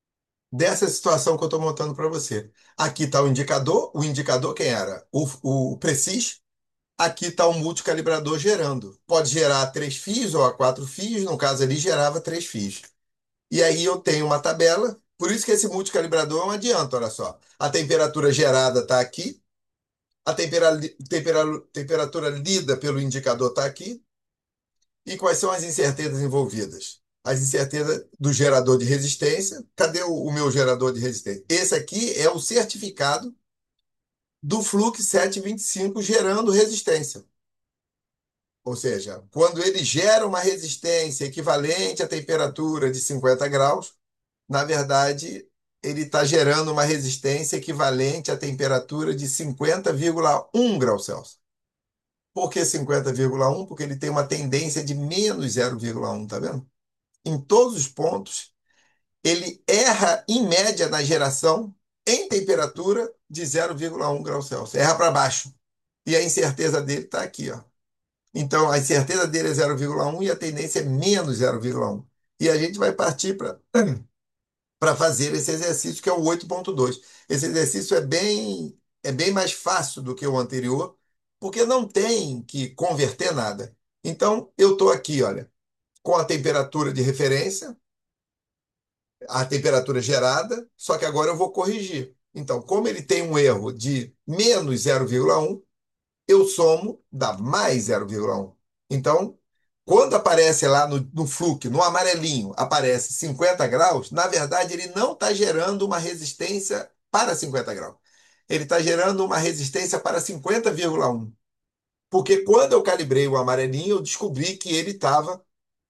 dessa situação que eu estou montando para você. Aqui está o indicador quem era? O Precis. Aqui está o multicalibrador gerando. Pode gerar a 3 fios ou a 4 fios, no caso ali gerava 3 fios. E aí eu tenho uma tabela, por isso que esse multicalibrador não adianta, olha só. A temperatura gerada está aqui, a temperatura lida pelo indicador está aqui, e quais são as incertezas envolvidas? As incertezas do gerador de resistência. Cadê o meu gerador de resistência? Esse aqui é o certificado do Flux 725 gerando resistência. Ou seja, quando ele gera uma resistência equivalente à temperatura de 50 graus, na verdade, ele está gerando uma resistência equivalente à temperatura de 50,1 graus Celsius. Por que 50,1? Porque ele tem uma tendência de menos 0,1, tá vendo? Em todos os pontos, ele erra em média na geração em temperatura de 0,1 graus Celsius. Erra para baixo. E a incerteza dele está aqui, ó. Então, a incerteza dele é 0,1 e a tendência é menos 0,1. E a gente vai partir para fazer esse exercício, que é o 8,2. Esse exercício é bem mais fácil do que o anterior, porque não tem que converter nada. Então, eu estou aqui, olha, com a temperatura de referência, a temperatura gerada, só que agora eu vou corrigir. Então, como ele tem um erro de menos 0,1, eu somo, dá mais 0,1. Então, quando aparece lá no fluxo, no amarelinho, aparece 50 graus, na verdade ele não está gerando uma resistência para 50 graus. Ele está gerando uma resistência para 50,1. Porque quando eu calibrei o amarelinho, eu descobri que ele estava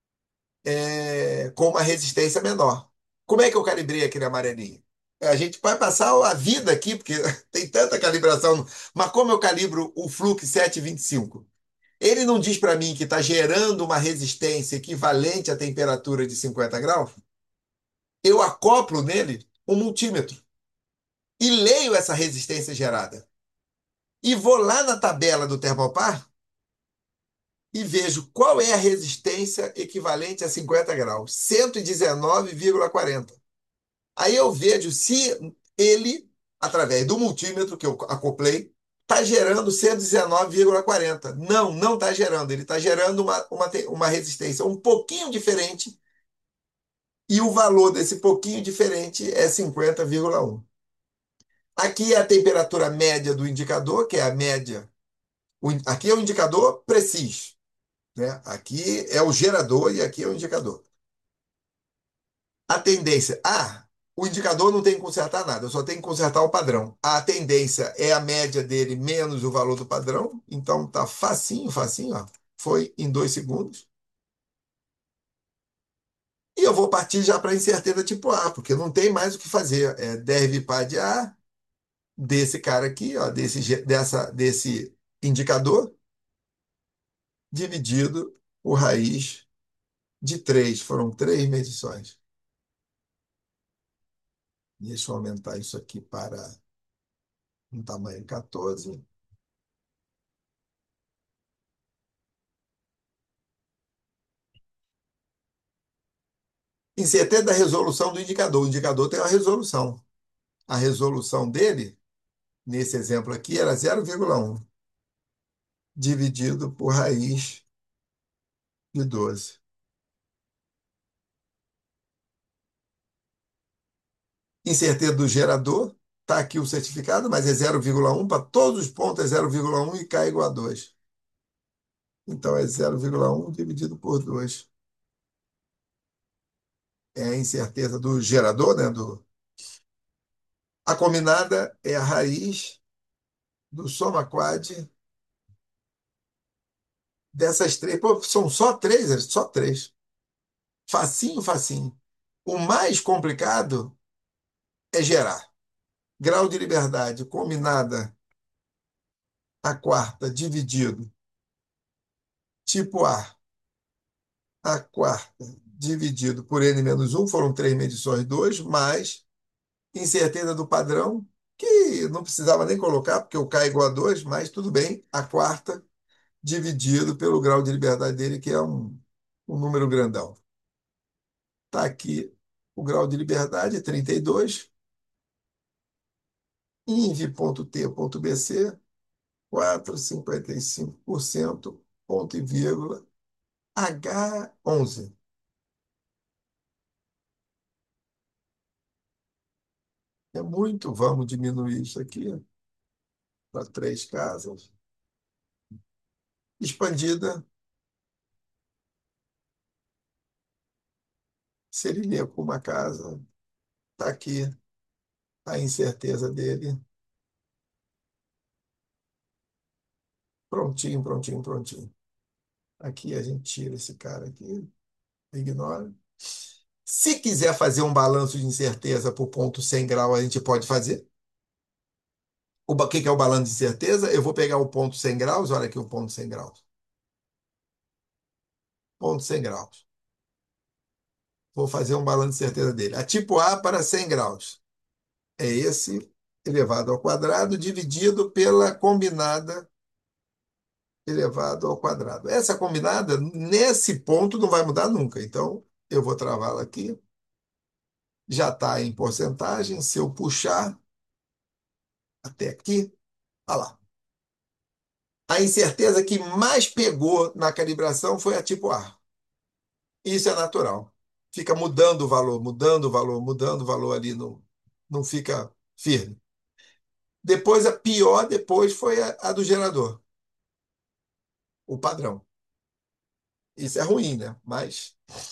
com uma resistência menor. Como é que eu calibrei aquele amarelinho? A gente vai passar a vida aqui, porque tem tanta calibração. Mas como eu calibro o Flux 725? Ele não diz para mim que está gerando uma resistência equivalente à temperatura de 50 graus? Eu acoplo nele um multímetro e leio essa resistência gerada. E vou lá na tabela do Termopar e vejo qual é a resistência equivalente a 50 graus. 119,40. Aí eu vejo se ele, através do multímetro que eu acoplei, está gerando 119,40. Não, não está gerando. Ele está gerando uma resistência um pouquinho diferente e o valor desse pouquinho diferente é 50,1. Aqui é a temperatura média do indicador, que é a média. Aqui é o indicador preciso, né? Aqui é o gerador e aqui é o indicador. A tendência. O indicador não tem que consertar nada, eu só tenho que consertar o padrão. A tendência é a média dele menos o valor do padrão, então tá facinho, facinho, ó. Foi em 2 segundos. E eu vou partir já para a incerteza tipo A, porque não tem mais o que fazer. É derivada de A, desse cara aqui, ó, desse indicador, dividido o raiz de 3. Foram 3 medições. Deixa eu aumentar isso aqui para um tamanho 14. Incerteza da resolução do indicador. O indicador tem uma resolução. A resolução dele, nesse exemplo aqui, era 0,1 dividido por raiz de 12. Incerteza do gerador, está aqui o certificado, mas é 0,1 para todos os pontos, é 0,1 e K igual a 2. Então é 0,1 dividido por 2. É a incerteza do gerador, né? A combinada é a raiz do soma quad dessas três. Pô, são só três? Só três. Facinho, facinho. O mais complicado é gerar. Grau de liberdade combinada a quarta dividido tipo a quarta dividido por n menos um foram 3 medições, 2 mais incerteza do padrão, que não precisava nem colocar, porque o K é igual a 2, mas tudo bem, a quarta dividido pelo grau de liberdade dele, que é um número grandão. Está aqui O grau de liberdade é 32. INV.T.BC, 4,55%, ponto e vírgula, H11. É muito, vamos diminuir isso aqui para três casas. Expandida, seria com uma casa. Está aqui a incerteza dele. Prontinho, prontinho, prontinho. Aqui a gente tira esse cara aqui, ignora. Se quiser fazer um balanço de incerteza por ponto 100 grau, a gente pode fazer. O que que é o balanço de incerteza? Eu vou pegar o ponto 100 graus, olha aqui o ponto 100 graus. Ponto 100 graus. Vou fazer um balanço de certeza dele. A tipo A para 100 graus. É esse elevado ao quadrado dividido pela combinada elevado ao quadrado. Essa combinada, nesse ponto, não vai mudar nunca. Então, eu vou travá-la aqui. Já está em porcentagem. Se eu puxar até aqui, olha lá. A incerteza que mais pegou na calibração foi a tipo A. Isso é natural. Fica mudando o valor, mudando o valor, mudando o valor ali, não fica firme. Depois, a pior depois foi a do gerador, o padrão. Isso é ruim, né? Mas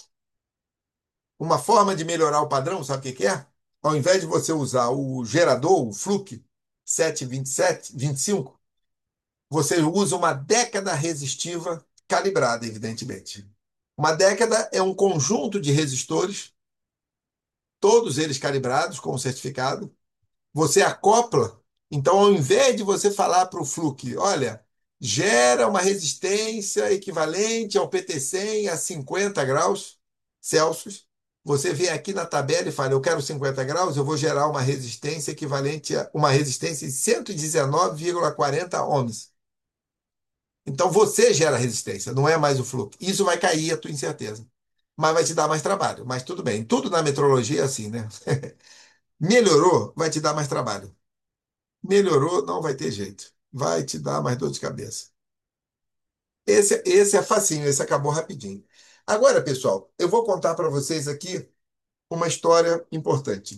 uma forma de melhorar o padrão, sabe o que que é? Ao invés de você usar o gerador, o Fluke 727, 25, você usa uma década resistiva calibrada, evidentemente. Uma década é um conjunto de resistores, todos eles calibrados com certificado. Você acopla. Então, ao invés de você falar para o Fluke, olha, gera uma resistência equivalente ao PT100 a 50 graus Celsius, você vem aqui na tabela e fala, eu quero 50 graus, eu vou gerar uma resistência equivalente a uma resistência de 119,40 ohms. Então, você gera resistência, não é mais o Fluke. Isso vai cair a tua incerteza. Mas vai te dar mais trabalho. Mas tudo bem. Tudo na metrologia é assim, né? Melhorou, vai te dar mais trabalho. Melhorou, não vai ter jeito. Vai te dar mais dor de cabeça. Esse é facinho, esse acabou rapidinho. Agora, pessoal, eu vou contar para vocês aqui uma história importante.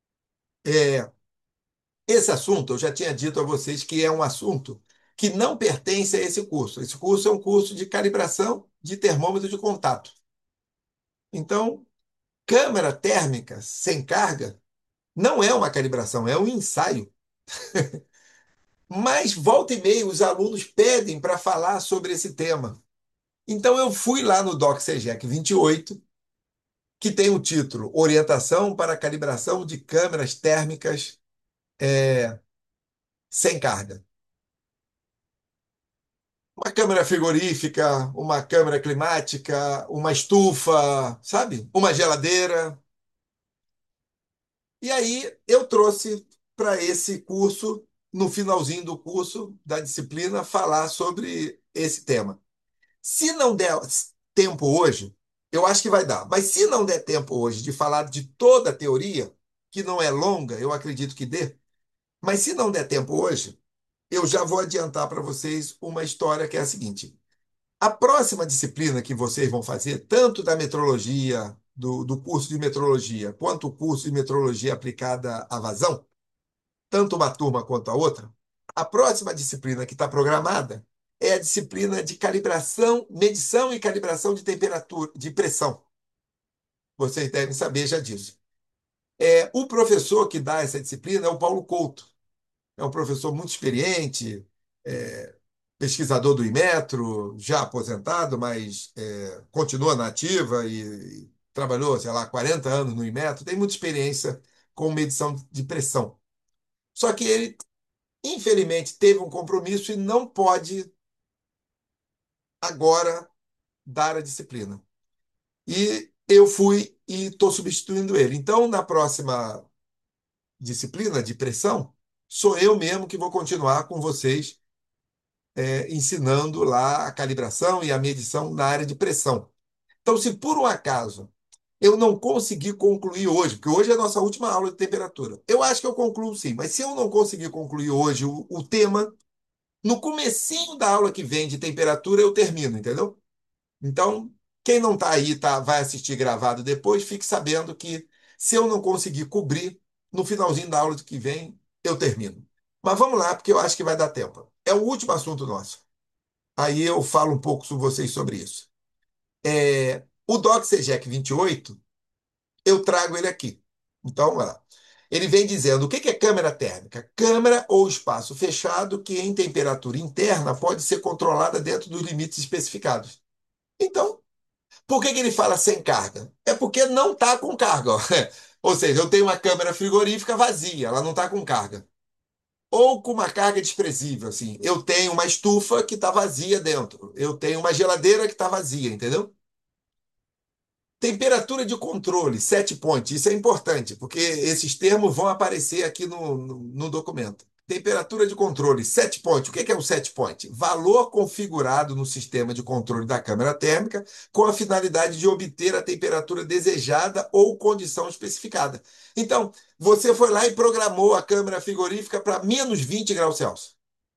É, esse assunto, eu já tinha dito a vocês que é um assunto que não pertence a esse curso. Esse curso é um curso de calibração de termômetro de contato. Então, câmara térmica sem carga não é uma calibração, é um ensaio. Mas volta e meia os alunos pedem para falar sobre esse tema. Então eu fui lá no Doc CEGEC 28, que tem o título Orientação para a calibração de câmeras térmicas sem carga. Uma câmera frigorífica, uma câmera climática, uma estufa, sabe? Uma geladeira. E aí eu trouxe para esse curso, no finalzinho do curso, da disciplina, falar sobre esse tema. Se não der tempo hoje, eu acho que vai dar, mas se não der tempo hoje de falar de toda a teoria, que não é longa, eu acredito que dê, mas se não der tempo hoje, eu já vou adiantar para vocês uma história que é a seguinte. A próxima disciplina que vocês vão fazer, tanto da metrologia, do curso de metrologia, quanto o curso de metrologia aplicada à vazão, tanto uma turma quanto a outra, a próxima disciplina que está programada é a disciplina de calibração, medição e calibração de temperatura, de pressão. Vocês devem saber já disso. O professor que dá essa disciplina é o Paulo Couto. É um professor muito experiente, é, pesquisador do Inmetro, já aposentado, mas continua na ativa e trabalhou, sei lá, 40 anos no Inmetro, tem muita experiência com medição de pressão. Só que ele, infelizmente, teve um compromisso e não pode agora dar a disciplina. E eu fui e estou substituindo ele. Então, na próxima disciplina de pressão, sou eu mesmo que vou continuar com vocês ensinando lá a calibração e a medição na área de pressão. Então, se por um acaso eu não consegui concluir hoje, porque hoje é a nossa última aula de temperatura. Eu acho que eu concluo sim, mas se eu não conseguir concluir hoje o tema, no comecinho da aula que vem de temperatura eu termino, entendeu? Então, quem não está aí, vai assistir gravado depois, fique sabendo que se eu não conseguir cobrir, no finalzinho da aula que vem, eu termino. Mas vamos lá, porque eu acho que vai dar tempo. É o último assunto nosso. Aí eu falo um pouco com vocês sobre isso. O Doc CGEC 28, eu trago ele aqui. Então, vamos lá. Ele vem dizendo o que é câmara térmica? Câmara ou espaço fechado que, em temperatura interna, pode ser controlada dentro dos limites especificados. Então, por que ele fala sem carga? É porque não está com carga. Ó. Ou seja, eu tenho uma câmara frigorífica vazia, ela não está com carga. Ou com uma carga desprezível, assim. Eu tenho uma estufa que está vazia dentro. Eu tenho uma geladeira que está vazia, entendeu? Temperatura de controle, set point, isso é importante, porque esses termos vão aparecer aqui no documento. Temperatura de controle, set point. O que é um set point? Valor configurado no sistema de controle da câmara térmica com a finalidade de obter a temperatura desejada ou condição especificada. Então, você foi lá e programou a câmara frigorífica para menos 20 graus Celsius.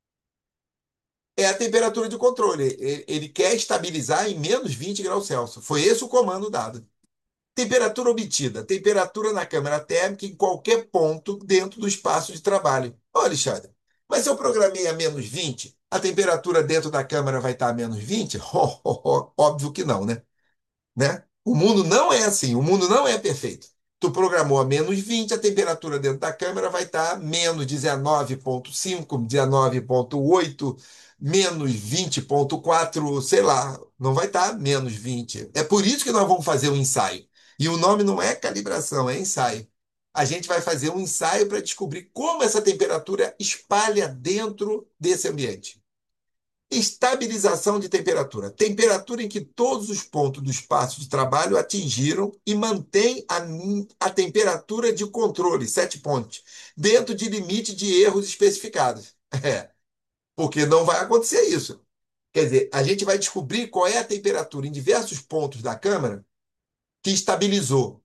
É a temperatura de controle. Ele quer estabilizar em menos 20 graus Celsius. Foi esse o comando dado. Temperatura obtida. Temperatura na câmara térmica em qualquer ponto dentro do espaço de trabalho. Ô, Alexandre, mas se eu programei a menos 20, a temperatura dentro da câmara vai estar a menos 20? Óbvio que não, né? O mundo não é assim, o mundo não é perfeito. Tu programou a menos 20, a temperatura dentro da câmera vai estar menos 19,5, 19,8, menos 20,4, sei lá, não vai estar menos 20. É por isso que nós vamos fazer um ensaio. E o nome não é calibração, é ensaio. A gente vai fazer um ensaio para descobrir como essa temperatura espalha dentro desse ambiente. Estabilização de temperatura. Temperatura em que todos os pontos do espaço de trabalho atingiram e mantém a temperatura de controle, set point, dentro de limite de erros especificados. É, porque não vai acontecer isso. Quer dizer, a gente vai descobrir qual é a temperatura em diversos pontos da câmara que estabilizou,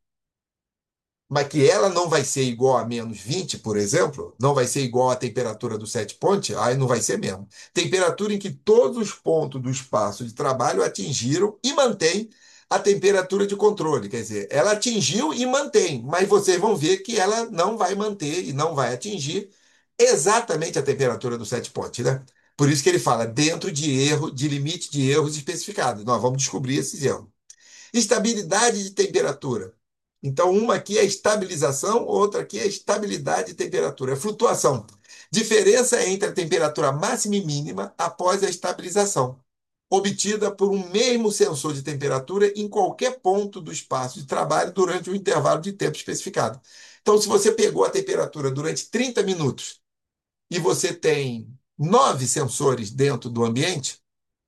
mas que ela não vai ser igual a menos 20, por exemplo, não vai ser igual à temperatura do set point, aí não vai ser mesmo. Temperatura em que todos os pontos do espaço de trabalho atingiram e mantém a temperatura de controle. Quer dizer, ela atingiu e mantém, mas vocês vão ver que ela não vai manter e não vai atingir exatamente a temperatura do set point, né? Por isso que ele fala dentro de erro, de limite de erros especificados. Nós vamos descobrir esses erros. Estabilidade de temperatura. Então, uma aqui é estabilização, outra aqui é estabilidade de temperatura, é flutuação. Diferença entre a temperatura máxima e mínima após a estabilização, obtida por um mesmo sensor de temperatura em qualquer ponto do espaço de trabalho durante um intervalo de tempo especificado. Então, se você pegou a temperatura durante 30 minutos e você tem 9 sensores dentro do ambiente,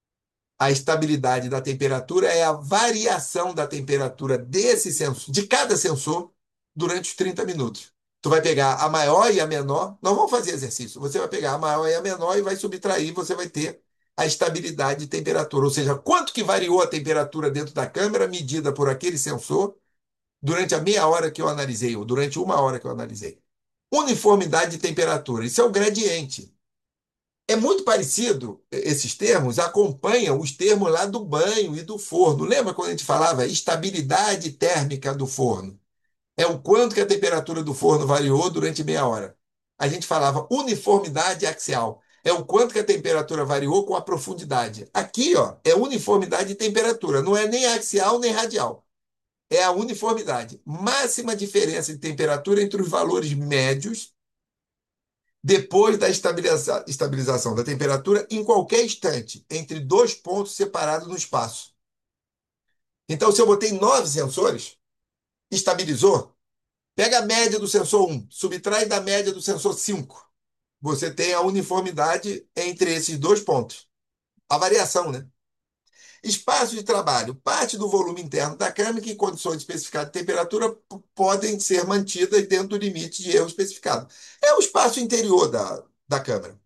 a estabilidade da temperatura é a variação da temperatura desse sensor, de cada sensor, durante os 30 minutos. Tu vai pegar a maior e a menor, não vamos fazer exercício. Você vai pegar a maior e a menor e vai subtrair, você vai ter a estabilidade de temperatura, ou seja, quanto que variou a temperatura dentro da câmera medida por aquele sensor durante a meia hora que eu analisei, ou durante uma hora que eu analisei. Uniformidade de temperatura, isso é o gradiente. É muito parecido, esses termos acompanham os termos lá do banho e do forno. Lembra quando a gente falava estabilidade térmica do forno? É o quanto que a temperatura do forno variou durante meia hora. A gente falava uniformidade axial. É o quanto que a temperatura variou com a profundidade. Aqui, ó, é uniformidade de temperatura. Não é nem axial nem radial. É a uniformidade. Máxima diferença de temperatura entre os valores médios depois da estabilização da temperatura em qualquer instante, entre dois pontos separados no espaço. Então, se eu botei 9 sensores, estabilizou, pega a média do sensor 1, subtrai da média do sensor 5. Você tem a uniformidade entre esses dois pontos. A variação, né? Espaço de trabalho. Parte do volume interno da câmara que, em condições especificadas de temperatura, podem ser mantidas dentro do limite de erro especificado. É o espaço interior da câmara.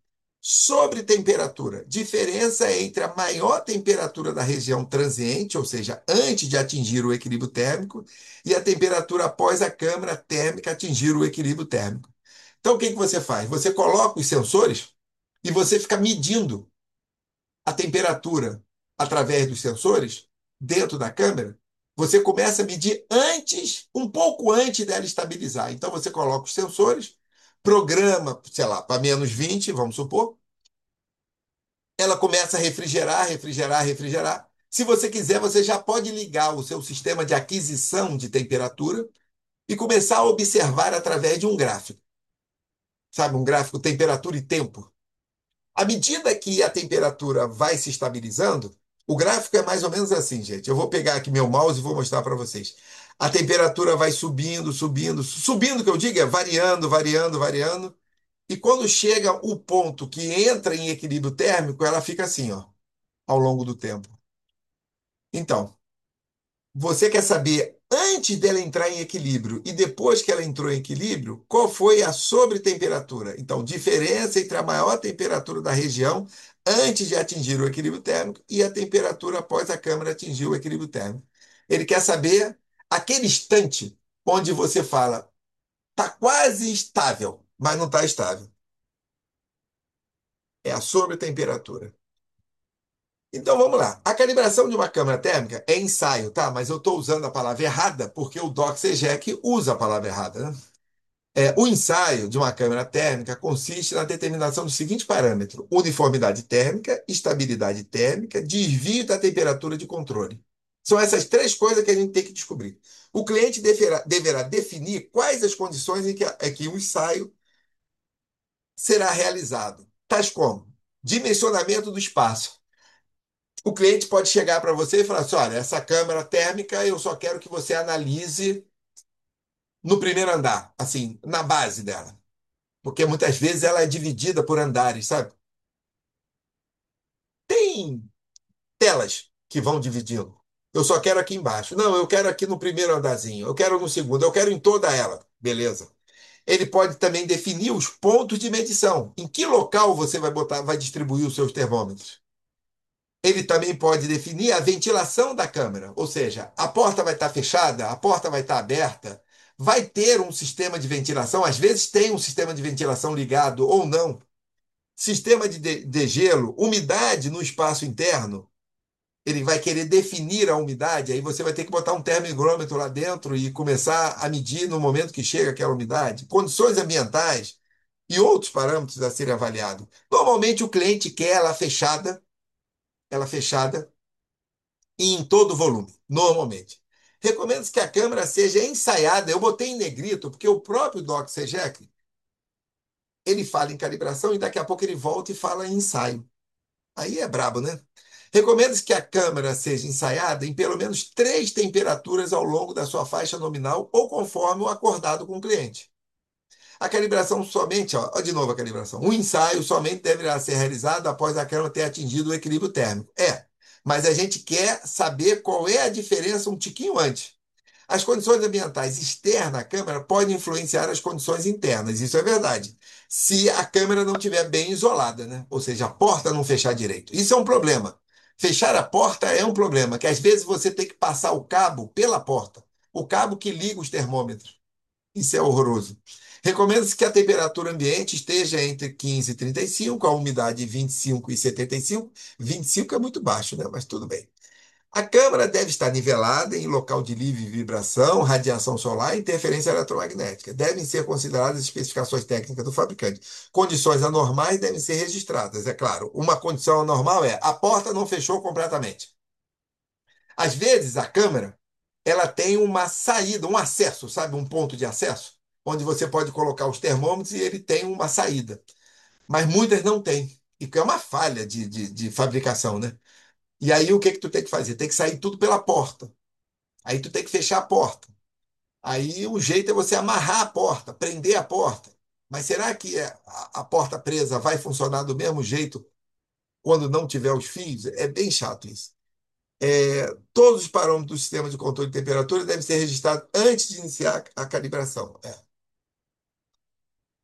Sobre temperatura, diferença entre a maior temperatura da região transiente, ou seja, antes de atingir o equilíbrio térmico, e a temperatura após a câmara térmica atingir o equilíbrio térmico. Então, o que que você faz? Você coloca os sensores e você fica medindo a temperatura através dos sensores dentro da câmera. Você começa a medir antes, um pouco antes dela estabilizar. Então, você coloca os sensores, programa, sei lá, para -20, vamos supor, ela começa a refrigerar, refrigerar, refrigerar. Se você quiser, você já pode ligar o seu sistema de aquisição de temperatura e começar a observar através de um gráfico. Sabe, um gráfico temperatura e tempo. À medida que a temperatura vai se estabilizando, o gráfico é mais ou menos assim, gente. Eu vou pegar aqui meu mouse e vou mostrar para vocês. A temperatura vai subindo, subindo, subindo, que eu digo, é variando, variando, variando. E quando chega o ponto que entra em equilíbrio térmico, ela fica assim, ó, ao longo do tempo. Então, você quer saber, antes dela entrar em equilíbrio e depois que ela entrou em equilíbrio, qual foi a sobretemperatura? Então, diferença entre a maior temperatura da região antes de atingir o equilíbrio térmico e a temperatura após a câmara atingir o equilíbrio térmico. Ele quer saber aquele instante onde você fala, está quase estável, mas não está estável. É a sobretemperatura. Então vamos lá. A calibração de uma câmara térmica é ensaio, tá? Mas eu estou usando a palavra errada porque o Doxegec usa a palavra errada, né? O ensaio de uma câmara térmica consiste na determinação do seguinte parâmetro: uniformidade térmica, estabilidade térmica, desvio da temperatura de controle. São essas três coisas que a gente tem que descobrir. O cliente deverá definir quais as condições em que o ensaio será realizado, tais como dimensionamento do espaço. O cliente pode chegar para você e falar assim: olha, essa câmara térmica eu só quero que você analise no primeiro andar, assim, na base dela. Porque muitas vezes ela é dividida por andares, sabe? Tem telas que vão dividindo. Eu só quero aqui embaixo. Não, eu quero aqui no primeiro andarzinho. Eu quero no segundo. Eu quero em toda ela. Beleza. Ele pode também definir os pontos de medição. Em que local você vai botar, vai distribuir os seus termômetros? Ele também pode definir a ventilação da câmara, ou seja, a porta vai estar fechada, a porta vai estar aberta, vai ter um sistema de ventilação, às vezes tem um sistema de ventilação ligado ou não, sistema de degelo, umidade no espaço interno, ele vai querer definir a umidade, aí você vai ter que botar um termohigrômetro lá dentro e começar a medir no momento que chega aquela umidade, condições ambientais e outros parâmetros a serem avaliados. Normalmente o cliente quer ela fechada e em todo volume, normalmente. Recomendo que a câmera seja ensaiada. Eu botei em negrito, porque o próprio Doc Sejec, ele fala em calibração e daqui a pouco ele volta e fala em ensaio. Aí é brabo, né? Recomendo que a câmera seja ensaiada em pelo menos três temperaturas ao longo da sua faixa nominal ou conforme o acordado com o cliente. A calibração somente, ó, de novo a calibração. O ensaio somente deverá ser realizado após a câmera ter atingido o equilíbrio térmico. Mas a gente quer saber qual é a diferença um tiquinho antes. As condições ambientais externas à câmera podem influenciar as condições internas, isso é verdade. Se a câmera não estiver bem isolada, né? Ou seja, a porta não fechar direito. Isso é um problema. Fechar a porta é um problema, que às vezes você tem que passar o cabo pela porta, o cabo que liga os termômetros. Isso é horroroso. Recomenda-se que a temperatura ambiente esteja entre 15 e 35, a umidade 25 e 75. 25 é muito baixo, né? Mas tudo bem. A câmara deve estar nivelada em local de livre vibração, radiação solar e interferência eletromagnética. Devem ser consideradas as especificações técnicas do fabricante. Condições anormais devem ser registradas, é claro. Uma condição anormal é a porta não fechou completamente. Às vezes, a câmera ela tem uma saída, um acesso, sabe? Um ponto de acesso, onde você pode colocar os termômetros e ele tem uma saída. Mas muitas não têm. E que é uma falha de fabricação, né? E aí o que que tu tem que fazer? Tem que sair tudo pela porta. Aí tu tem que fechar a porta. Aí o jeito é você amarrar a porta, prender a porta. Mas será que a porta presa vai funcionar do mesmo jeito quando não tiver os fios? É bem chato isso. Todos os parâmetros do sistema de controle de temperatura devem ser registrados antes de iniciar a calibração.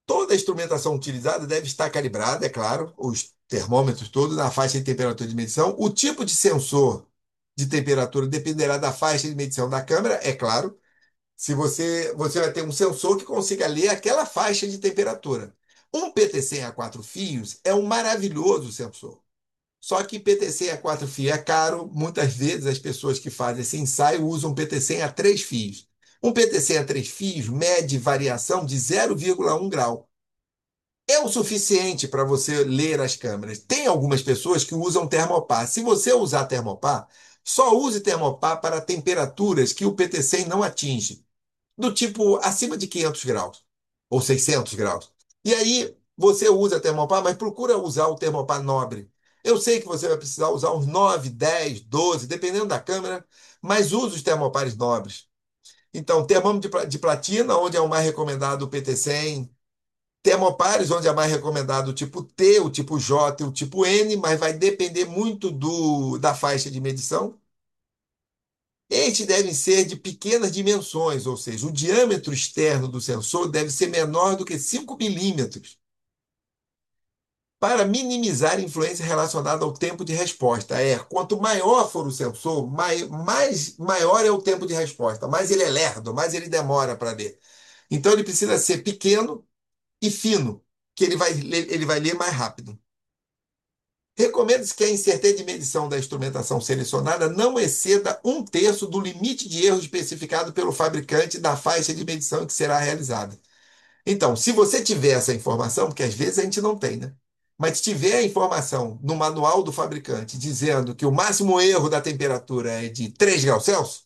Toda a instrumentação utilizada deve estar calibrada, é claro, os termômetros todos na faixa de temperatura de medição. O tipo de sensor de temperatura dependerá da faixa de medição da câmera, é claro. Se você vai ter um sensor que consiga ler aquela faixa de temperatura. Um PTC a quatro fios é um maravilhoso sensor. Só que PTC a quatro fios é caro. Muitas vezes as pessoas que fazem esse ensaio usam PTC a três fios. Um PTC a três fios mede variação de 0,1 grau. É o suficiente para você ler as câmeras. Tem algumas pessoas que usam termopar. Se você usar termopar, só use termopar para temperaturas que o PTC não atinge, do tipo acima de 500 graus ou 600 graus. E aí você usa termopar, mas procura usar o termopar nobre. Eu sei que você vai precisar usar uns 9, 10, 12, dependendo da câmera, mas use os termopares nobres. Então, termômetro de platina, onde é o mais recomendado o PT100. Termopares, onde é mais recomendado o tipo T, o tipo J e o tipo N, mas vai depender muito da faixa de medição. Estes devem ser de pequenas dimensões, ou seja, o diâmetro externo do sensor deve ser menor do que 5 milímetros, para minimizar a influência relacionada ao tempo de resposta. Quanto maior for o sensor, maior é o tempo de resposta, mais ele é lerdo, mais ele demora para ler. Então ele precisa ser pequeno e fino, que ele vai ler mais rápido. Recomenda-se que a incerteza de medição da instrumentação selecionada não exceda um terço do limite de erro especificado pelo fabricante da faixa de medição que será realizada. Então, se você tiver essa informação, porque às vezes a gente não tem, né? Mas se tiver a informação no manual do fabricante dizendo que o máximo erro da temperatura é de 3 graus Celsius,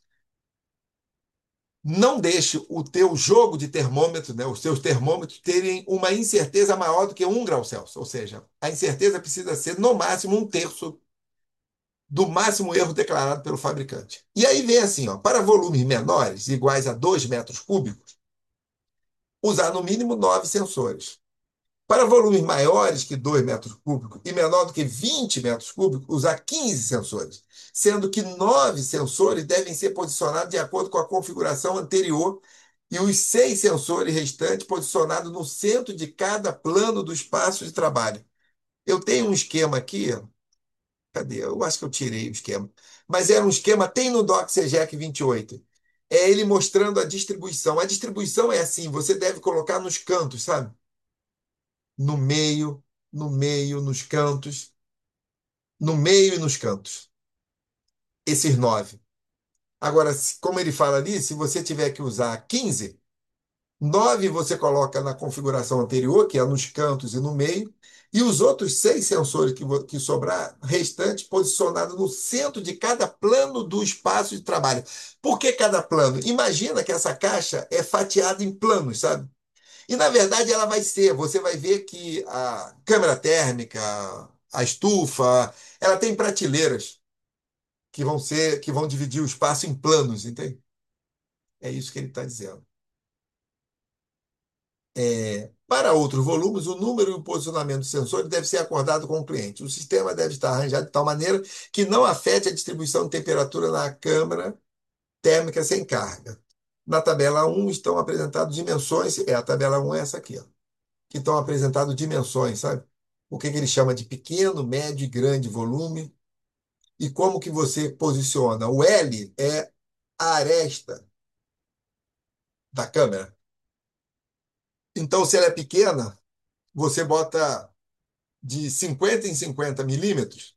não deixe o teu jogo de termômetro, né, os seus termômetros, terem uma incerteza maior do que 1 grau Celsius. Ou seja, a incerteza precisa ser no máximo um terço do máximo erro declarado pelo fabricante. E aí vem assim, ó, para volumes menores, iguais a 2 metros cúbicos, usar no mínimo 9 sensores. Para volumes maiores que 2 metros cúbicos e menor do que 20 metros cúbicos, usar 15 sensores, sendo que 9 sensores devem ser posicionados de acordo com a configuração anterior e os 6 sensores restantes posicionados no centro de cada plano do espaço de trabalho. Eu tenho um esquema aqui, cadê? Eu acho que eu tirei o esquema. Mas era um esquema, tem no Doc CGEC 28. É ele mostrando a distribuição. A distribuição é assim, você deve colocar nos cantos, sabe? No meio, no meio, nos cantos, no meio e nos cantos. Esses 9. Agora, como ele fala ali, se você tiver que usar 15, 9 você coloca na configuração anterior, que é nos cantos e no meio, e os outros 6 sensores que sobrar, restantes, posicionados no centro de cada plano do espaço de trabalho. Por que cada plano? Imagina que essa caixa é fatiada em planos, sabe? E na verdade ela vai ser, você vai ver que a câmera térmica, a estufa, ela tem prateleiras que vão dividir o espaço em planos, entende? É isso que ele está dizendo. Para outros volumes, o número e o posicionamento dos sensores deve ser acordado com o cliente. O sistema deve estar arranjado de tal maneira que não afete a distribuição de temperatura na câmara térmica sem carga. Na tabela 1 estão apresentadas dimensões, a tabela 1 é essa aqui, ó, que estão apresentadas dimensões, sabe? O que ele chama de pequeno, médio e grande volume e como que você posiciona. O L é a aresta da câmera. Então, se ela é pequena, você bota de 50 em 50 milímetros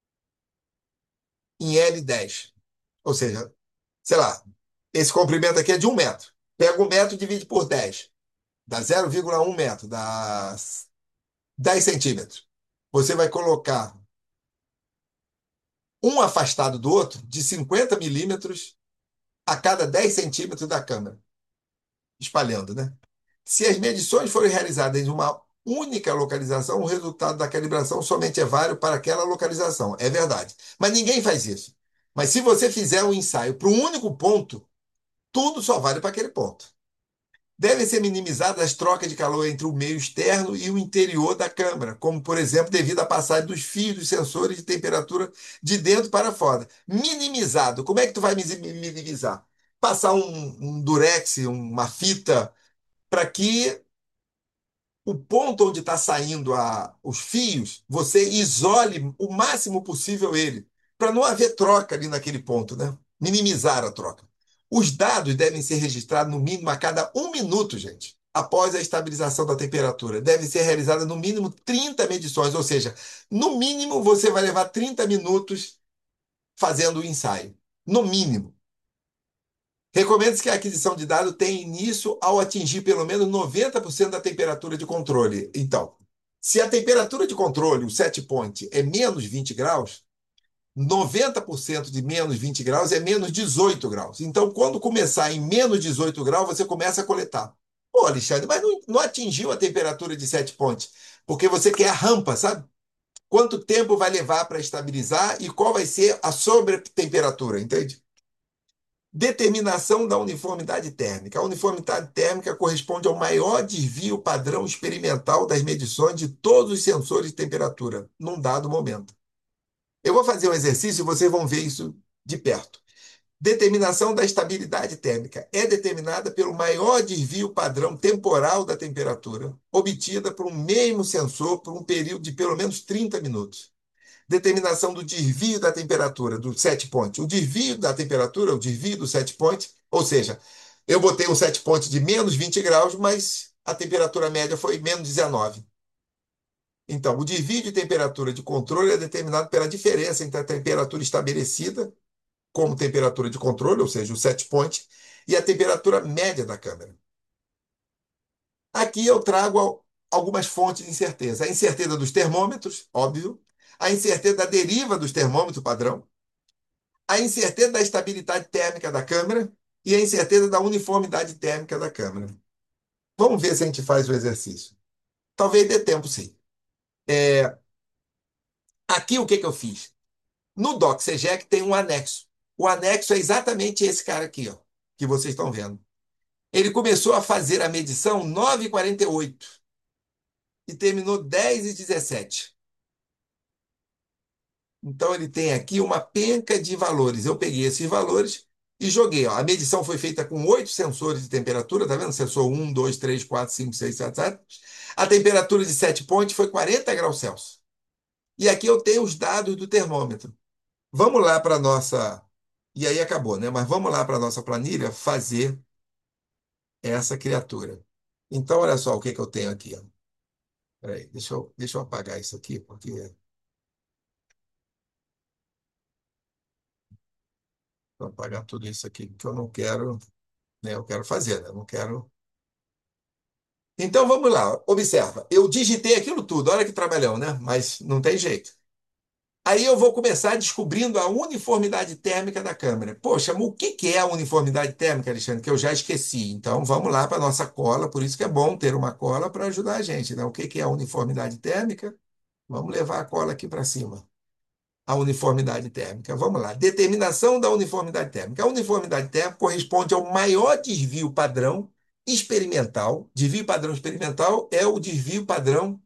em L10. Ou seja, sei lá, esse comprimento aqui é de 1 metro. Pega 1 metro e divide por 10. Dá 0,1 metro, dá 10 centímetros. Você vai colocar um afastado do outro de 50 milímetros a cada 10 centímetros da câmera, espalhando, né? Se as medições forem realizadas em uma única localização, o resultado da calibração somente é válido para aquela localização. É verdade. Mas ninguém faz isso. Mas se você fizer um ensaio para um único ponto, tudo só vale para aquele ponto. Devem ser minimizadas as trocas de calor entre o meio externo e o interior da câmara, como, por exemplo, devido à passagem dos fios dos sensores de temperatura de dentro para fora. Minimizado. Como é que tu vai minimizar? Passar um durex, uma fita, para que o ponto onde está saindo os fios, você isole o máximo possível ele, para não haver troca ali naquele ponto, né? Minimizar a troca. Os dados devem ser registrados no mínimo a cada 1 minuto, gente, após a estabilização da temperatura. Deve ser realizada no mínimo 30 medições, ou seja, no mínimo você vai levar 30 minutos fazendo o ensaio. No mínimo. Recomenda-se que a aquisição de dados tenha início ao atingir pelo menos 90% da temperatura de controle. Então, se a temperatura de controle, o set point, é menos 20 graus, 90% de menos 20 graus é menos 18 graus. Então, quando começar em menos 18 graus, você começa a coletar. Pô, Alexandre, mas não atingiu a temperatura de set point, porque você quer a rampa, sabe? Quanto tempo vai levar para estabilizar e qual vai ser a sobretemperatura, entende? Determinação da uniformidade térmica. A uniformidade térmica corresponde ao maior desvio padrão experimental das medições de todos os sensores de temperatura, num dado momento. Eu vou fazer um exercício e vocês vão ver isso de perto. Determinação da estabilidade térmica é determinada pelo maior desvio padrão temporal da temperatura, obtida por um mesmo sensor por um período de pelo menos 30 minutos. Determinação do desvio da temperatura, do set point. O desvio da temperatura, o desvio do set point, ou seja, eu botei um set point de menos 20 graus, mas a temperatura média foi menos 19. Então, o desvio de temperatura de controle é determinado pela diferença entre a temperatura estabelecida como temperatura de controle, ou seja, o set point, e a temperatura média da câmera. Aqui eu trago algumas fontes de incerteza. A incerteza dos termômetros, óbvio. A incerteza da deriva dos termômetros padrão. A incerteza da estabilidade térmica da câmera e a incerteza da uniformidade térmica da câmera. Vamos ver se a gente faz o exercício. Talvez dê tempo, sim. Aqui o que que eu fiz? No DocSegec tem um anexo. O anexo é exatamente esse cara aqui, ó, que vocês estão vendo. Ele começou a fazer a medição 9h48 e terminou 10h17. Então ele tem aqui uma penca de valores. Eu peguei esses valores e joguei. Ó. A medição foi feita com 8 sensores de temperatura, tá vendo? Sensor 1, 2, 3, 4, 5, 6, 7, 7. A temperatura de set point foi 40 graus Celsius. E aqui eu tenho os dados do termômetro. Vamos lá para a nossa. E aí acabou, né? Mas vamos lá para a nossa planilha fazer essa criatura. Então, olha só o que que eu tenho aqui. Ó. Peraí, deixa eu apagar isso aqui, porque vou apagar tudo isso aqui, porque eu não quero, né? Eu quero fazer, né? Eu não quero. Então vamos lá, observa. Eu digitei aquilo tudo, olha que trabalhão, né? Mas não tem jeito. Aí eu vou começar descobrindo a uniformidade térmica da câmera. Poxa, mas o que que é a uniformidade térmica, Alexandre? Que eu já esqueci. Então vamos lá para a nossa cola, por isso que é bom ter uma cola para ajudar a gente, né? O que que é a uniformidade térmica? Vamos levar a cola aqui para cima. A uniformidade térmica. Vamos lá. Determinação da uniformidade térmica. A uniformidade térmica corresponde ao maior desvio padrão experimental. Desvio padrão experimental é o desvio padrão.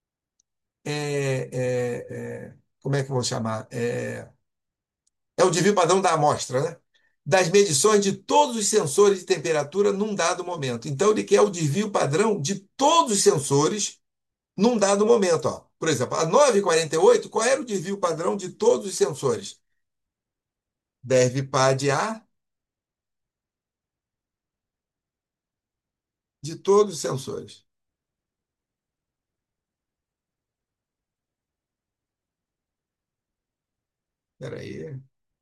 Como é que eu vou chamar? É o desvio padrão da amostra, né? Das medições de todos os sensores de temperatura num dado momento. Então, ele quer o desvio padrão de todos os sensores num dado momento. Ó. Por exemplo, a 9h48, qual era o desvio padrão de todos os sensores? Deve padear de todos os sensores. Espera aí,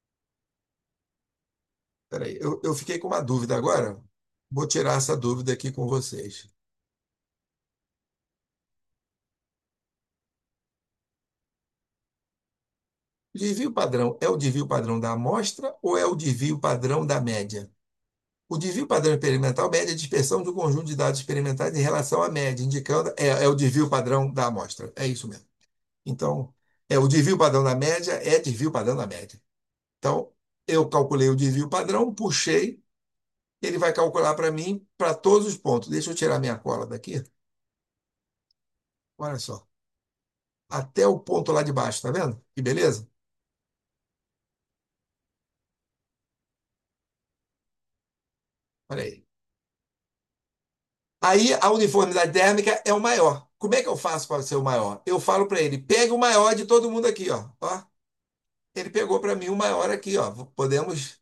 espera aí. Eu fiquei com uma dúvida agora. Vou tirar essa dúvida aqui com vocês. O desvio padrão é o desvio padrão da amostra ou é o desvio padrão da média? O desvio padrão experimental mede a dispersão de um conjunto de dados experimentais em relação à média, indicando é o desvio padrão da amostra. É isso mesmo. Então, o desvio padrão da média é desvio padrão da média. Então, eu calculei o desvio padrão, puxei, ele vai calcular para mim para todos os pontos. Deixa eu tirar minha cola daqui. Olha só. Até o ponto lá de baixo, tá vendo? Que beleza? Olha aí. Aí a uniformidade térmica é o maior. Como é que eu faço para ser o maior? Eu falo para ele, pegue o maior de todo mundo aqui, ó. Ó, ele pegou para mim o maior aqui, ó. Podemos.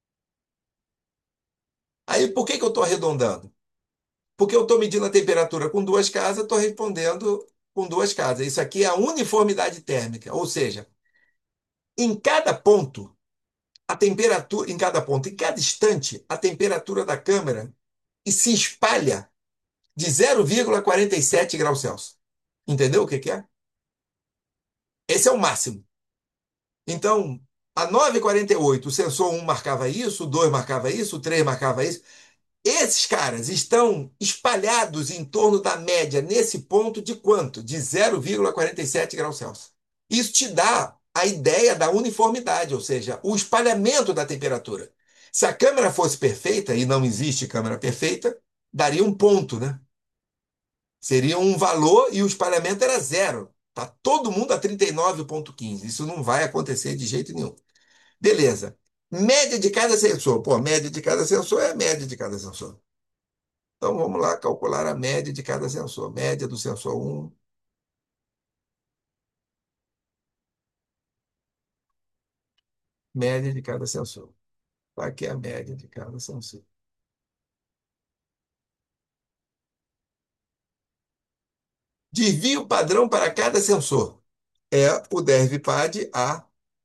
Aí por que que eu estou arredondando? Porque eu estou medindo a temperatura com duas casas, estou respondendo com duas casas. Isso aqui é a uniformidade térmica, ou seja, em cada ponto, a temperatura, em cada ponto, em cada instante, a temperatura da câmera e se espalha de 0,47 graus Celsius. Entendeu o que que é? Esse é o máximo. Então, a 9h48, o sensor um marcava isso, o 2 marcava isso, o 3 marcava isso. Esses caras estão espalhados em torno da média nesse ponto de quanto? De 0,47 graus Celsius. Isso te dá a ideia da uniformidade, ou seja, o espalhamento da temperatura. Se a câmera fosse perfeita, e não existe câmera perfeita, daria um ponto, né? Seria um valor e o espalhamento era zero. Tá todo mundo a 39,15. Isso não vai acontecer de jeito nenhum. Beleza. Média de cada sensor. Pô, média de cada sensor é a média de cada sensor. Então vamos lá calcular a média de cada sensor. Média do sensor um, média de cada sensor. Tá aqui a média de cada sensor. Desvio padrão para cada sensor. É o DERVPAD A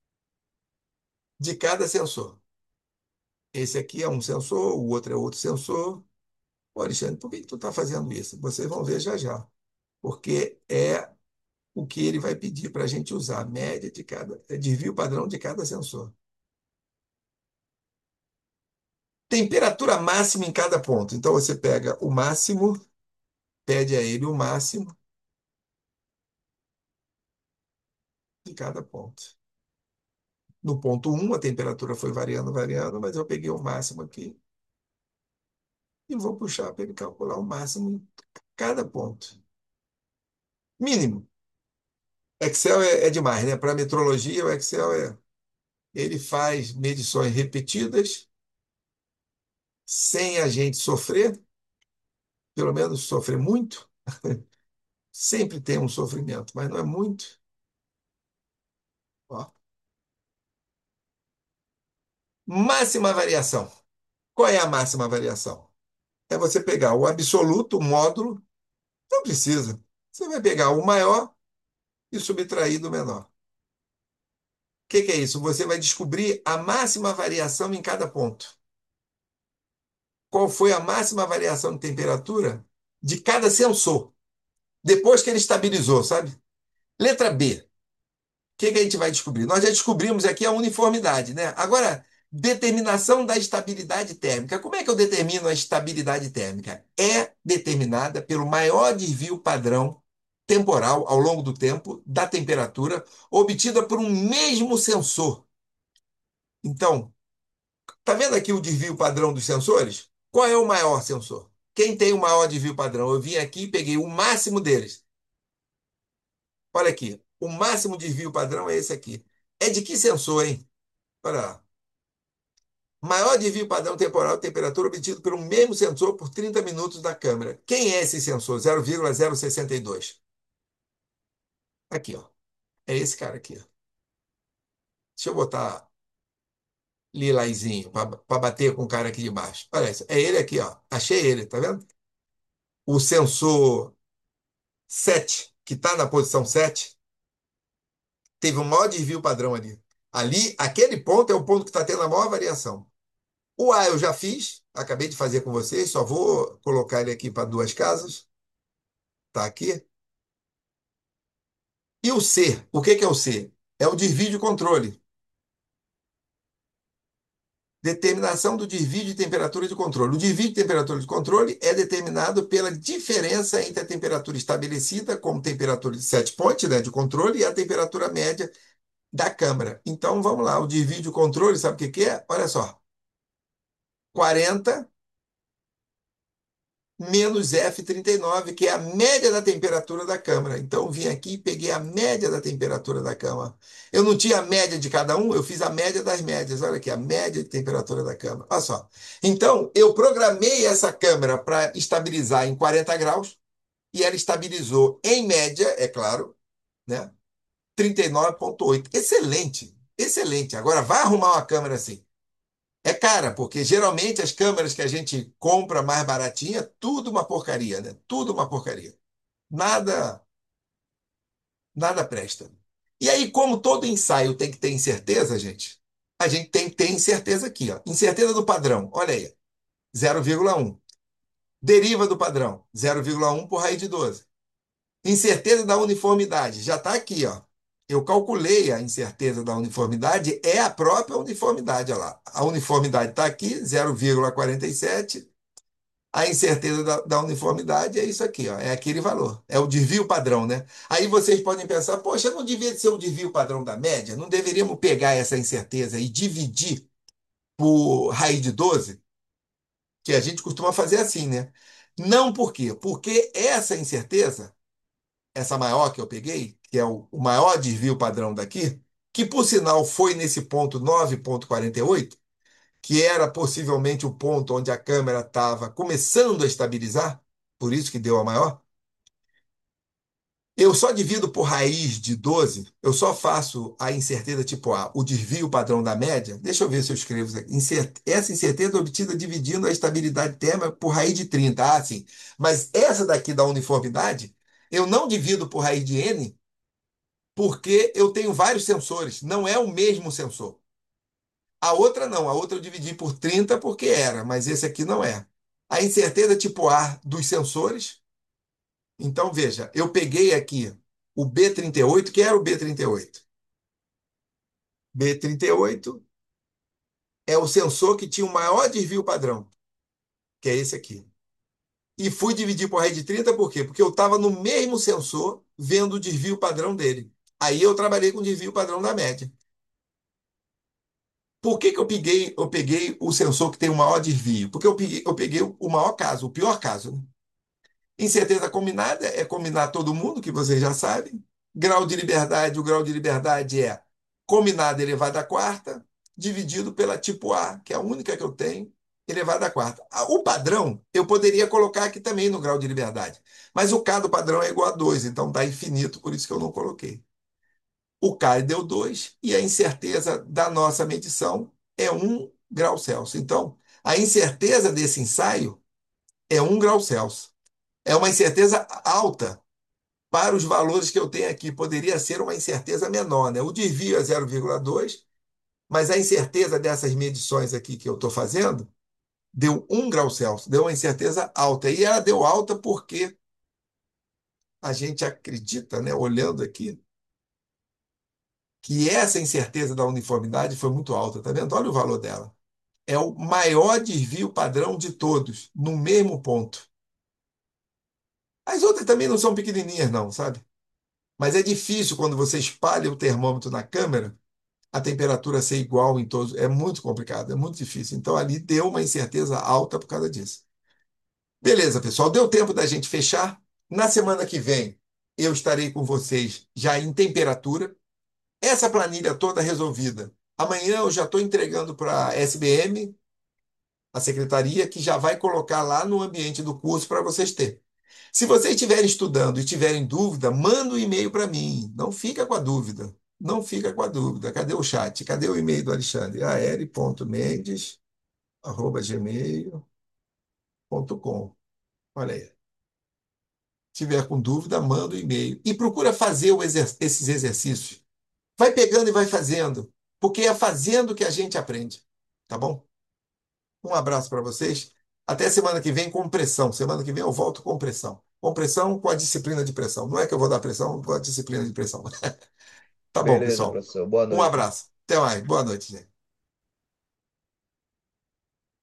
de cada sensor. Esse aqui é um sensor, o outro é outro sensor. Ô, Alexandre, por que que tu está fazendo isso? Vocês vão ver já já. Porque é o que ele vai pedir para a gente usar. Média de cada, desvio padrão de cada sensor. Temperatura máxima em cada ponto. Então você pega o máximo, pede a ele o máximo de cada ponto. No ponto um a temperatura foi variando, variando, mas eu peguei o máximo aqui e vou puxar para ele calcular o máximo em cada ponto. Mínimo. Excel é demais, né? Para metrologia, o Excel ele faz medições repetidas sem a gente sofrer, pelo menos sofrer muito. Sempre tem um sofrimento, mas não é muito. Ó. Máxima variação. Qual é a máxima variação? É você pegar o absoluto, o módulo, não precisa. Você vai pegar o maior e subtrair do menor. O que é isso? Você vai descobrir a máxima variação em cada ponto. Qual foi a máxima variação de temperatura de cada sensor, depois que ele estabilizou, sabe? Letra B. O que a gente vai descobrir? Nós já descobrimos aqui a uniformidade, né? Agora, determinação da estabilidade térmica. Como é que eu determino a estabilidade térmica? É determinada pelo maior desvio padrão temporal ao longo do tempo da temperatura obtida por um mesmo sensor. Então, tá vendo aqui o desvio padrão dos sensores? Qual é o maior sensor? Quem tem o maior desvio padrão? Eu vim aqui e peguei o máximo deles. Olha aqui, o máximo desvio padrão é esse aqui. É de que sensor, hein? Olha lá. Maior desvio padrão temporal de temperatura obtido pelo mesmo sensor por 30 minutos da câmera. Quem é esse sensor? 0,062. Aqui, ó. É esse cara aqui, ó. Deixa eu botar lilazinho para bater com o cara aqui de baixo. Olha isso. É ele aqui, ó. Achei ele, tá vendo? O sensor 7, que está na posição 7, teve um maior desvio padrão ali. Ali, aquele ponto é o ponto que está tendo a maior variação. O A eu já fiz, acabei de fazer com vocês, só vou colocar ele aqui para duas casas. Tá aqui. E o C, o que que é o C? É o desvio de controle. Determinação do desvio de temperatura de controle. O desvio de temperatura de controle é determinado pela diferença entre a temperatura estabelecida, como temperatura de set point, né, de controle, e a temperatura média da câmara. Então, vamos lá. O desvio de controle, sabe o que que é? Olha só. 40 menos F39, que é a média da temperatura da câmara. Então, eu vim aqui e peguei a média da temperatura da câmara. Eu não tinha a média de cada um, eu fiz a média das médias. Olha aqui, a média de temperatura da câmara. Olha só. Então, eu programei essa câmera para estabilizar em 40 graus e ela estabilizou, em média, é claro, né? 39,8. Excelente, excelente. Agora, vai arrumar uma câmera assim. É cara, porque geralmente as câmeras que a gente compra mais baratinha, tudo uma porcaria, né? Tudo uma porcaria. Nada, nada presta. E aí, como todo ensaio tem que ter incerteza, gente, a gente tem que ter incerteza aqui, ó. Incerteza do padrão, olha aí, 0,1. Deriva do padrão, 0,1 por raiz de 12. Incerteza da uniformidade, já está aqui, ó. Eu calculei a incerteza da uniformidade, é a própria uniformidade, olha lá. A uniformidade está aqui, 0,47. A incerteza da uniformidade é isso aqui, ó, é aquele valor, é o desvio padrão, né? Aí vocês podem pensar, poxa, não devia ser o desvio padrão da média? Não deveríamos pegar essa incerteza e dividir por raiz de 12? Que a gente costuma fazer assim, né? Não por quê? Porque essa incerteza, essa maior que eu peguei, que é o maior desvio padrão daqui, que por sinal foi nesse ponto 9,48, que era possivelmente o ponto onde a câmera estava começando a estabilizar, por isso que deu a maior. Eu só divido por raiz de 12, eu só faço a incerteza tipo A, o desvio padrão da média. Deixa eu ver se eu escrevo isso aqui. Essa incerteza é obtida dividindo a estabilidade térmica por raiz de 30. Ah, sim. Mas essa daqui da uniformidade, eu não divido por raiz de N, porque eu tenho vários sensores, não é o mesmo sensor. A outra não, a outra eu dividi por 30 porque era, mas esse aqui não é. A incerteza tipo A dos sensores. Então, veja, eu peguei aqui o B38, que era o B38. B38 é o sensor que tinha o maior desvio padrão, que é esse aqui. E fui dividir por raiz de 30 por quê? Porque eu estava no mesmo sensor vendo o desvio padrão dele. Aí eu trabalhei com o desvio padrão da média. Por que que eu peguei o sensor que tem o maior desvio? Porque eu peguei o maior caso, o pior caso, né? Incerteza combinada é combinar todo mundo, que vocês já sabem. Grau de liberdade, o grau de liberdade é combinado elevado à quarta, dividido pela tipo A, que é a única que eu tenho, elevado à quarta. O padrão eu poderia colocar aqui também no grau de liberdade, mas o K do padrão é igual a 2, então dá infinito, por isso que eu não coloquei. O K deu 2 e a incerteza da nossa medição é 1 grau Celsius. Então, a incerteza desse ensaio é 1 grau Celsius. É uma incerteza alta para os valores que eu tenho aqui. Poderia ser uma incerteza menor, né? O desvio é 0,2, mas a incerteza dessas medições aqui que eu estou fazendo deu 1 grau Celsius, deu uma incerteza alta. E ela deu alta porque a gente acredita, né, olhando aqui, que essa incerteza da uniformidade foi muito alta. Tá vendo? Olha o valor dela. É o maior desvio padrão de todos, no mesmo ponto. As outras também não são pequenininhas, não, sabe? Mas é difícil quando você espalha o termômetro na câmera, a temperatura ser igual em todos. É muito complicado, é muito difícil. Então ali deu uma incerteza alta por causa disso. Beleza, pessoal, deu tempo da gente fechar. Na semana que vem eu estarei com vocês já em temperatura. Essa planilha toda resolvida. Amanhã eu já estou entregando para a SBM, a secretaria, que já vai colocar lá no ambiente do curso para vocês terem. Se vocês estiverem estudando e tiverem dúvida, manda um e-mail para mim. Não fica com a dúvida. Não fica com a dúvida. Cadê o chat? Cadê o e-mail do Alexandre? aer.mendes@gmail.com. Olha aí. Se tiver com dúvida, manda um e-mail. E procura fazer esses exercícios. Vai pegando e vai fazendo. Porque é fazendo que a gente aprende. Tá bom? Um abraço para vocês. Até semana que vem com pressão. Semana que vem eu volto com pressão. Com pressão, com a disciplina de pressão. Não é que eu vou dar pressão, vou a disciplina de pressão. Tá bom, Beleza, pessoal. professor. Boa Um noite. abraço. Até mais. Boa noite, gente.